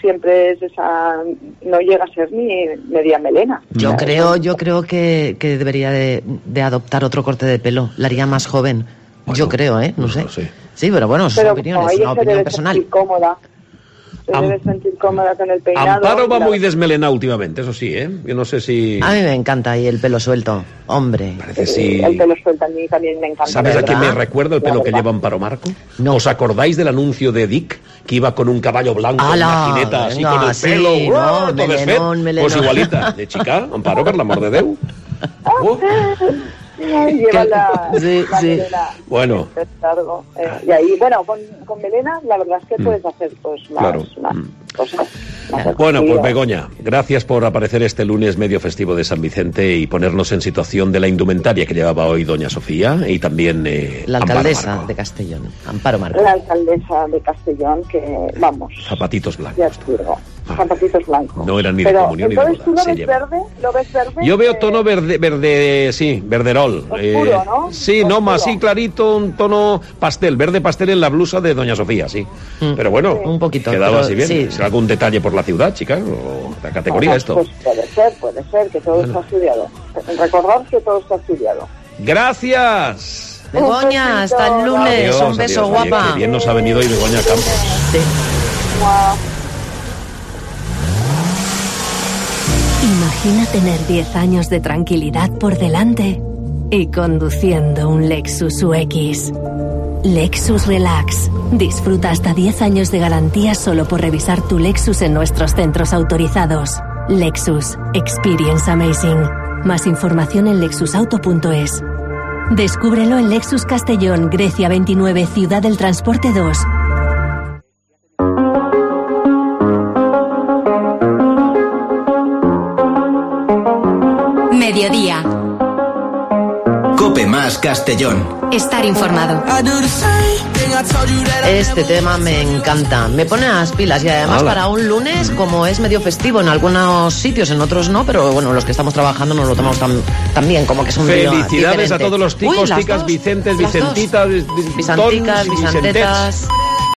siempre es esa, no llega a ser ni media melena. Yo o sea, creo, yo creo que, que debería de, de adoptar otro corte de pelo, la haría más joven. Bueno, yo creo, ¿eh? No, no sé. No sé. Sí, pero bueno, es pero, una opinión, no, es una se opinión debe personal. Sentir cómoda. Se Am- debe sentir cómoda con el peinado. Amparo va la... muy desmelenada últimamente, eso sí, ¿eh? Yo no sé si... A mí me encanta y el pelo suelto, hombre. Parece si... El pelo suelto a mí también me encanta. ¿Sabes a qué me ¿verdad? recuerda el pelo que lleva Amparo Marco? No. ¿Os acordáis del anuncio de Dick? Que iba con un caballo blanco en ¡Hala! una jineta, así Venga, con el sí, pelo, no, ¡guau! todo melenón, desfet. melenón. Pues igualita, de chica, Amparo, per l'amor de Déu. Uh. Ay, lleva la, sí, la sí. melena Bueno. largo. Eh, y ahí, bueno, con, con melena la verdad es que Mm. puedes hacer pues más, Claro. más cosas. más Bueno, pues efectivas. Begoña, gracias por aparecer este lunes medio festivo de San Vicente y ponernos en situación de la indumentaria que llevaba hoy doña Sofía y también eh, La Amparo alcaldesa Marco. de Castellón, Amparo Marco. La alcaldesa de Castellón, que vamos, Zapatitos blancos. ya te digo, zapatitos blancos. No eran ni de Pero comunión ni de entonces boda. tú lo se ves llevan. verde, lo ves verde. Yo veo eh, tono verde, verde, sí, verderol. Oscuro, ¿no? Sí, no, más así clarito, un tono pastel, verde pastel en la blusa de doña Sofía, sí. Pero bueno, un poquito. quedaba pero así bien. sí. ¿Será algún detalle por la ciudad, chicas? ¿O la categoría bueno, esto? Pues puede ser, puede ser, que todo está estudiado. Recordad que todo está estudiado. ¡Gracias! Begoña, hasta el lunes. Adiós, Un beso, adiós. Oye, guapa. qué bien nos ha venido hoy Begoña Campos. Sí. Imagina tener diez años de tranquilidad por delante y conduciendo un Lexus U X. Lexus Relax. Disfruta hasta diez años de garantía solo por revisar tu Lexus en nuestros centros autorizados. Lexus. Experience Amazing. Más información en lexus auto punto es. Descúbrelo en Lexus Castellón, Grecia veintinueve, Ciudad del Transporte dos. Mediodía. Cope más Castellón. Estar informado. Este tema me encanta, me pone a las pilas y además Hala. para un lunes, como es medio festivo en algunos sitios, en otros no, pero bueno, los que estamos trabajando nos lo tomamos tan, tan bien, como que es un día Felicidades diferente. a todos los ticos, Uy, las ticas, dos, Vicentes, las dos. Vicentitas, Visanticas, Vicentets. Visantetas.